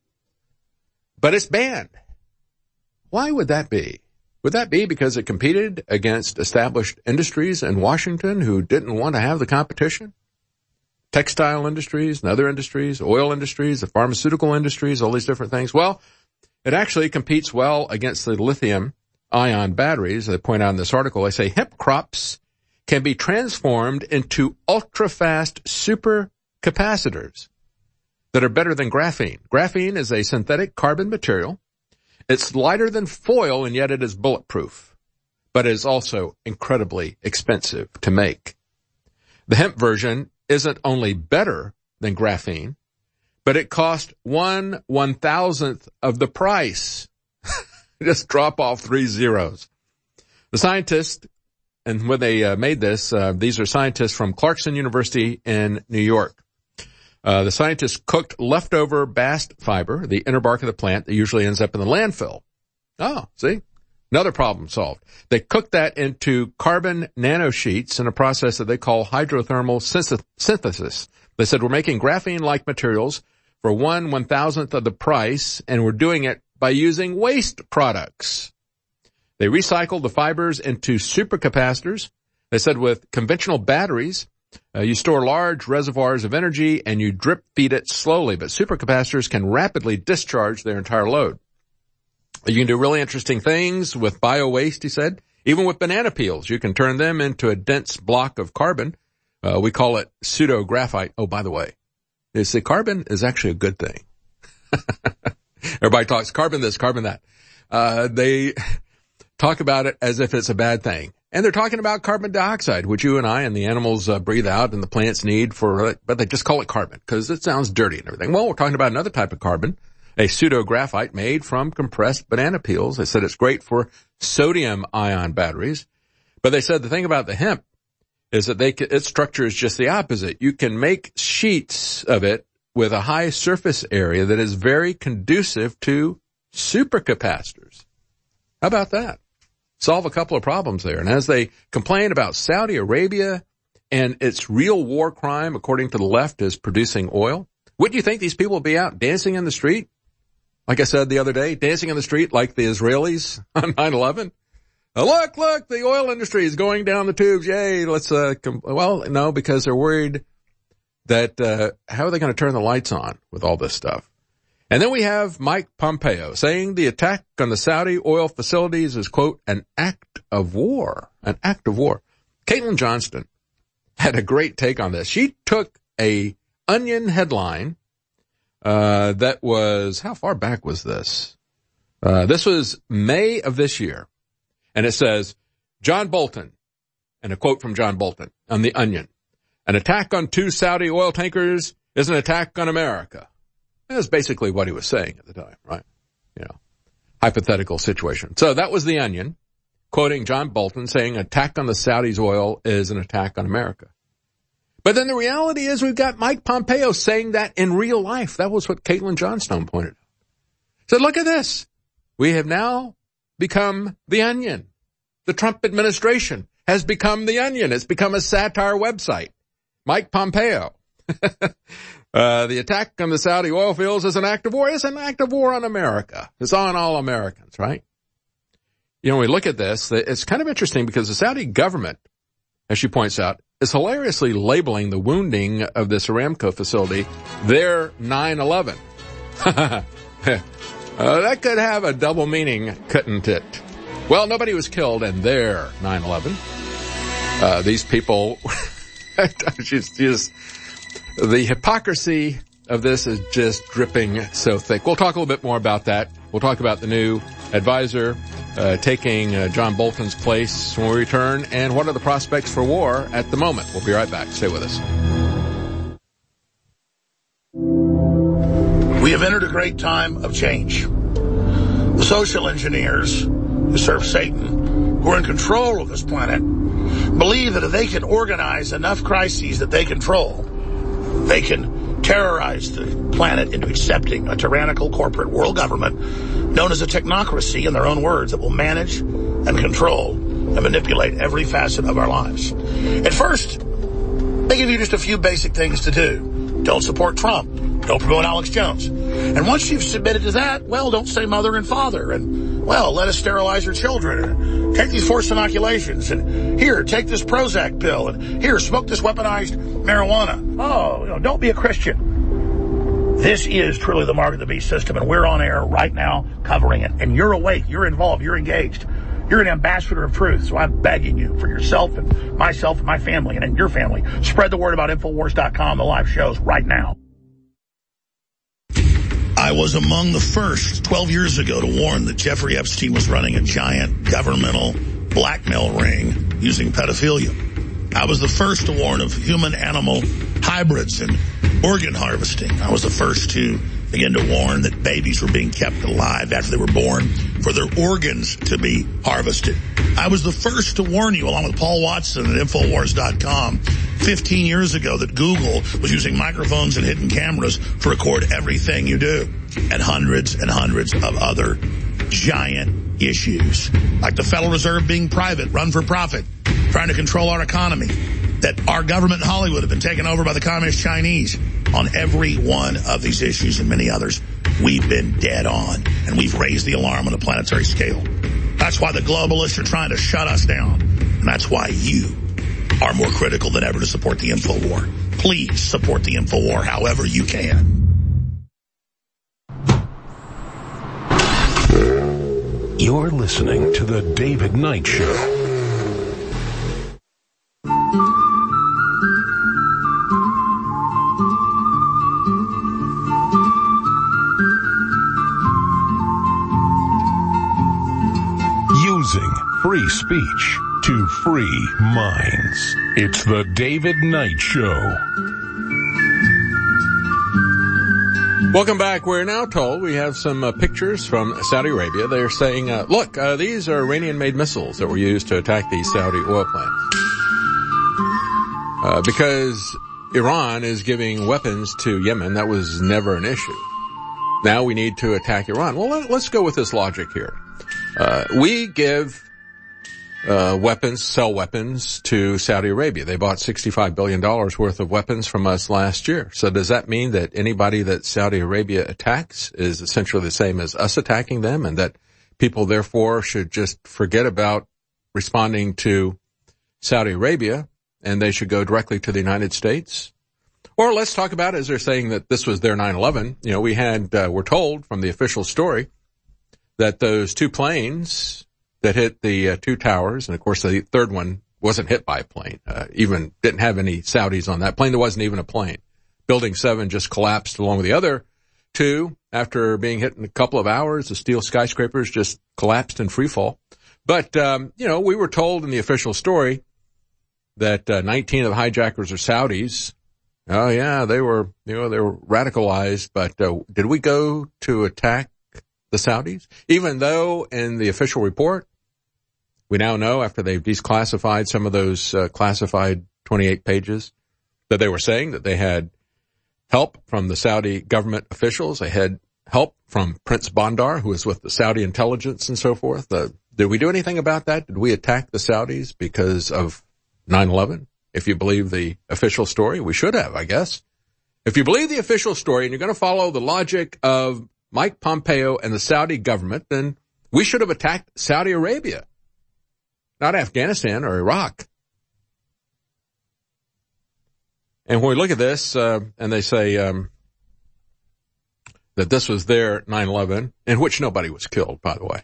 [SPEAKER 2] But it's banned. Why would that be? Would that be because it competed against established industries in Washington who didn't want to have the competition? Textile industries and other industries, oil industries, the pharmaceutical industries, all these different things. Well, it actually competes well against the lithium ion batteries. They point out in this article, they say hemp crops can be transformed into ultra-fast super capacitors that are better than graphene. Graphene is a synthetic carbon material. It's lighter than foil, and yet it is bulletproof. but is also incredibly expensive to make. The hemp version isn't only better than graphene, but it cost one one thousandth of the price. Just drop off three zeros. The scientists, and when they uh, made this, uh, these are scientists from Clarkson University in New York. Uh, the scientists cooked leftover bast fiber, the inner bark of the plant that usually ends up in the landfill. Oh, see? Another problem solved. They cooked that into carbon nanosheets in a process that they call hydrothermal synthesis. They said, we're making graphene-like materials for one one-thousandth of the price, and we're doing it by using waste products. They recycled the fibers into supercapacitors. They said with conventional batteries, uh, you store large reservoirs of energy and you drip feed it slowly, but supercapacitors can rapidly discharge their entire load. You can do really interesting things with bio-waste, he said. Even with banana peels, you can turn them into a dense block of carbon. Uh, we call it pseudographite. Oh, by the way, they say carbon is actually a good thing. Everybody talks carbon this, carbon that. Uh, they talk about it as if it's a bad thing. And they're talking about carbon dioxide, which you and I and the animals uh, breathe out and the plants need for, but they just call it carbon because it sounds dirty and everything. Well, we're talking about another type of carbon, a pseudographite made from compressed banana peels. They said it's great for sodium ion batteries. But they said the thing about the hemp is that they can, its structure is just the opposite. You can make sheets of it with a high surface area that is very conducive to supercapacitors. How about that? Solve a couple of problems there. And as they complain about Saudi Arabia and its real war crime, according to the left, is producing oil, wouldn't you think these people would be out dancing in the street? Like I said the other day, dancing in the street like the Israelis on nine eleven. Oh, look, look, the oil industry is going down the tubes. Yay, let's, uh, com- well, no, because they're worried that, uh, how are they going to turn the lights on with all this stuff? And then we have Mike Pompeo saying the attack on the Saudi oil facilities is, quote, an act of war, an act of war. Caitlin Johnston had a great take on this. She took a Onion headline, uh, that was, how far back was this? Uh, this was May of this year. And it says, John Bolton, and a quote from John Bolton on the Onion, an attack on two Saudi oil tankers is an attack on America. That's basically what he was saying at the time, right? You know, hypothetical situation. So that was the Onion, quoting John Bolton saying attack on the Saudis' oil is an attack on America. But then the reality is we've got Mike Pompeo saying that in real life. That was what Caitlin Johnstone pointed out. Said, look at this. We have now become the Onion. The Trump administration has become the Onion. It's become a satire website. Mike Pompeo. uh, the attack on the Saudi oil fields is an act of war. It's an act of war on America. It's on all Americans, right? You know, when we look at this, it's kind of interesting because the Saudi government, as she points out, is hilariously labeling the wounding of this Aramco facility their nine eleven. uh, that could have a double meaning, couldn't it? Well, nobody was killed in their nine eleven. Uh, these people, just, just, the hypocrisy of this is just dripping so thick. We'll talk a little bit more about that. We'll talk about the new advisor uh, taking uh, John Bolton's place when we return, and what are the prospects for war at the moment. We'll be right back. Stay with us.
[SPEAKER 5] We have entered a great time of change. The social engineers who serve Satan, who are in control of this planet, believe that if they can organize enough crises that they control, they can terrorize the planet into accepting a tyrannical corporate world government known as a technocracy, in their own words, that will manage and control and manipulate every facet of our lives. At first, they give you just a few basic things to do. Don't support Trump. Don't promote Alex Jones. And once you've submitted to that, well, don't say mother and father. And, well, let us sterilize your children. And take these forced inoculations. And here, take this Prozac pill. And here, smoke this weaponized marijuana. Oh, you know, don't be a Christian. This is truly the Mark of the Beast system, and we're on air right now covering it. And you're awake. You're involved. You're engaged. You're an ambassador of truth, so I'm begging you for yourself and myself and my family and your family. Spread the word about Infowars dot com, the live shows, right now.
[SPEAKER 9] I was among the first twelve years ago to warn that Jeffrey Epstein was running a giant governmental
[SPEAKER 5] blackmail ring using pedophilia. I was the first to warn of human-animal hybrids and organ harvesting. I was the first to begin to warn that babies were being kept alive after they were born for their organs to be harvested. I was the first to warn you, along with Paul Watson at Infowars dot com, fifteen years ago, that Google was using microphones and hidden cameras to record everything you do, and hundreds and hundreds of other giant issues, like the Federal Reserve being private, run for profit, trying to control our economy, that our government in Hollywood have been taken over by the Communist Chinese. On every one of these issues and many others, we've been dead on, and we've raised the alarm on a planetary scale. That's why the globalists are trying to shut us down, and that's why you are more critical than ever to support the InfoWar. Please support the InfoWar however you can.
[SPEAKER 1] You're listening to The David Knight Show. Using free speech to free minds. It's The David Knight Show.
[SPEAKER 2] Welcome back. We're now told we have some uh, pictures from Saudi Arabia. They're saying, uh, look, uh, these are Iranian-made missiles that were used to attack these Saudi oil plants. Uh, because Iran is giving weapons to Yemen, that was never an issue. Now we need to attack Iran. Well, let, let's go with this logic here. Uh, we give uh weapons, sell weapons to Saudi Arabia. They bought sixty-five billion dollars worth of weapons from us last year. So does that mean that anybody that Saudi Arabia attacks is essentially the same as us attacking them, and that people therefore should just forget about responding to Saudi Arabia and they should go directly to the United States? Or let's talk about, as they're saying that this was their nine eleven. You know, we had, uh, we're told from the official story that those two planes that hit the uh, two towers, and of course the third one wasn't hit by a plane, uh, even didn't have any Saudis on that plane. There wasn't even a plane. Building seven just collapsed along with the other two. After being hit in a couple of hours, the steel skyscrapers just collapsed in free fall. But, um, you know, we were told in the official story that uh, nineteen of the hijackers are Saudis. Oh yeah, they were, you know, they were radicalized, but uh, did we go to attack the Saudis? Even though in the official report, we now know after they've declassified some of those uh, classified twenty-eight pages that they were saying that they had help from the Saudi government officials. They had help from Prince Bandar, who was with the Saudi intelligence and so forth. Uh, did we do anything about that? Did we attack the Saudis because of nine eleven? If you believe the official story, we should have, I guess. If you believe the official story and you're going to follow the logic of Mike Pompeo and the Saudi government, then we should have attacked Saudi Arabia, not Afghanistan or Iraq. And when we look at this, uh, and they say um, that this was their nine eleven, in which nobody was killed, by the way.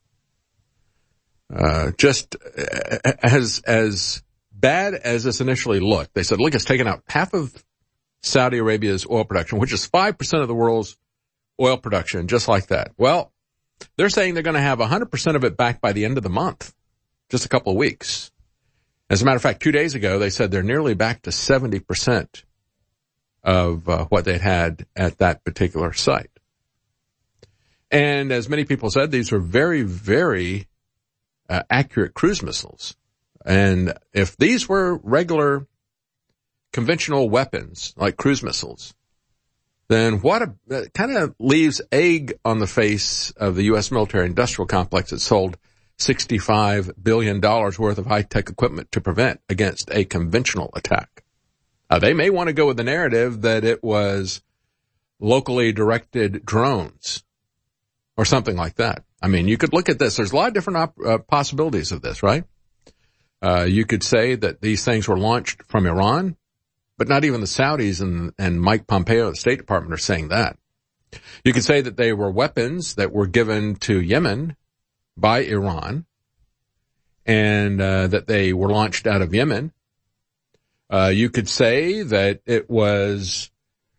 [SPEAKER 2] Uh, just as as bad as this initially looked, they said, look, it's taken out half of Saudi Arabia's oil production, which is five percent of the world's oil production, just like that. Well, they're saying they're going to have one hundred percent of it back by the end of the month, just a couple of weeks. As a matter of fact, two days ago, they said they're nearly back to seventy percent of uh, what they'd had at that particular site. And as many people said, these were very, very uh, accurate cruise missiles. And if these were regular conventional weapons, like cruise missiles, then what a, that kind of leaves egg on the face of the U S military industrial complex that sold sixty-five billion dollars worth of high-tech equipment to prevent against a conventional attack. Uh, they may want to go with the narrative that it was locally directed drones or something like that. I mean, you could look at this. There's a lot of different op- uh, possibilities of this, right? Uh, you could say that these things were launched from Iran, but not even the Saudis and, and Mike Pompeo of the State Department are saying that. You could say that they were weapons that were given to Yemen by Iran, and uh, that they were launched out of Yemen. Uh, you could say that it was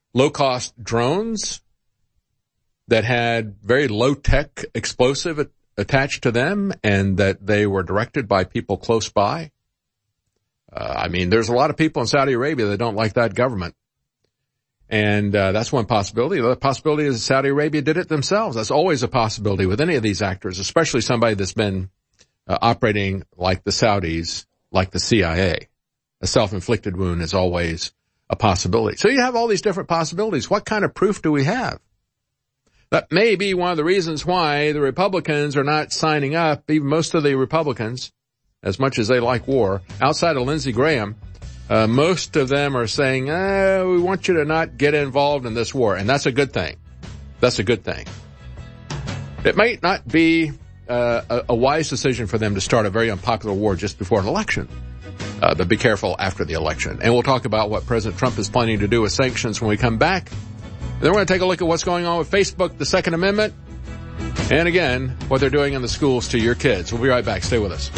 [SPEAKER 2] low-cost drones that had very low-tech explosive attached to them and that they were directed by people close by. Uh, I mean, there's a lot of people in Saudi Arabia that don't like that government. And uh, that's one possibility. The other possibility is Saudi Arabia did it themselves. That's always a possibility with any of these actors, especially somebody that's been uh, operating like the Saudis, like the C I A. A self-inflicted wound is always a possibility. So you have all these different possibilities. What kind of proof do we have? That may be one of the reasons why the Republicans are not signing up, even most of the Republicans, as much as they like war, outside of Lindsey Graham, uh, most of them are saying, eh, we want you to not get involved in this war. And that's a good thing. That's a good thing. It might not be uh, a, a wise decision for them to start a very unpopular war just before an election. Uh, but be careful after the election. And we'll talk about what President Trump is planning to do with sanctions when we come back. Then we're going to take a look at what's going on with Facebook, the Second Amendment, and again, what they're doing in the schools to your kids. We'll be right back. Stay with us.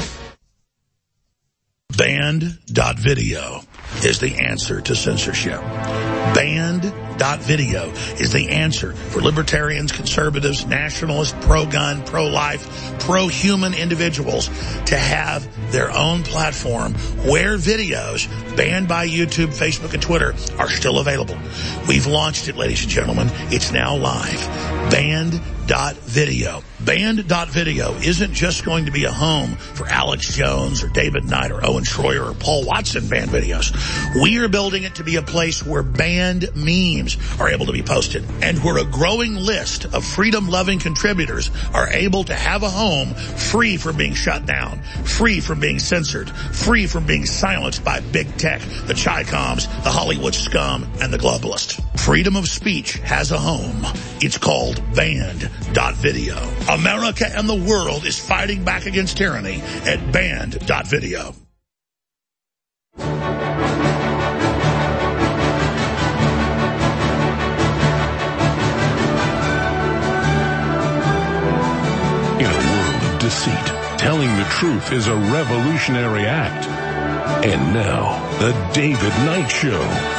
[SPEAKER 5] Banned dot video is the answer to censorship. Banned dot video is the answer for libertarians, conservatives, nationalists, pro-gun, pro-life, pro-human individuals to have their own platform where videos banned by YouTube, Facebook, and Twitter are still available. We've launched it, ladies and gentlemen. It's now live. Banned dot video. Banned dot video isn't just going to be a home for Alex Jones or David Knight or Owen Schroyer or Paul Watson banned videos. We are building it to be a place where banned memes are able to be posted and where a growing list of freedom-loving contributors are able to have a home free from being shut down, free from being censored, free from being silenced by big tech, the Chi-Coms, the Hollywood scum, and the globalists. Freedom of speech has a home. It's called Banned dot video. America and the world is fighting back against tyranny at Banned dot video.
[SPEAKER 1] In a world of deceit, telling the truth is a revolutionary act. And now, the David Knight Show.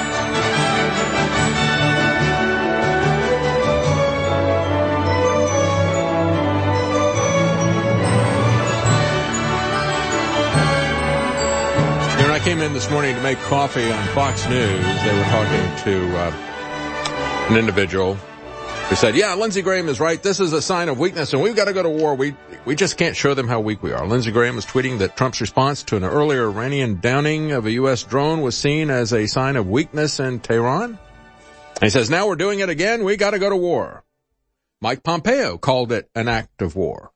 [SPEAKER 2] I came in this morning to make coffee on Fox News. They were talking to uh, an individual who said, yeah, Lindsey Graham is right. This is a sign of weakness, and we've got to go to war. We we just can't show them how weak we are. Lindsey Graham was tweeting that Trump's response to an earlier Iranian downing of a U S drone was seen as a sign of weakness in Tehran. And he says, now we're doing it again. We got to go to war. Mike Pompeo called it an act of war.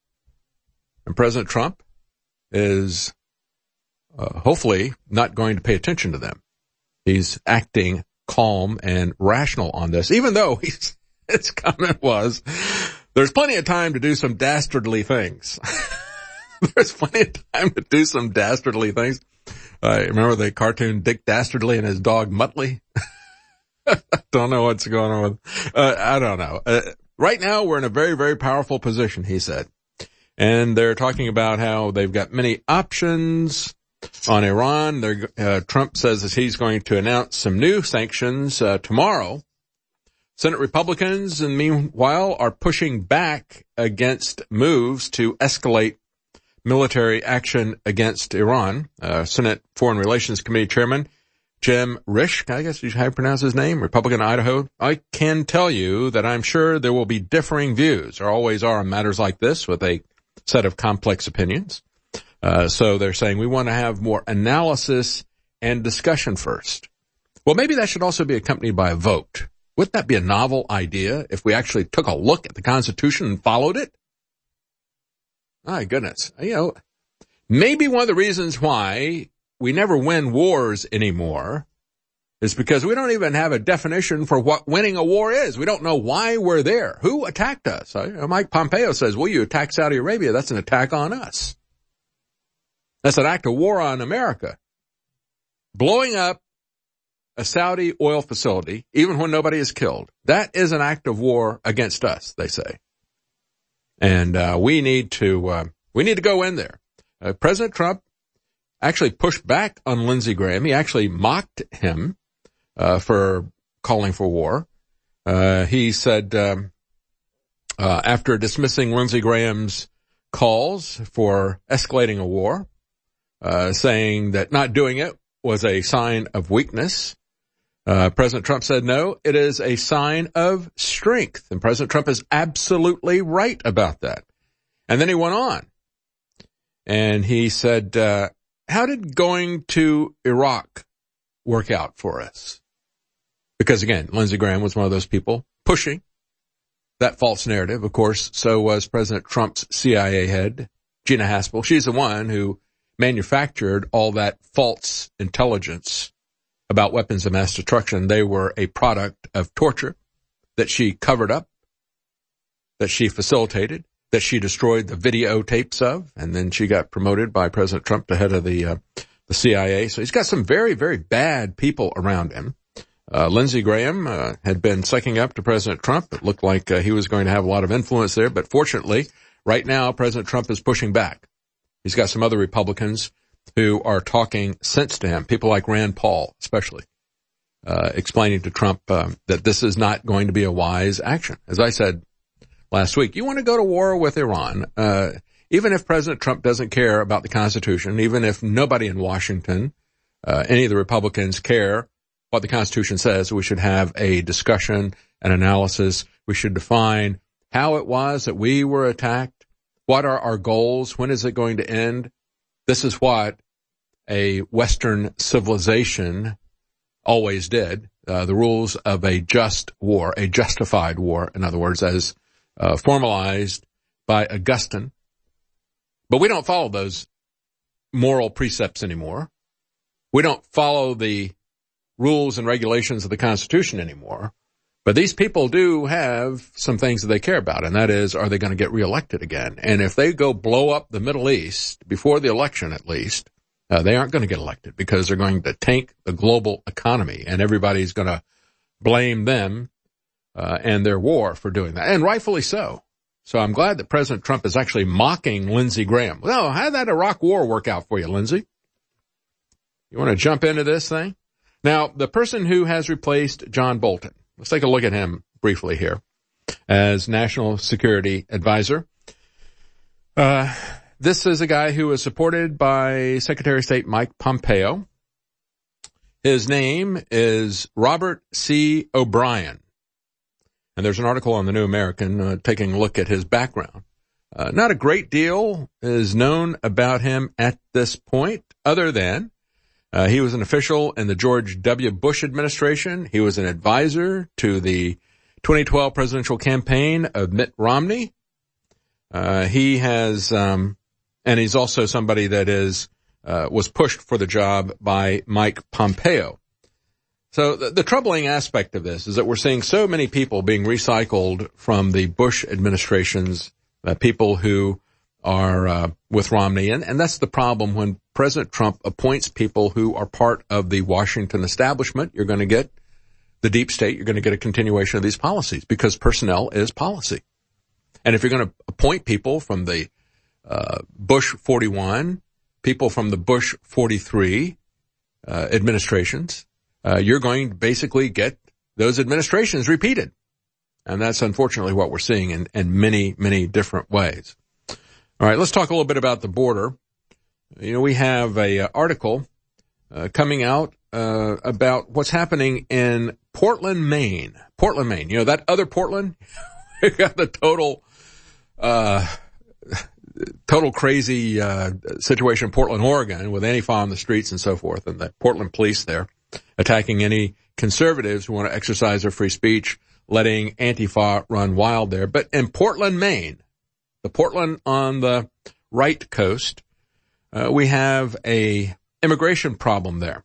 [SPEAKER 2] And President Trump is Uh, hopefully not going to pay attention to them. He's acting calm and rational on this, even though he's, his comment was, there's plenty of time to do some dastardly things. There's plenty of time to do some dastardly things. I uh, remember the cartoon Dick Dastardly and his dog Muttley. I don't know what's going on with, uh, I don't know. Uh, right now we're in a very, very powerful position, he said. And they're talking about how they've got many options on Iran. Uh, Trump says that he's going to announce some new sanctions uh, tomorrow. Senate Republicans, and meanwhile, are pushing back against moves to escalate military action against Iran. Uh, Senate Foreign Relations Committee Chairman Jim Risch, I guess you how you pronounce his name, Republican Idaho. I can tell you that I'm sure there will be differing views. There always are on matters like this with a set of complex opinions. Uh, so they're saying we want to have more analysis and discussion first. Well, maybe that should also be accompanied by a vote. Wouldn't that be a novel idea if we actually took a look at the Constitution and followed it? My goodness. You know, maybe one of the reasons why we never win wars anymore is because we don't even have a definition for what winning a war is. We don't know why we're there. Who attacked us? Mike Pompeo says, well, you attack Saudi Arabia. That's an attack on us. That's an act of war on America. Blowing up a Saudi oil facility, even when nobody is killed, that is an act of war against us, they say. And uh, we need to uh, we need to go in there. Uh, President Trump actually pushed back on Lindsey Graham. He actually mocked him uh, for calling for war. Uh, he said, um, uh, after dismissing Lindsey Graham's calls for escalating a war, uh, saying that not doing it was a sign of weakness. Uh, President Trump said, no, it is a sign of strength. And President Trump is absolutely right about that. And then he went on and he said, uh, how did going to Iraq work out for us? Because again, Lindsey Graham was one of those people pushing that false narrative. Of course, so was President Trump's C I A head, Gina Haspel. She's the one who manufactured all that false intelligence about weapons of mass destruction. They were a product of torture that she covered up, that she facilitated, that she destroyed the videotapes of, and then she got promoted by President Trump to head of the uh, the C I A. So he's got some very, very bad people around him. Uh, Lindsey Graham uh, had been sucking up to President Trump. It looked like uh, he was going to have a lot of influence there, but fortunately, right now, President Trump is pushing back. He's got some other Republicans who are talking sense to him, people like Rand Paul especially, uh, explaining to Trump um, that this is not going to be a wise action. As I said last week, you want to go to war with Iran, uh, even if President Trump doesn't care about the Constitution, even if nobody in Washington, uh, any of the Republicans care what the Constitution says, we should have a discussion, an analysis. We should define how it was that we were attacked. What are our goals? When is it going to end? This is what a Western civilization always did. Uh, the rules of a just war, a justified war, in other words, as uh, formalized by Augustine. But we don't follow those moral precepts anymore. We don't follow the rules and regulations of the Constitution anymore. But these people do have some things that they care about, and that is, are they going to get reelected again? And if they go blow up the Middle East, before the election at least, uh, they aren't going to get elected because they're going to tank the global economy, and everybody's going to blame them uh, and their war for doing that, and rightfully so. So I'm glad that President Trump is actually mocking Lindsey Graham. Well, how did that Iraq war work out for you, Lindsey? You want to jump into this thing? Now, the person who has replaced John Bolton, let's take a look at him briefly here as National Security Advisor. Uh, this is a guy who was supported by Secretary of State Mike Pompeo. His name is Robert C. O'Brien. And there's an article on the New American uh, taking a look at his background. Uh, not a great deal is known about him at this point, other than Uh, he was an official in the George W. Bush administration. He was an advisor to the twenty twelve presidential campaign of Mitt Romney. Uh, he has, um, and he's also somebody that is, uh, was pushed for the job by Mike Pompeo. So the, the troubling aspect of this is that we're seeing so many people being recycled from the Bush administration's, uh, people who are, uh, with Romney. And, and that's the problem when President Trump appoints people who are part of the Washington establishment. You're going to get the deep state. You're going to get a continuation of these policies because personnel is policy. And if you're going to appoint people from the uh, Bush forty-one, people from the Bush forty-three uh, administrations, uh, you're going to basically get those administrations repeated. And that's unfortunately what we're seeing in, in many, many different ways. All right, let's talk a little bit about the border. You know, we have a uh, article uh, coming out uh, about what's happening in Portland, Maine. Portland, Maine. You know, that other Portland? We got the total, uh, total crazy uh, situation in Portland, Oregon, with Antifa on the streets and so forth, and the Portland police there attacking any conservatives who want to exercise their free speech, letting Antifa run wild there. But in Portland, Maine, the Portland on the right coast, Uh, we have a immigration problem there,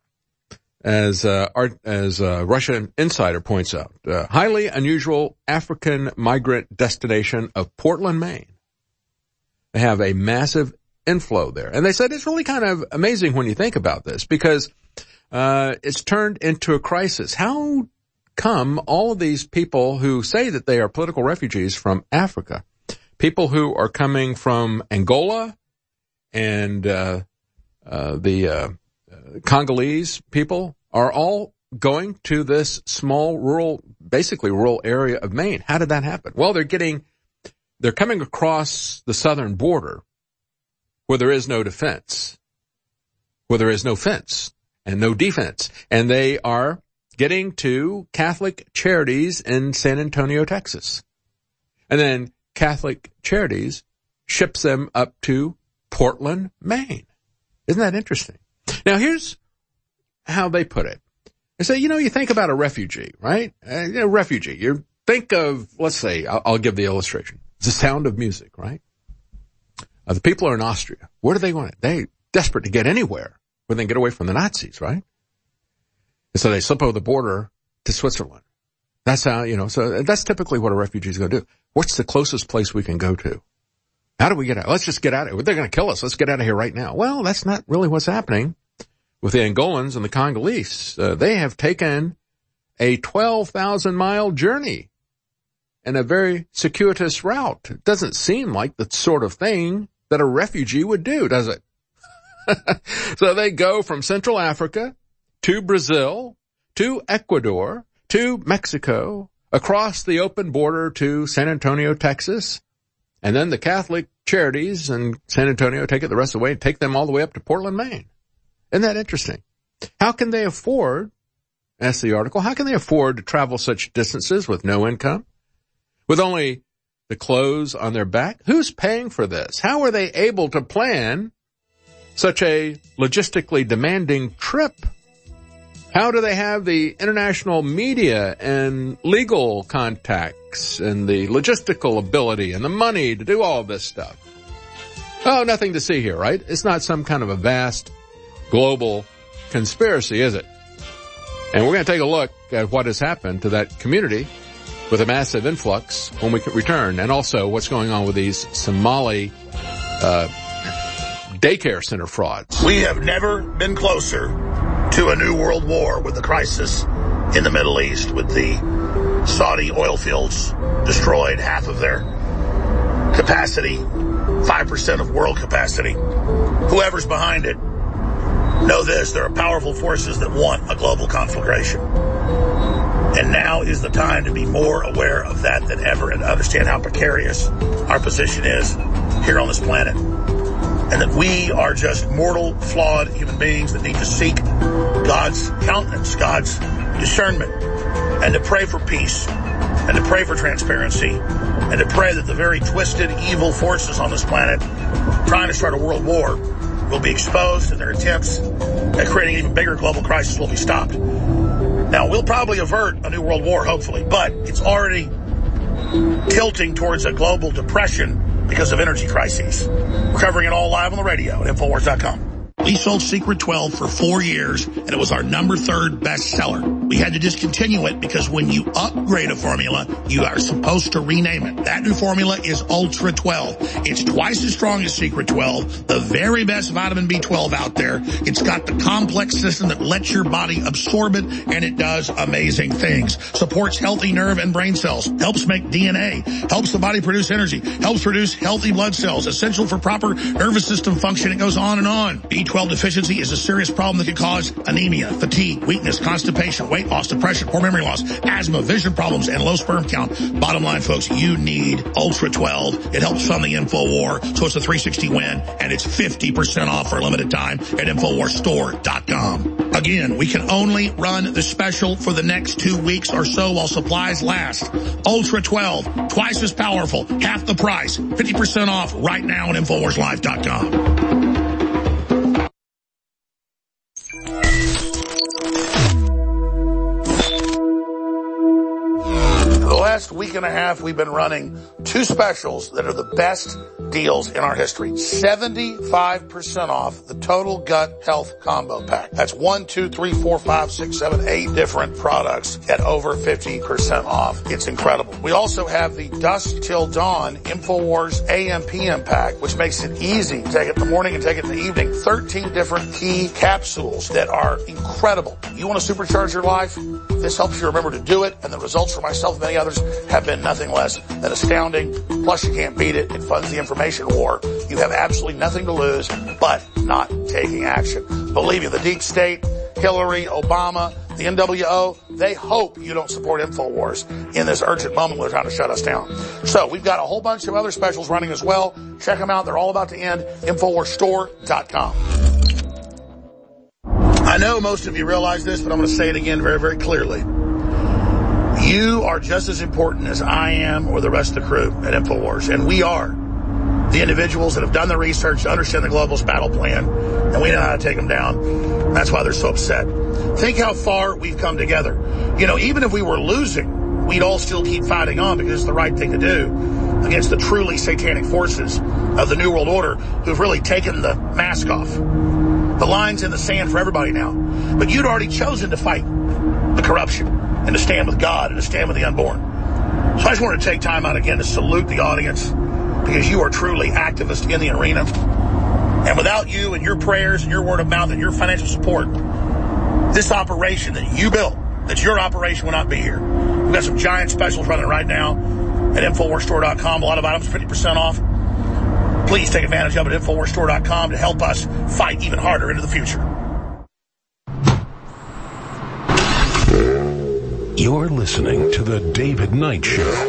[SPEAKER 2] as uh, our, as uh, Russian Insider points out. Uh, highly unusual African migrant destination of Portland, Maine. They have a massive inflow there, and they said it's really kind of amazing when you think about this because uh, it's turned into a crisis. How come all of these people who say that they are political refugees from Africa, people who are coming from Angola and uh, uh, the uh, Congolese people are all going to this small rural basically rural area of Maine. How did that happen? Well, they're getting, they're coming across the southern border where there is no defense, where there is no fence and no defense. And they are getting to Catholic Charities in San Antonio, Texas. And then Catholic Charities ships them up to Portland, Maine. Isn't that interesting? Now, here's how they put it. They say, you know, you think about a refugee, right? Uh, you know, refugee. You think of, let's say, I'll, I'll give the illustration. It's the Sound of Music, right? Uh, the people are in Austria. Where do they want it? They're desperate to get anywhere where they can get away from the Nazis, right? And so they slip over the border to Switzerland. That's how, you know, so that's typically what a refugee is going to do. What's the closest place we can go to? How do we get out? Let's just get out of here. They're going to kill us. Let's get out of here right now. Well, that's not really what's happening with the Angolans and the Congolese. Uh, they have taken a twelve thousand mile journey and a very circuitous route. It doesn't seem like the sort of thing that a refugee would do, does it? So they go from Central Africa to Brazil, to Ecuador, to Mexico, across the open border to San Antonio, Texas, and then the Catholic Charities in San Antonio take it the rest of the way and take them all the way up to Portland, Maine. Isn't that interesting? How can they afford, asked the article, how can they afford to travel such distances with no income? With only the clothes on their back? Who's paying for this? How are they able to plan such a logistically demanding trip? How do they have the international media and legal contacts and the logistical ability and the money to do all of this stuff? Oh, nothing to see here, right? It's not some kind of a vast global conspiracy, is it? And we're going to take a look at what has happened to that community with a massive influx when we return, and also what's going on with these Somali uh daycare center frauds.
[SPEAKER 5] We have never been closer to a new world war with the crisis in the Middle East, with the Saudi oil fields destroyed, half of their capacity, five percent of world capacity. Whoever's behind it, know this, there are powerful forces that want a global conflagration. And now is the time to be more aware of that than ever and understand how precarious our position is here on this planet. And that we are just mortal, flawed human beings that need to seek God's countenance, God's discernment, and to pray for peace, and to pray for transparency, and to pray that the very twisted, evil forces on this planet trying to start a world war will be exposed, and their attempts at creating an even bigger global crisis will be stopped. Now, we'll probably avert a new world war, hopefully, but it's already tilting towards a global depression because of energy crises. We're covering it all live on the radio at Infowars dot com. We sold Secret twelve for four years, and it was our number third bestseller. We had to discontinue it because when you upgrade a formula, you are supposed to rename it. That new formula is Ultra twelve. It's twice as strong as Secret twelve, the very best vitamin B twelve out there. It's got the complex system that lets your body absorb it, and it does amazing things. Supports healthy nerve and brain cells, helps make D N A, helps the body produce energy, helps produce healthy blood cells, essential for proper nervous system function. It goes on and on. B twelve deficiency is a serious problem that can cause anemia, fatigue, weakness, constipation, weight loss, depression, poor memory loss, asthma, vision problems, and low sperm count. Bottom line, folks, you need Ultra twelve. It helps fund the InfoWar, so it's a three sixty win, and it's fifty percent off for a limited time at Infowars Store dot com. Again, we can only run the special for the next two weeks or so while supplies last. Ultra twelve, twice as powerful, half the price, fifty percent off right now at Infowars Live dot com. Last week and a half, we've been running two specials that are the best deals in our history. seventy-five percent off the Total Gut Health Combo Pack. That's one, two, three, four, five, six, seven, eight different products at over fifty percent off. It's incredible. We also have the Dusk Till Dawn InfoWars A M P M Pack, which makes it easy to take it in the morning and take it in the evening. thirteen different key capsules that are incredible. You want to supercharge your life? This helps you remember to do it, and the results for myself and many others have been nothing less than astounding. Plus, you can't beat it. It funds the information war. You have absolutely nothing to lose but not taking action. Believe me, the deep state, Hillary, Obama, the N W O, they hope you don't support InfoWars in this urgent moment when they're trying to shut us down. So we've got a whole bunch of other specials running as well. Check them out. They're all about to end. InfoWars Store dot com. I know most of you realize this, but I'm going to say it again very, very clearly. You are just as important as I am or the rest of the crew at InfoWars, and we are the individuals that have done the research to understand the globalist battle plan, and we know how to take them down. That's why they're so upset. Think how far we've come together. You know, even if we were losing, we'd all still keep fighting on because it's the right thing to do against the truly satanic forces of the New World Order who've really taken the mask off. The line's in the sand for everybody now. But you'd already chosen to fight the corruption and to stand with God and to stand with the unborn. So I just want to take time out again to salute the audience, because you are truly activists in the arena. And without you and your prayers and your word of mouth and your financial support, this operation that you built, that's your operation, will not be here. We've got some giant specials running right now at InfoWars Store dot com. A lot of items fifty percent off. Please take advantage of it at InfoWars Store dot com to help us fight even harder into the future.
[SPEAKER 1] You're listening to The David Knight Show.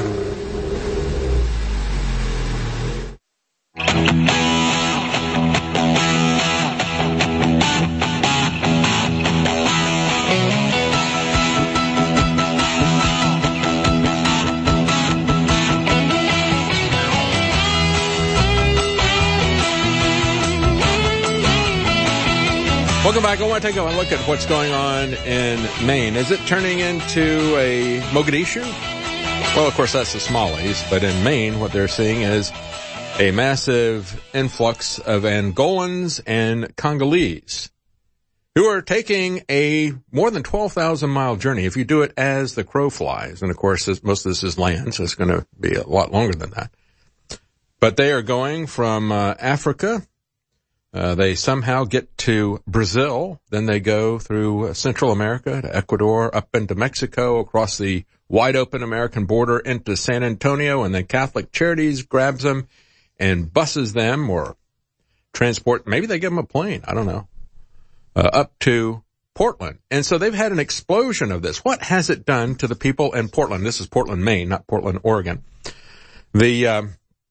[SPEAKER 2] Welcome back. I want to take a look at what's going on in Maine. Is it turning into a Mogadishu? Well, of course, that's the Somalis. But in Maine, what they're seeing is a massive influx of Angolans and Congolese who are taking a more than twelve thousand mile journey if you do it as the crow flies. And, of course, this, most of this is land, so it's going to be a lot longer than that. But they are going from uh, Africa. Uh, they somehow get to Brazil, then they go through Central America to Ecuador, up into Mexico, across the wide-open American border into San Antonio, and then Catholic Charities grabs them and buses them or transport, maybe they give them a plane, I don't know, uh, up to Portland. And so they've had an explosion of this. What has it done to the people in Portland? This is Portland, Maine, not Portland, Oregon. The, um,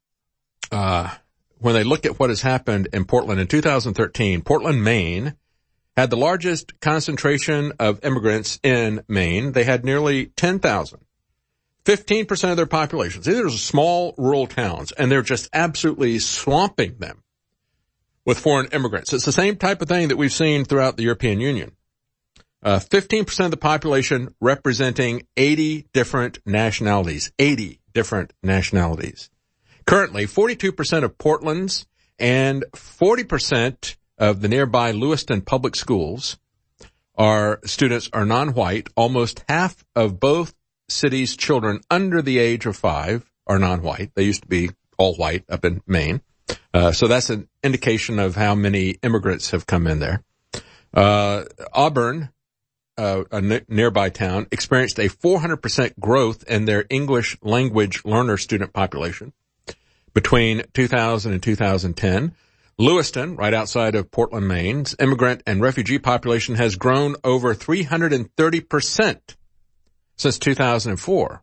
[SPEAKER 2] uh, when they look at what has happened in Portland in two thousand thirteen, Portland, Maine had the largest concentration of immigrants in Maine. They had nearly ten thousand, fifteen percent of their population. These are small rural towns, and they're just absolutely swamping them with foreign immigrants. It's the same type of thing that we've seen throughout the European Union. Uh, fifteen percent of the population representing eighty different nationalities, eighty different nationalities. Currently, forty-two percent of Portland's and forty percent of the nearby Lewiston public schools are students are non-white. Almost half of both cities' children under the age of five are non-white. They used to be all white up in Maine. Uh, so that's an indication of how many immigrants have come in there. Uh, Auburn, uh, a n- nearby town, experienced a four hundred percent growth in their English language learner student population between two thousand and two thousand ten. Lewiston, right outside of Portland, Maine's immigrant and refugee population has grown over three hundred thirty percent since two thousand four.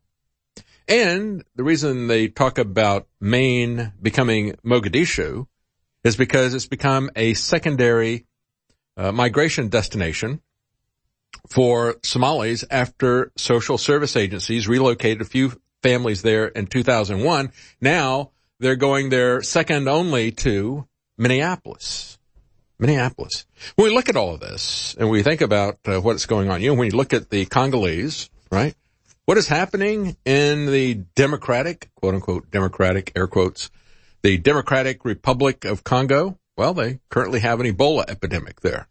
[SPEAKER 2] And the reason they talk about Maine becoming Mogadishu is because it's become a secondary uh, migration destination for Somalis after social service agencies relocated a few families there in two thousand one. Now they're going there second only to Minneapolis. Minneapolis. When we look at all of this and we think about uh, what's going on, you know, when you look at the Congolese, right? What is happening in the democratic, quote unquote, democratic, air quotes, the Democratic Republic of Congo? Well, they currently have an Ebola epidemic there.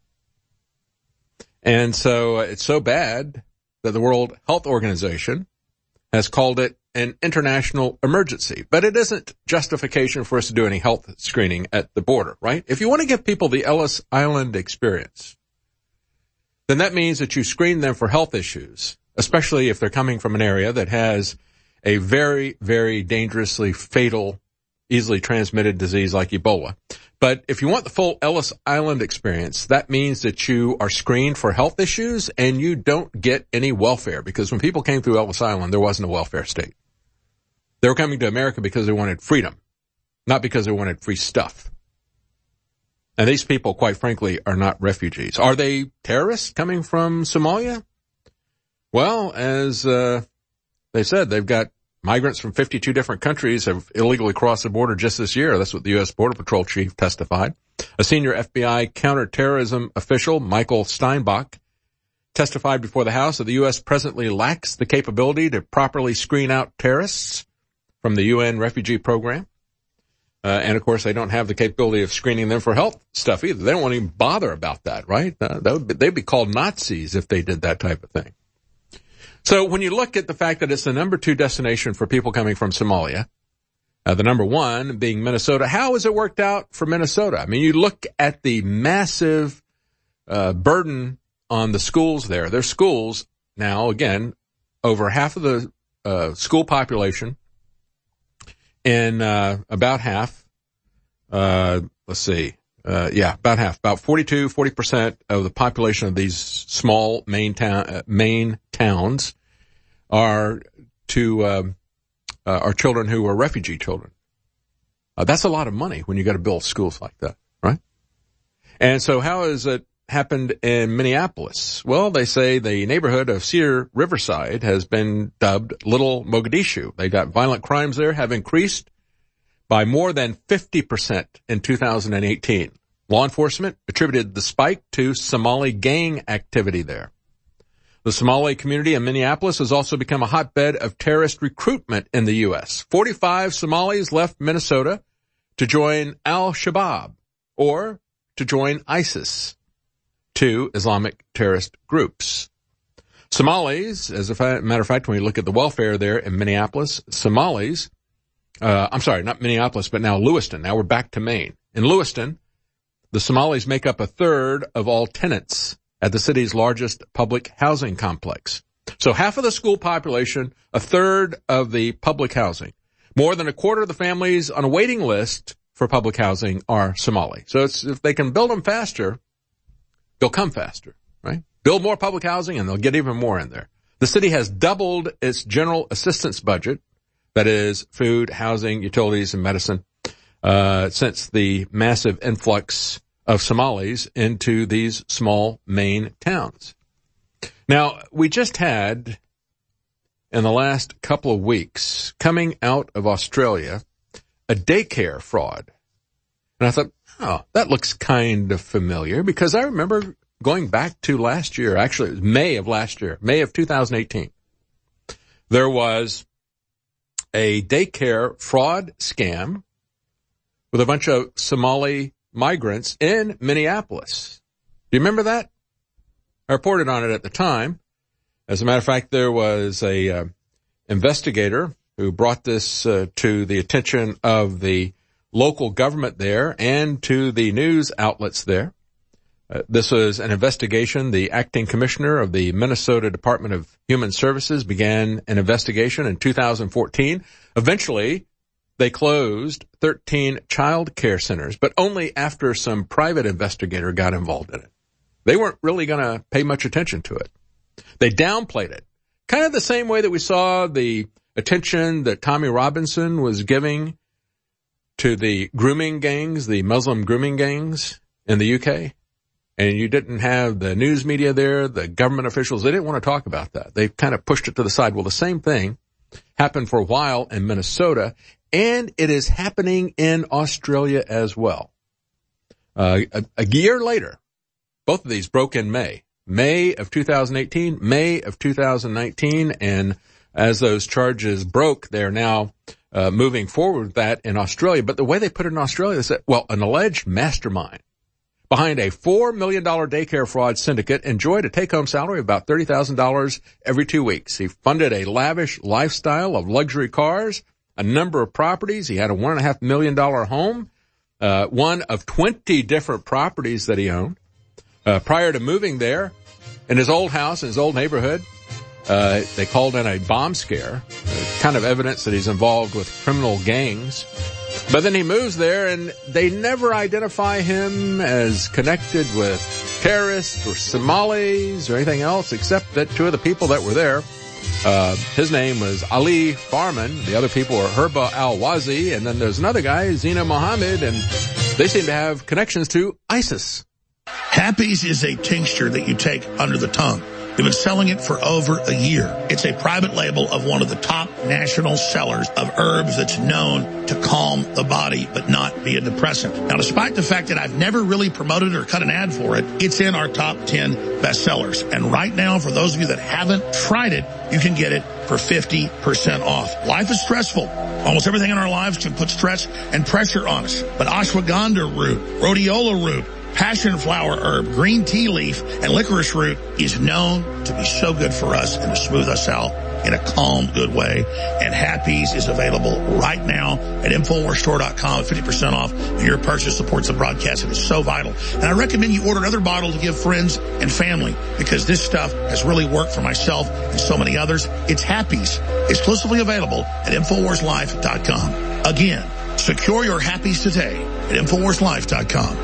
[SPEAKER 2] And so uh, it's so bad that the World Health Organization has called it an international emergency. But it isn't justification for us to do any health screening at the border, right? If you want to give people the Ellis Island experience, then that means that you screen them for health issues, especially if they're coming from an area that has a very, very dangerously fatal, easily transmitted disease like Ebola. But if you want the full Ellis Island experience, that means that you are screened for health issues and you don't get any welfare, because when people came through Ellis Island, there wasn't a welfare state. They were coming to America because they wanted freedom, not because they wanted free stuff. And these people, quite frankly, are not refugees. Are they terrorists coming from Somalia? Well, as uh, they said, they've got migrants from fifty-two different countries have illegally crossed the border just this year. That's what the U S Border Patrol chief testified. A senior F B I counterterrorism official, Michael Steinbach, testified before the House that the U S presently lacks the capability to properly screen out terrorists from the U N refugee program. Uh, and, of course, they don't have the capability of screening them for health stuff either. They don't want to even bother about that, right? Uh, that would be, they'd be called Nazis if they did that type of thing. So when you look at the fact that it's the number two destination for people coming from Somalia, uh, the number one being Minnesota, how has it worked out for Minnesota? I mean, you look at the massive uh, burden on the schools there. Their schools now, again, over half of the uh, school population, in uh, about half, uh, let's see, uh, yeah, about half, about forty-two, forty percent of the population of these small main town, uh, main towns are to, um, uh, are children who are refugee children. Uh, that's a lot of money when you got to build schools like that, right? And so how has it happened in Minneapolis? Well, they say the neighborhood of Cedar Riverside has been dubbed Little Mogadishu. They got violent crimes there have increased by more than fifty percent in two thousand eighteen. Law enforcement attributed the spike to Somali gang activity there. The Somali community in Minneapolis has also become a hotbed of terrorist recruitment in the U S. forty-five Somalis left Minnesota to join Al-Shabaab or to join ISIS, two Islamic terrorist groups. Somalis, as a matter of fact, when we look at the welfare there in Minneapolis, Somalis, uh, I'm sorry, not Minneapolis, but now Lewiston. Now we're back to Maine. In Lewiston, the Somalis make up a third of all tenants at the city's largest public housing complex. So half of the school population, a third of the public housing. More than a quarter of the families on a waiting list for public housing are Somali. So it's, if they can build them faster, they'll come faster, right? Build more public housing and they'll get even more in there. The city has doubled its general assistance budget, that is food, housing, utilities, and medicine, uh, since the massive influx of Somalis into these small Maine towns. Now, we just had, in the last couple of weeks, coming out of Australia, a daycare fraud. And I thought, oh, that looks kind of familiar, because I remember going back to last year, actually it was May of last year, May of two thousand eighteen. There was a daycare fraud scam with a bunch of Somali migrants in Minneapolis. Do you remember that? I reported on it at the time. As a matter of fact, there was a uh, investigator who brought this uh, to the attention of the local government there and to the news outlets there. Uh, this was an investigation. The acting commissioner of the Minnesota Department of Human Services began an investigation in two thousand fourteen. Eventually, they closed thirteen child care centers, but only after some private investigator got involved in it. They weren't really going to pay much attention to it. They downplayed it. Kind of the same way that we saw the attention that Tommy Robinson was giving to the grooming gangs, the Muslim grooming gangs in the U K. And you didn't have the news media there, the government officials. They didn't want to talk about that. They kind of pushed it to the side. Well, the same thing happened for a while in Minnesota, and it is happening in Australia as well. Uh, a, a year later, both of these broke in May. May of two thousand eighteen, May of two thousand nineteen, and as those charges broke, they're now uh, moving forward with that in Australia. But the way they put it in Australia, they said, well, an alleged mastermind behind a four million dollars daycare fraud syndicate enjoyed a take-home salary of about thirty thousand dollars every two weeks. He funded a lavish lifestyle of luxury cars, a number of properties. He had a one point five million dollars home, uh, one of twenty different properties that he owned. Uh, prior to moving there, in his old house, in his old neighborhood, uh, they called in a bomb scare, uh, kind of evidence that he's involved with criminal gangs. But then he moves there, and they never identify him as connected with terrorists or Somalis or anything else, except that two of the people that were there, uh, his name was Ali Farman. The other people were Herba al-Wazi, and then there's another guy, Zina Mohammed, and they seem to have connections to ISIS.
[SPEAKER 5] Happies is a tincture that you take under the tongue. They've been selling it for over a year. It's a private label of one of the top national sellers of herbs that's known to calm the body but not be a depressant. Now, despite the fact that I've never really promoted or cut an ad for it, it's in our top ten bestsellers. And right now, for those of you that haven't tried it, you can get it for fifty percent off. Life is stressful. Almost everything in our lives can put stress and pressure on us. But ashwagandha root, rhodiola root, passion flower herb, green tea leaf, and licorice root is known to be so good for us and to smooth us out in a calm, good way. And Happies is available right now at Infowars Store dot com at fifty percent off. And your purchase supports the broadcast. It is so vital. And I recommend you order another bottle to give friends and family, because this stuff has really worked for myself and so many others. It's Happies, exclusively available at Infowars Life dot com. Again, secure your Happies today at Infowars Life dot com.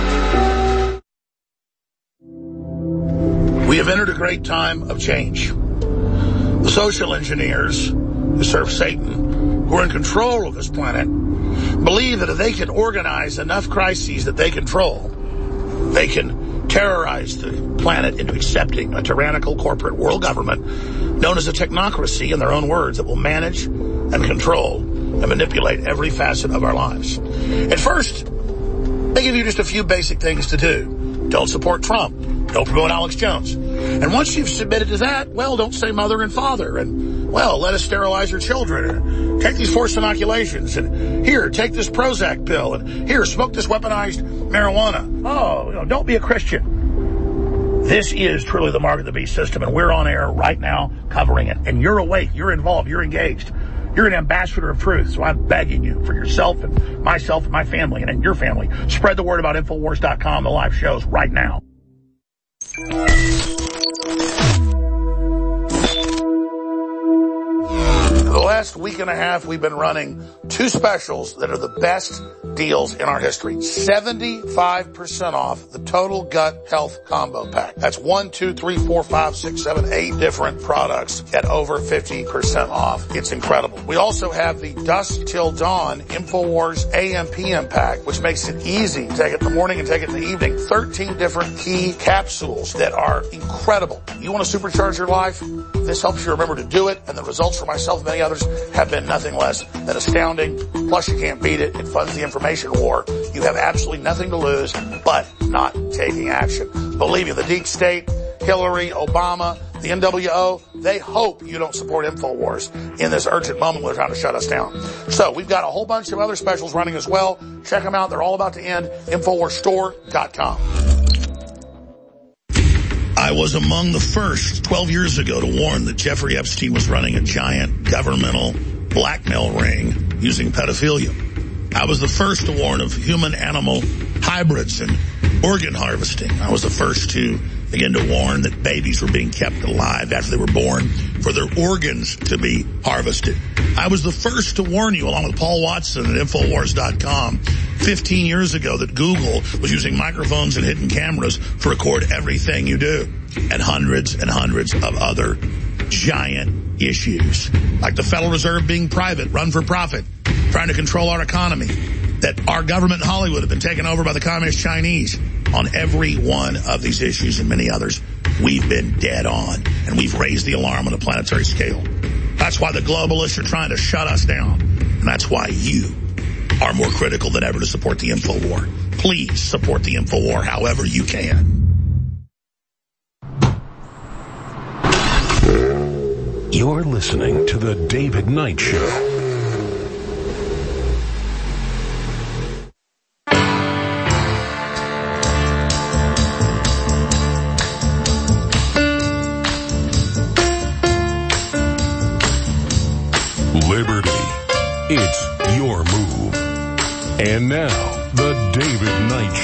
[SPEAKER 5] We have entered a great time of change. The social engineers who serve Satan, who are in control of this planet, believe that if they can organize enough crises that they control, they can terrorize the planet into accepting a tyrannical corporate world government known as a technocracy, in their own words, that will manage and control and manipulate every facet of our lives. At first, they give you just a few basic things to do. Don't support Trump. Don't promote Alex Jones. And once you've submitted to that, well, don't say mother and father. And, well, let us sterilize your children. And take these forced inoculations. And here, take this Prozac pill. And here, smoke this weaponized marijuana. Oh, you know, don't be a Christian. This is truly the Mark of the Beast system, and we're on air right now covering it. And you're awake. You're involved. You're engaged. You're an ambassador of truth, so I'm begging you for yourself and myself and my family and your family. Spread the word about Infowars dot com, the live shows right now. For the last week and a half, we've been running two specials that are the best deals in our history. seventy-five percent off the Total Gut Health Combo Pack. That's one, two, three, four, five, six, seven, eight different products at over fifty percent off. It's incredible. We also have the Dusk Till Dawn Infowars A M P M Pack, which makes it easy to take it in the morning and take it in the evening. thirteen different key capsules that are incredible. You want to supercharge your life? This helps you remember to do it, and the results for myself and many others have been nothing less than astounding. Plus, you can't beat it. It funds the information war. You have absolutely nothing to lose but not taking action. Believe me, the deep state, Hillary, Obama, the N W O, they hope you don't support InfoWars in this urgent moment when they're trying to shut us down. So we've got a whole bunch of other specials running as well. Check them out. They're all about to end. Infowars Store dot com. I was among the first twelve years ago to warn that Jeffrey Epstein was running a giant governmental blackmail ring using pedophilia. I was the first to warn of human-animal hybrids and organ harvesting. I was the first to begin to warn that babies were being kept alive after they were born for their organs to be harvested. I was the first to warn you, along with Paul Watson at Infowars dot com, fifteen years ago, that Google was using microphones and hidden cameras to record everything you do, and hundreds and hundreds of other giant issues, like the Federal Reserve being private, run for profit, trying to control our economy, that our government in Hollywood have been taken over by the communist Chinese. On every one of these issues and many others, we've been dead on, and we've raised the alarm on a planetary scale. That's why the globalists are trying to shut us down, and that's why you are more critical than ever to support the InfoWar. Please support the InfoWar however you can.
[SPEAKER 1] You're listening to The David Knight Show. Liberty. It's your move. And now, The David Knight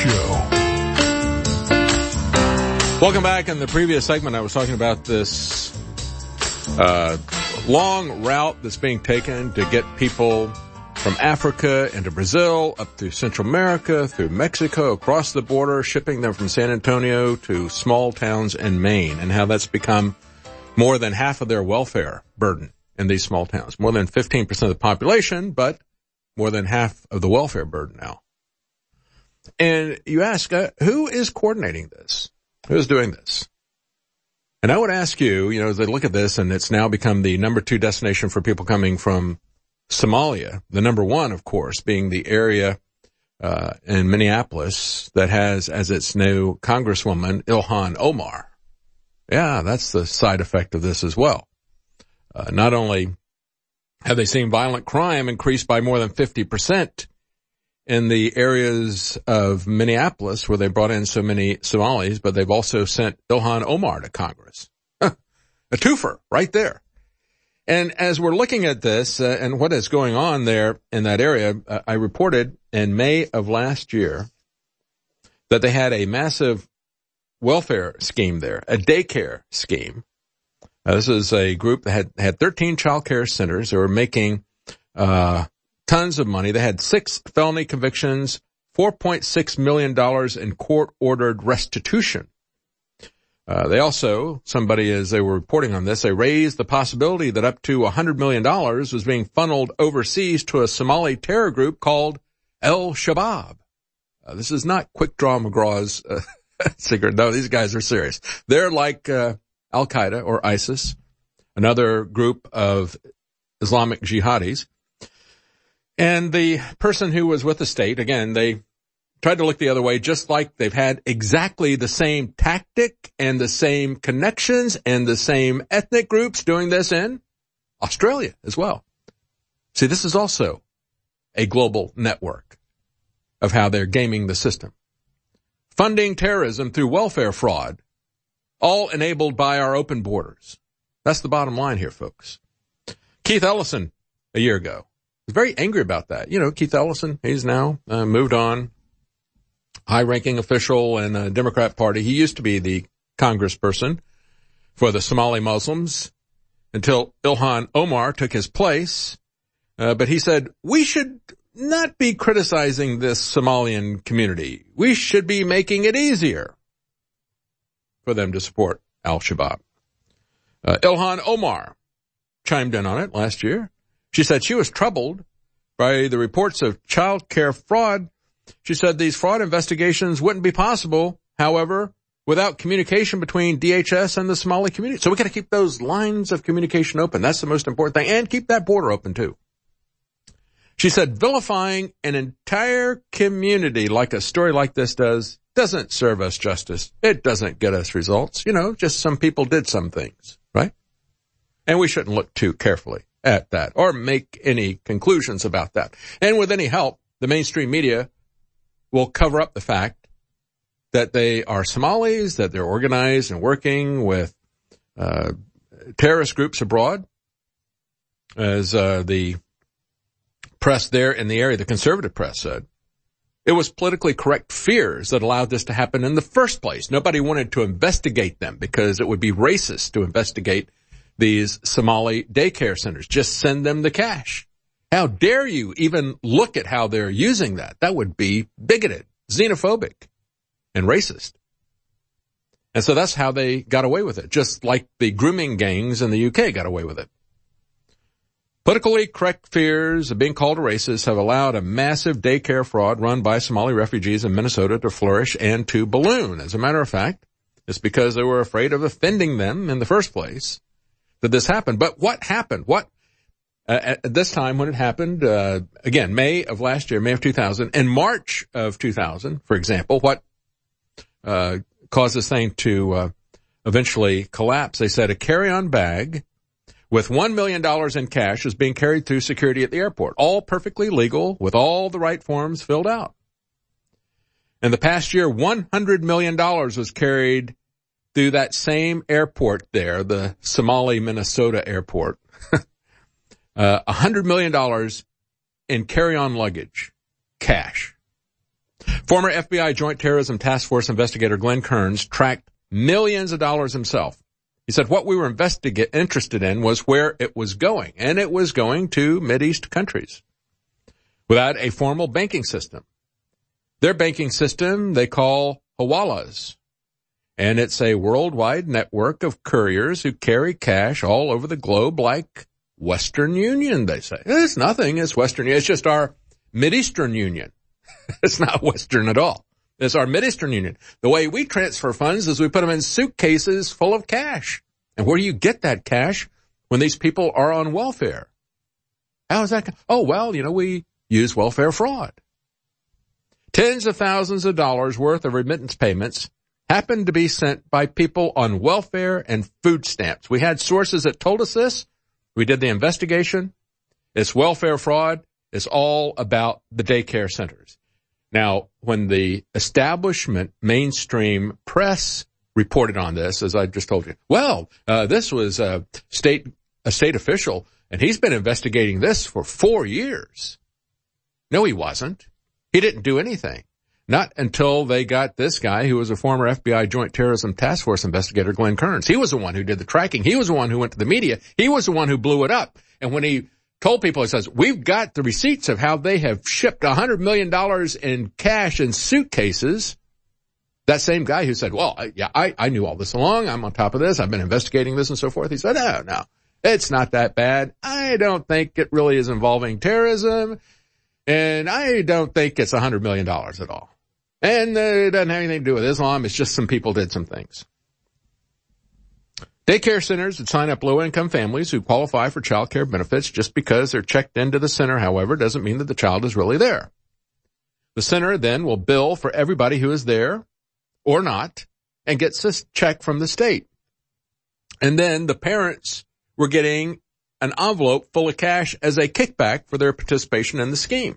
[SPEAKER 1] Show.
[SPEAKER 2] Welcome back. In the previous segment, I was talking about this uh long route that's being taken to get people from Africa into Brazil, up through Central America, through Mexico, across the border, shipping them from San Antonio to small towns in Maine, and how that's become more than half of their welfare burden in these small towns. More than fifteen percent of the population, but more than half of the welfare burden now. And you ask, uh, who is coordinating this? Who is doing this? And I would ask you, you know, as they look at this, and it's now become the number two destination for people coming from Somalia, the number one, of course, being the area uh in Minneapolis that has as its new congresswoman, Ilhan Omar. Yeah, that's the side effect of this as well. Uh, not only have they seen violent crime increase by more than fifty percent in the areas of Minneapolis where they brought in so many Somalis, but they've also sent Ilhan Omar to Congress. A twofer right there. And as we're looking at this uh, and what is going on there in that area, uh, I reported in May of last year that they had a massive welfare scheme there, a daycare scheme. Uh, this is a group that had, had thirteen child care centers. They were making uh tons of money. They had six felony convictions, four point six million dollars in court-ordered restitution. Uh, they also, somebody as they were reporting on this, they raised the possibility that up to one hundred million dollars was being funneled overseas to a Somali terror group called Al-Shabaab. Uh, this is not Quick Draw McGraw's uh, secret. No, these guys are serious. They're like uh, Al-Qaeda or ISIS, another group of Islamic jihadis. And the person who was with the state, again, they tried to look the other way, just like they've had exactly the same tactic and the same connections and the same ethnic groups doing this in Australia as well. See, this is also a global network of how they're gaming the system. Funding terrorism through welfare fraud, all enabled by our open borders. That's the bottom line here, folks. Keith Ellison, a year ago, was very angry about that. You know, Keith Ellison, he's now uh, moved on. High-ranking official in the Democrat Party. He used to be the congressperson for the Somali Muslims until Ilhan Omar took his place. Uh, but he said, we should not be criticizing this Somalian community. We should be making it easier for them to support Al-Shabaab. Uh, Ilhan Omar chimed in on it last year. She said she was troubled by the reports of child care fraud. She said these fraud investigations wouldn't be possible, however, without communication between D H S and the Somali community. So we got to keep those lines of communication open. That's the most important thing. And keep that border open, too. She said vilifying an entire community like a story like this does doesn't serve us justice. It doesn't get us results. You know, just some people did some things, right? And we shouldn't look too carefully at that or make any conclusions about that. And with any help, the mainstream media will cover up the fact that they are Somalis, that they're organized and working with uh terrorist groups abroad. As uh the press there in the area, the conservative press said, it was politically correct fears that allowed this to happen in the first place. Nobody wanted to investigate them because it would be racist to investigate these Somali daycare centers. Just send them the cash. How dare you even look at how they're using that? That would be bigoted, xenophobic, and racist. And so that's how they got away with it, just like the grooming gangs in the U K got away with it. Politically correct fears of being called a racist have allowed a massive daycare fraud run by Somali refugees in Minnesota to flourish and to balloon. As a matter of fact, it's because they were afraid of offending them in the first place that this happened. But what happened? What? Uh, at this time when it happened, uh, again, May of last year, May of two thousand, in March of two thousand, for example, what uh caused this thing to uh, eventually collapse? They said a carry-on bag with one million dollars in cash is being carried through security at the airport, all perfectly legal with all the right forms filled out. In the past year, one hundred million dollars was carried through that same airport there, the Somali, Minnesota airport. Uh, one hundred million dollars in carry-on luggage, cash. Former F B I Joint Terrorism Task Force investigator Glenn Kearns tracked millions of dollars himself. He said what we were investigate interested in was where it was going, and it was going to Mideast countries. without a formal banking system. Their banking system they call Hawalas, and it's a worldwide network of couriers who carry cash all over the globe like Western Union, they say. It's nothing. It's Western Union. It's just our Mideastern Union. It's not Western at all. It's our Mideastern Union. The way we transfer funds is we put them in suitcases full of cash. And where do you get that cash when these people are on welfare? How is that? Oh, well, you know, we use welfare fraud. Tens of thousands of dollars worth of remittance payments happened to be sent by people on welfare and food stamps. We had sources that told us this. We did the investigation. It's welfare fraud. It's all about the daycare centers. Now, when the establishment mainstream press reported on this, as I just told you, well, uh, this was a state, a state official, and he's been investigating this for four years. No, he wasn't. He didn't do anything. Not until they got this guy who was a former F B I Joint Terrorism Task Force investigator, Glenn Kearns. He was the one who did the tracking. He was the one who went to the media. He was the one who blew it up. And when he told people, he says, we've got the receipts of how they have shipped one hundred million dollars in cash in suitcases. That same guy who said, well, yeah, I, I knew all this along. I'm on top of this. I've been investigating this and so forth. He said, no, no, it's not that bad. I don't think it really is involving terrorism. And I don't think it's one hundred million dollars at all. And uh, it doesn't have anything to do with Islam. It's just some people did some things. Daycare centers would sign up low-income families who qualify for child care benefits. Just because they're checked into the center, however, doesn't mean that the child is really there. The center then will bill for everybody who is there or not and gets a check from the state. And then the parents were getting an envelope full of cash as a kickback for their participation in the scheme.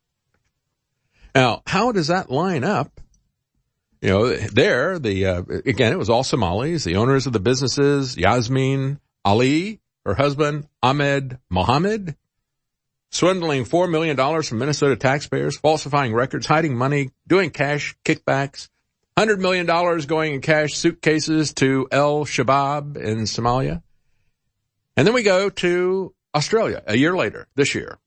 [SPEAKER 2] Now, how does that line up? You know, there, the, uh, again, it was all Somalis, the owners of the businesses, Yasmin Ali, her husband, Ahmed Mohammed, swindling four million dollars from Minnesota taxpayers, falsifying records, hiding money, doing cash kickbacks, one hundred million dollars going in cash suitcases to El Shabaab in Somalia. And then we go to Australia a year later, this year.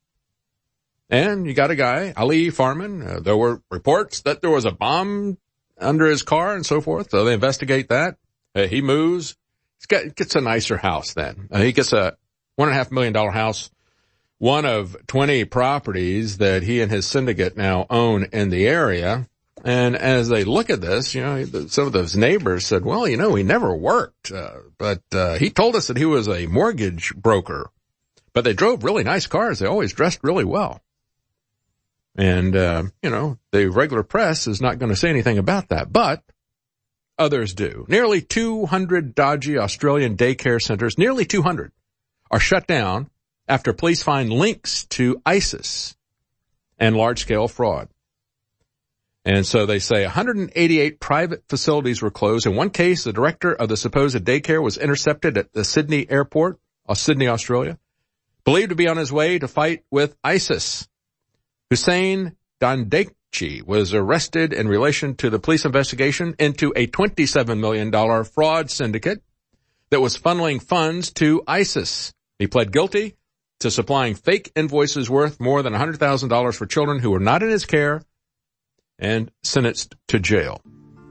[SPEAKER 2] And you got a guy, Ali Farman. Uh, there were reports that there was a bomb under his car and so forth. So they investigate that. Uh, he moves. He got, gets a nicer house then. Uh, he gets a one and a half million dollar house, one of twenty properties that he and his syndicate now own in the area. And as they look at this, you know, some of those neighbors said, well, you know, he never worked, uh, but uh, he told us that he was a mortgage broker. But they drove really nice cars. They always dressed really well. And, uh, you know, the regular press is not going to say anything about that, but others do. Nearly two hundred dodgy Australian daycare centers, nearly two hundred, are shut down after police find links to ISIS and large-scale fraud. And so they say one hundred eighty-eight private facilities were closed. In one case, the director of the supposed daycare was intercepted at the Sydney airport, of Sydney, Australia, believed to be on his way to fight with ISIS. Hussein Dandekchi was arrested in relation to the police investigation into a twenty-seven million dollars fraud syndicate that was funneling funds to ISIS. He pled guilty to supplying fake invoices worth more than one hundred thousand dollars for children who were not in his care and sentenced to jail.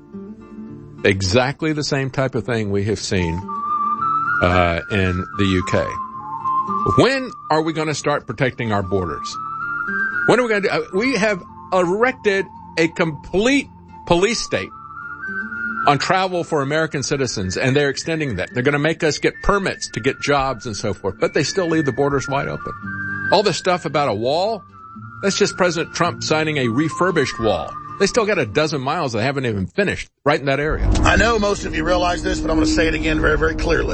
[SPEAKER 2] Exactly the same type of thing we have seen uh, in the U K. When are we going to start protecting our borders? When are we going to do? We have erected a complete police state on travel for American citizens, and they're extending that. They're going to make us get permits to get jobs and so forth, but they still leave the borders wide open. All this stuff about a wall, that's just President Trump signing a refurbished wall. They still got a dozen miles they haven't even finished right in that area.
[SPEAKER 5] I know most of you realize this, but I'm going to say it again very, very clearly.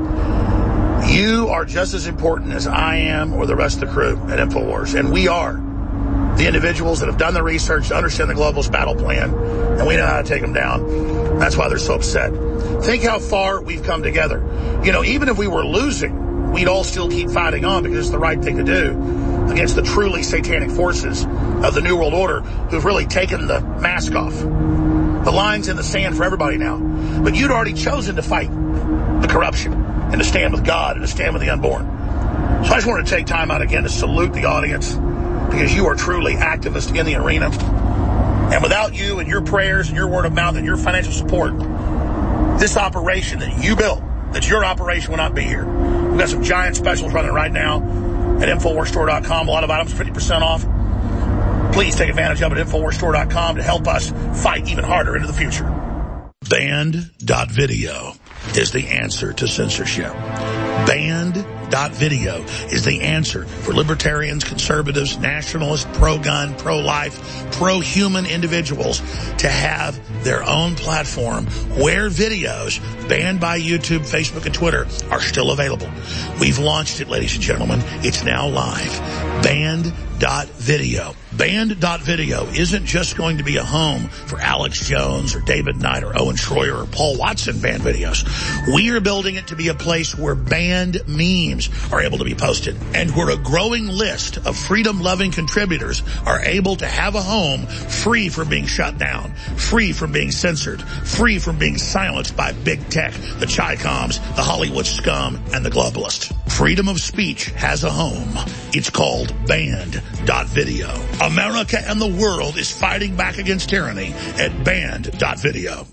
[SPEAKER 5] You are just as important as I am or the rest of the crew at InfoWars, and we are the individuals that have done the research to understand the globalist battle plan, and we know how to take them down. That's why they're so upset. Think how far we've come together. You know, even if we were losing, we'd all still keep fighting on because it's the right thing to do against the truly satanic forces of the New World Order who've really taken the mask off. The line's in the sand for everybody now. But you'd already chosen to fight the corruption and to stand with God and to stand with the unborn. So I just wanted to take time out again to salute the audience, because you are truly activists in the arena. And without you and your prayers and your word of mouth and your financial support, this operation that you built, that's your operation, will not be here. We've got some giant specials running right now at Infowars Store dot com. A lot of items fifty percent off. Please take advantage of it at Infowars Store dot com to help us fight even harder into the future.
[SPEAKER 9] Banned dot video is the answer to censorship. Banned dot video is the answer for libertarians, conservatives, nationalists, pro-gun, pro-life, pro-human individuals to have their own platform where videos banned by YouTube, Facebook, and Twitter are still available. We've launched it, ladies and gentlemen. It's now live. Banned dot video. Banned dot video isn't just going to be a home for Alex Jones or David Knight or Owen Schroyer or Paul Watson banned videos. We are building it to be a place where banned memes are able to be posted and where a growing list of freedom-loving contributors are able to have a home free from being shut down, free from being censored, free from being silenced by big tech, the Chi-Coms, the Hollywood scum, and the globalists. Freedom of speech has a home. It's called Banned dot video. America and the world is fighting back against tyranny at Banned dot video.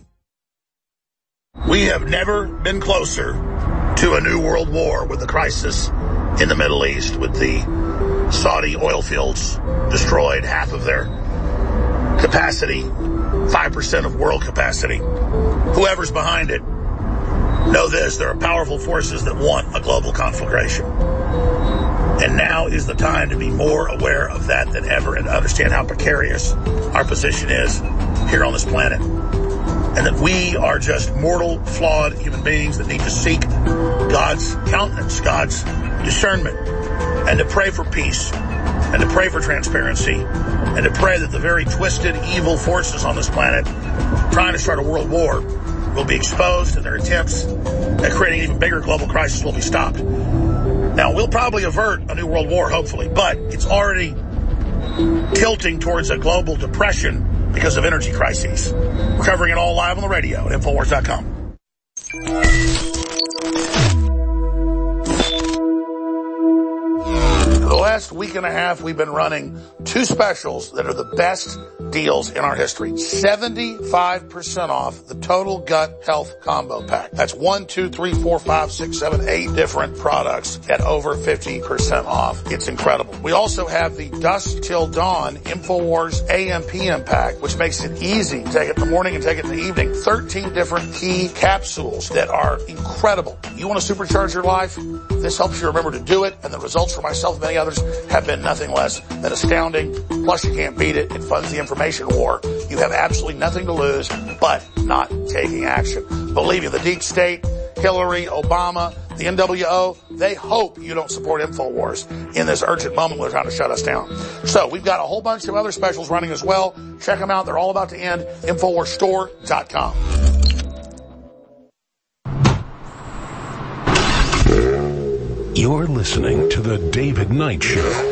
[SPEAKER 9] We have never been closer to a new world war with the crisis in the Middle East, with the Saudi oil fields destroyed, half of their capacity, five percent of world capacity. Whoever's behind it, know this, there are powerful forces that want a global conflagration. And now is the time to be more aware of that than ever and understand how precarious our position is here on this planet. And that we are just mortal, flawed human beings that need to seek God's countenance, God's discernment, and to pray for peace, and to pray for transparency, and to pray that the very twisted, evil forces on this planet trying to start a world war will be exposed, and their attempts at creating an even bigger global crisis will be stopped. Now, we'll probably avert a new world war, hopefully, but it's already tilting towards a global depression because of energy crises. We're covering it all live on the radio at Infowars dot com. For the last week and a half, we've been running two specials that are the best deals in our history. seventy-five percent off the Total Gut Health Combo Pack. That's one, two, three, four, five, six, seven, eight different products at over fifty percent off. It's incredible. We also have the Dusk Till Dawn InfoWars A M P M Pack, which makes it easy to take it in the morning and take it in the evening. thirteen different key capsules that are incredible. You want to supercharge your life? This helps you remember to do it, and the results for myself and many others have been nothing less than astounding. Plus, you can't beat it. It funds the information war. You have absolutely nothing to lose but not taking action. Believe me, the deep state, Hillary, Obama, the N W O, they hope you don't support InfoWars in this urgent moment when they're trying to shut us down. So we've got a whole bunch of other specials running as well. Check them out. They're all about to end. Infowars Store dot com.
[SPEAKER 1] You're listening to The David Knight Show.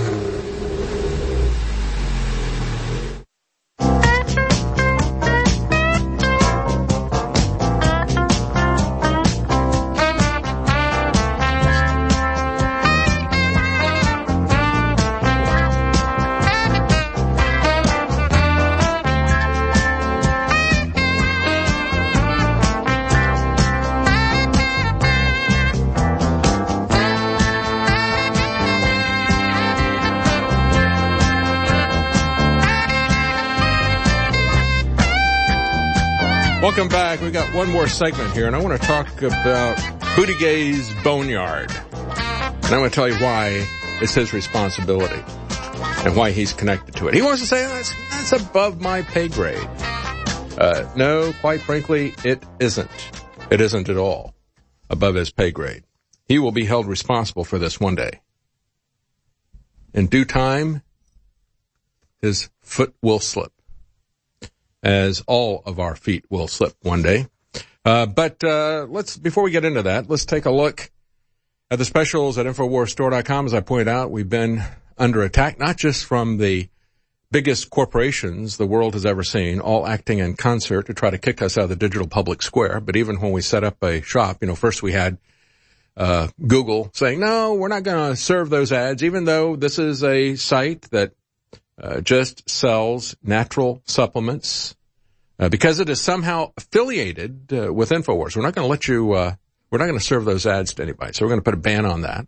[SPEAKER 2] Welcome back. We got one more segment here, and I want to talk about Buttigieg's Boneyard. And I'm going to tell you why it's his responsibility and why he's connected to it. He wants to say, oh, that's, that's above my pay grade. Uh, no, quite frankly, it isn't. It isn't at all above his pay grade. He will be held responsible for this one day. In due time, his foot will slip, as all of our feet will slip one day. Uh, but, uh, let's, before we get into that, let's take a look at the specials at Infowars Store dot com. As I pointed out, we've been under attack, not just from the biggest corporations the world has ever seen, all acting in concert to try to kick us out of the digital public square. But even when we set up a shop, you know, first we had, uh, Google saying, no, we're not going to serve those ads, even though this is a site that uh, just sells natural supplements, uh, because it is somehow affiliated uh, with InfoWars. We're not going to let you, uh, we're not going to serve those ads to anybody. So we're going to put a ban on that.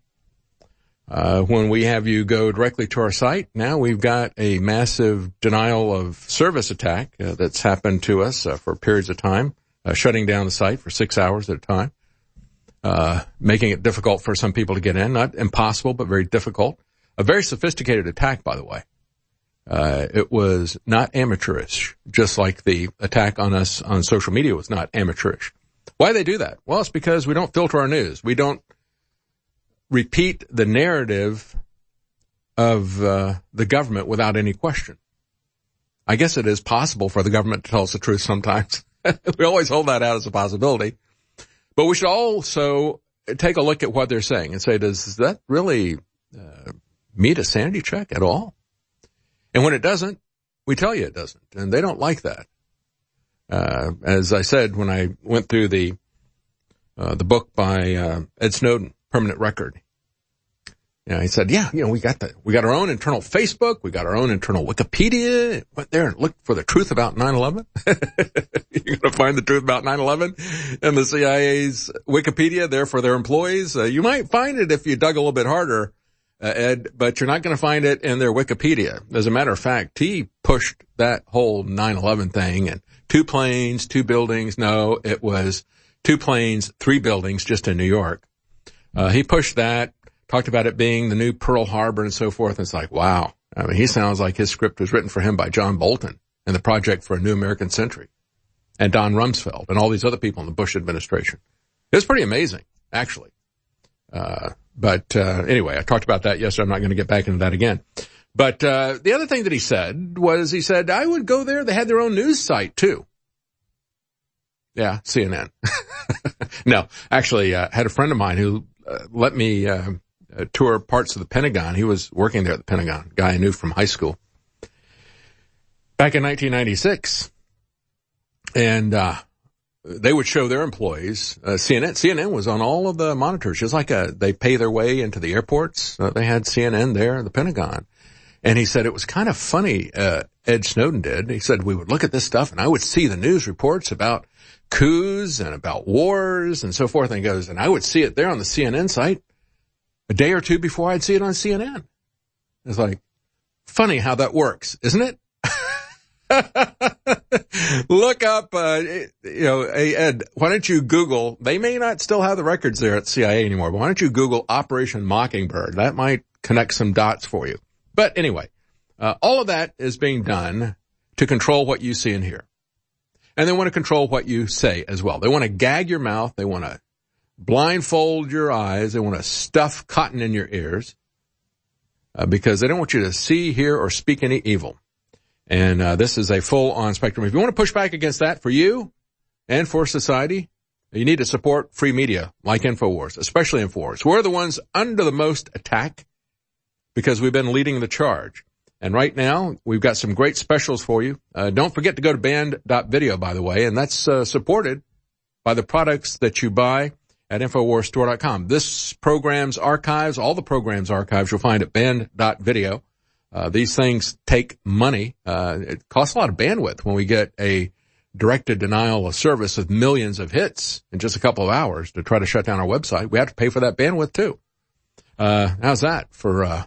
[SPEAKER 2] Uh, when we have you go directly to our site, now we've got a massive denial of service attack uh, that's happened to us uh, for periods of time, uh, shutting down the site for six hours at a time, uh, making it difficult for some people to get in. Not impossible, but very difficult. A very sophisticated attack, by the way. Uh, it was not amateurish, just like the attack on us on social media was not amateurish. Why do they do that? Well, it's because we don't filter our news. We don't repeat the narrative of uh, the government without any question. I guess it is possible for the government to tell us the truth sometimes. We always hold that out as a possibility. But we should also take a look at what they're saying and say, does that really uh, meet a sanity check at all? And when it doesn't, we tell you it doesn't. And they don't like that. Uh, as I said, when I went through the uh, the book by uh, Ed Snowden, Permanent Record. You know, he said, yeah, you know, we got the, we got our own internal Facebook. We got our own internal Wikipedia. Went there and looked for the truth about nine eleven. You're going to find the truth about nine eleven in the C I A's Wikipedia there for their employees. Uh, you might find it if you dug a little bit harder, uh, Ed, but you're not going to find it in their Wikipedia. As a matter of fact, he pushed that whole nine eleven thing and two planes, two buildings. No, it was two planes, three buildings just in New York. Uh, he pushed that, talked about it being the new Pearl Harbor and so forth. And it's like, wow. I mean, he sounds like his script was written for him by John Bolton and the Project for a New American Century and Don Rumsfeld and all these other people in the Bush administration. It was pretty amazing, actually. Uh, but, uh, anyway, I talked about that yesterday. I'm not going to get back into that again. But, uh, the other thing that he said was he said, I would go there. They had their own news site too. Yeah, C N N. No, actually, uh, had a friend of mine who uh, let me uh, uh, tour parts of the Pentagon. He was working there at the Pentagon, a guy I knew from high school back in nineteen ninety-six. And uh they would show their employees uh, C N N. C N N was on all of the monitors, just like a, they pay their way into the airports. Uh, they had C N N there at the Pentagon. And he said it was kind of funny, uh, Ed Snowden did. He said we would look at this stuff and I would see the news reports about coups and about wars and so forth. And he goes, and I would see it there on the C N N site a day or two before I'd see it on C N N. It's like, funny how that works, isn't it? Look up, uh, you know, hey, Ed, why don't you Google, they may not still have the records there at C I A anymore, but why don't you Google Operation Mockingbird? That might connect some dots for you. But anyway, uh, all of that is being done to control what you see and hear. And they want to control what you say as well. They want to gag your mouth. They want to blindfold your eyes. They want to stuff cotton in your ears, uh, because they don't want you to see, hear, or speak any evil. And uh, this is a full-on spectrum. If you want to push back against that for you and for society, you need to support free media like InfoWars, especially InfoWars. We're the ones under the most attack because we've been leading the charge. And right now, we've got some great specials for you. Uh, don't forget to go to band dot video, by the way, and that's uh, supported by the products that you buy at infowars store dot com. This program's archives, all the program's archives, you'll find at band dot video. Uh, these things take money. Uh, it costs a lot of bandwidth when we get a directed denial of service with millions of hits in just a couple of hours to try to shut down our website. We have to pay for that bandwidth too. Uh, how's that for, uh,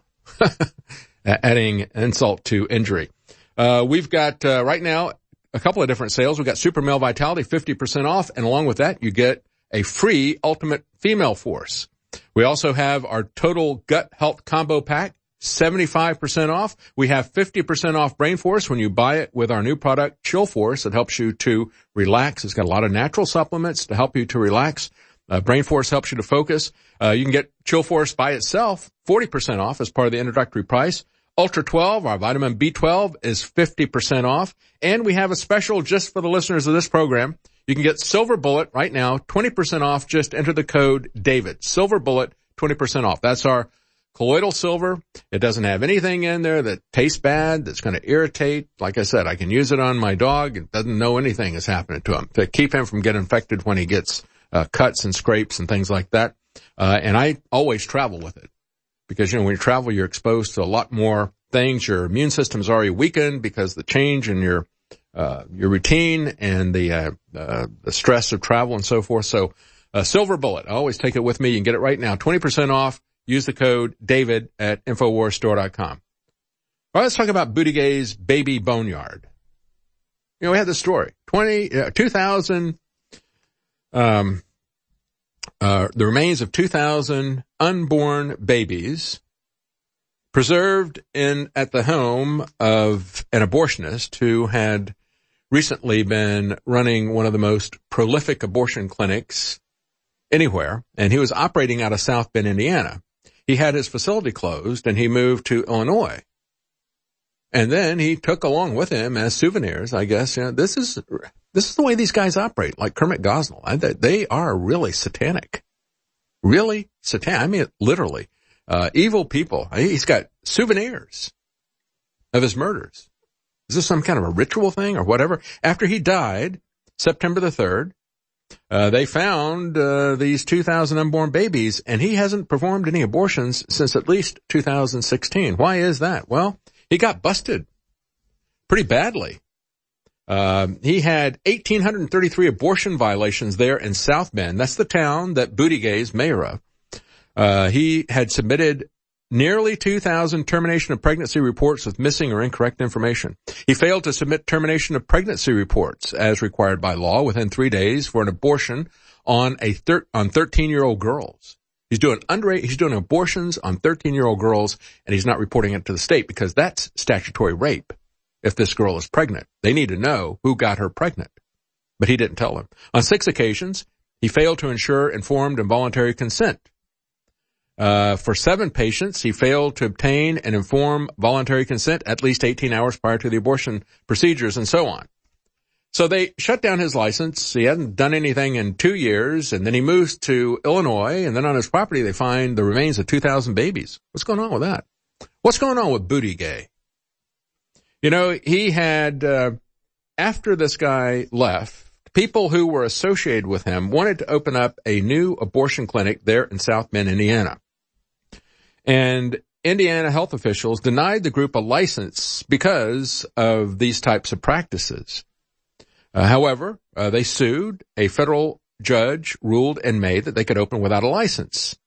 [SPEAKER 2] adding insult to injury? Uh, we've got, uh, right now a couple of different sales. We've got Super Male Vitality, fifty percent off. And along with that, you get a free Ultimate Female Force. We also have our Total Gut Health Combo Pack, seventy-five percent off. We have fifty percent off Brain Force when you buy it with our new product, Chill Force. It helps you to relax. It's got a lot of natural supplements to help you to relax. Uh, Brain Force helps you to focus. Uh, you can get Chill Force by itself, forty percent off as part of the introductory price. Ultra twelve, our vitamin B twelve, is fifty percent off. And we have a special just for the listeners of this program. You can get Silver Bullet right now, twenty percent off. Just enter the code DAVID. Silver Bullet, twenty percent off. That's our colloidal silver. It doesn't have anything in there that tastes bad, that's going to irritate. Like I said, I can use it on my dog. It doesn't know anything is happening to him, to keep him from getting infected when he gets uh, cuts and scrapes and things like that. Uh, and I always travel with it because, you know, when you travel, you're exposed to a lot more things. Your immune system's already weakened because the change in your, uh, your routine and the, uh, uh, the stress of travel and so forth. So, uh, Silver Bullet, I always take it with me. You can get it right now. twenty percent off. Use the code David at Infowars Store dot com. All right, let's talk about Buttigieg's baby boneyard. You know, we had this story. twenty, uh, two thousand, um, uh, the remains of two thousand unborn babies preserved in, at the home of an abortionist who had recently been running one of the most prolific abortion clinics anywhere, and he was operating out of South Bend, Indiana. He had his facility closed and he moved to Illinois. And then he took along with him as souvenirs, I guess, you know, this is, this is the way these guys operate, like Kermit Gosnell. I, they are really satanic. Really satanic. I mean, literally, uh, evil people. He's got souvenirs of his murders. Is this some kind of a ritual thing or whatever? After he died, September the third, Uh, they found, uh, these two thousand unborn babies, and he hasn't performed any abortions since at least two thousand sixteen. Why is that? Well, he got busted pretty badly. Uh, he had one thousand eight hundred thirty-three abortion violations there in South Bend. That's the town that Buttigieg is mayor of. Uh, he had submitted nearly two thousand termination of pregnancy reports with missing or incorrect information. He failed to submit termination of pregnancy reports as required by law within three days for an abortion on a thir- on thirteen-year-old girls. He's doing under he's doing abortions on thirteen-year-old girls, and he's not reporting it to the state because that's statutory rape. If this girl is pregnant, they need to know who got her pregnant. But he didn't tell them. On six occasions, he failed to ensure informed and voluntary consent. Uh, for seven patients, he failed to obtain and inform voluntary consent at least eighteen hours prior to the abortion procedures and so on. So they shut down his license. He hadn't done anything in two years, and then he moves to Illinois, and then on his property they find the remains of two thousand babies. What's going on with that? What's going on with Buttigieg? You know, he had, uh, after this guy left, people who were associated with him wanted to open up a new abortion clinic there in South Bend, Indiana. And Indiana health officials denied the group a license because of these types of practices. Uh, however, uh, they sued. A federal judge ruled in May that they could open without a license.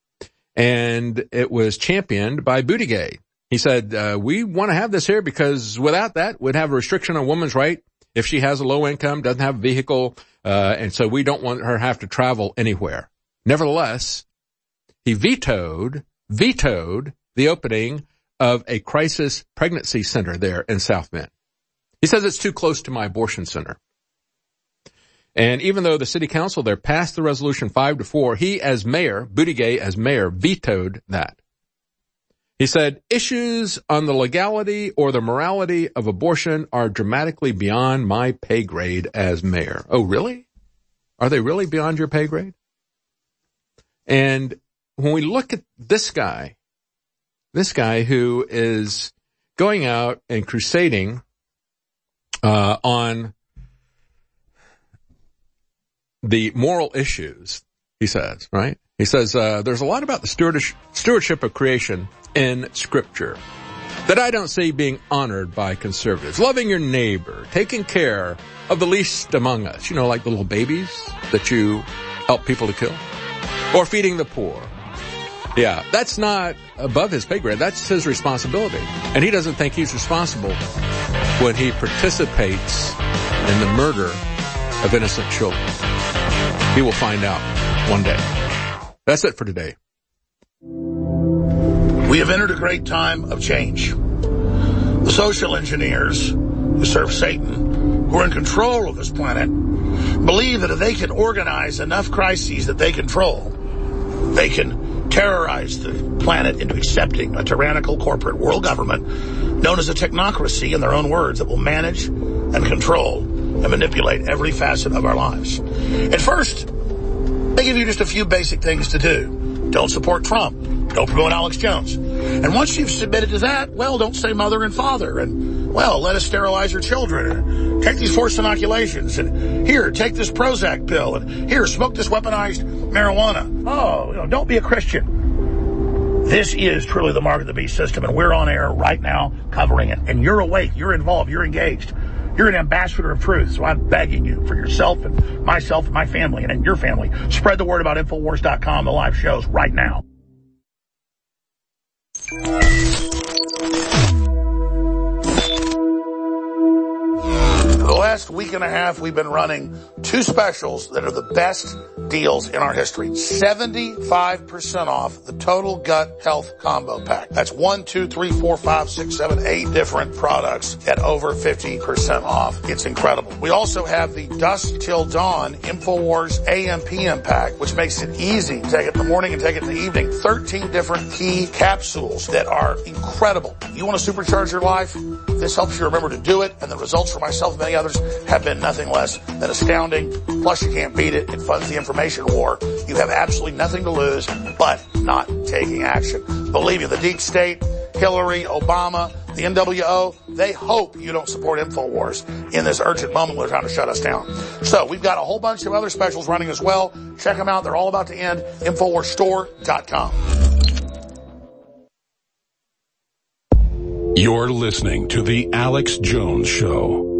[SPEAKER 2] And it was championed by Buttigieg. He said, uh, we want to have this here because without that, we'd have a restriction on a woman's right if she has a low income, doesn't have a vehicle, uh, and so we don't want her to have to travel anywhere. Nevertheless, he vetoed, vetoed the opening of a crisis pregnancy center there in South Bend. He says it's too close to my abortion center. And even though the city council there passed the resolution five to four, he as mayor, Buttigieg as mayor, vetoed that. He said, issues on the legality or the morality of abortion are dramatically beyond my pay grade as mayor. Oh, really? Are they really beyond your pay grade? And when we look at this guy, this guy who is going out and crusading uh, on the moral issues, he says, right? He says, uh, there's a lot about the stewardship of creation in Scripture that I don't see being honored by conservatives. Loving your neighbor, taking care of the least among us, you know, like the little babies that you help people to kill, or feeding the poor. Yeah, that's not above his pay grade. That's his responsibility. And he doesn't think he's responsible when he participates in the murder of innocent children. He will find out one day. That's it for today.
[SPEAKER 5] We have entered a great time of change. The social engineers who serve Satan, who are in control of this planet, believe that if they can organize enough crises that they control, they can terrorize the planet into accepting a tyrannical corporate world government known as a technocracy, in their own words, that will manage and control and manipulate every facet of our lives. At first, they give you just a few basic things to do. Don't support Trump. Don't promote Alex Jones. And once you've submitted to that, well, don't say mother and father and well, let us sterilize your children. Take these forced inoculations. And here, take this Prozac pill. And here, smoke this weaponized marijuana. Oh, you know, don't be a Christian. This is truly the mark of the beast system, and we're on air right now covering it. And you're awake, you're involved, you're engaged. You're an ambassador of truth, so I'm begging you for yourself and myself and my family and your family. Spread the word about Infowars dot com, the live shows right now. For the last week and a half, we've been running two specials that are the best deals in our history. seventy-five percent off the Total Gut Health Combo Pack. That's one, two, three, four, five, six, seven, eight different products at over fifty percent off. It's incredible. We also have the Dusk Till Dawn InfoWars A M P M Pack, which makes it easy to take it in the morning and take it in the evening. thirteen different key capsules that are incredible. You want to supercharge your life? This helps you remember to do it, and the results for myself and many others have been nothing less than astounding. Plus, you can't beat it. It funds the information war. You have absolutely nothing to lose but not taking action. Believe me, the deep state, Hillary, Obama, the N W O, they hope you don't support InfoWars in this urgent moment when they're trying to shut us down. So we've got a whole bunch of other specials running as well. Check them out. They're all about to end. Infowars Store dot com.
[SPEAKER 1] You're listening to The Alex Jones Show.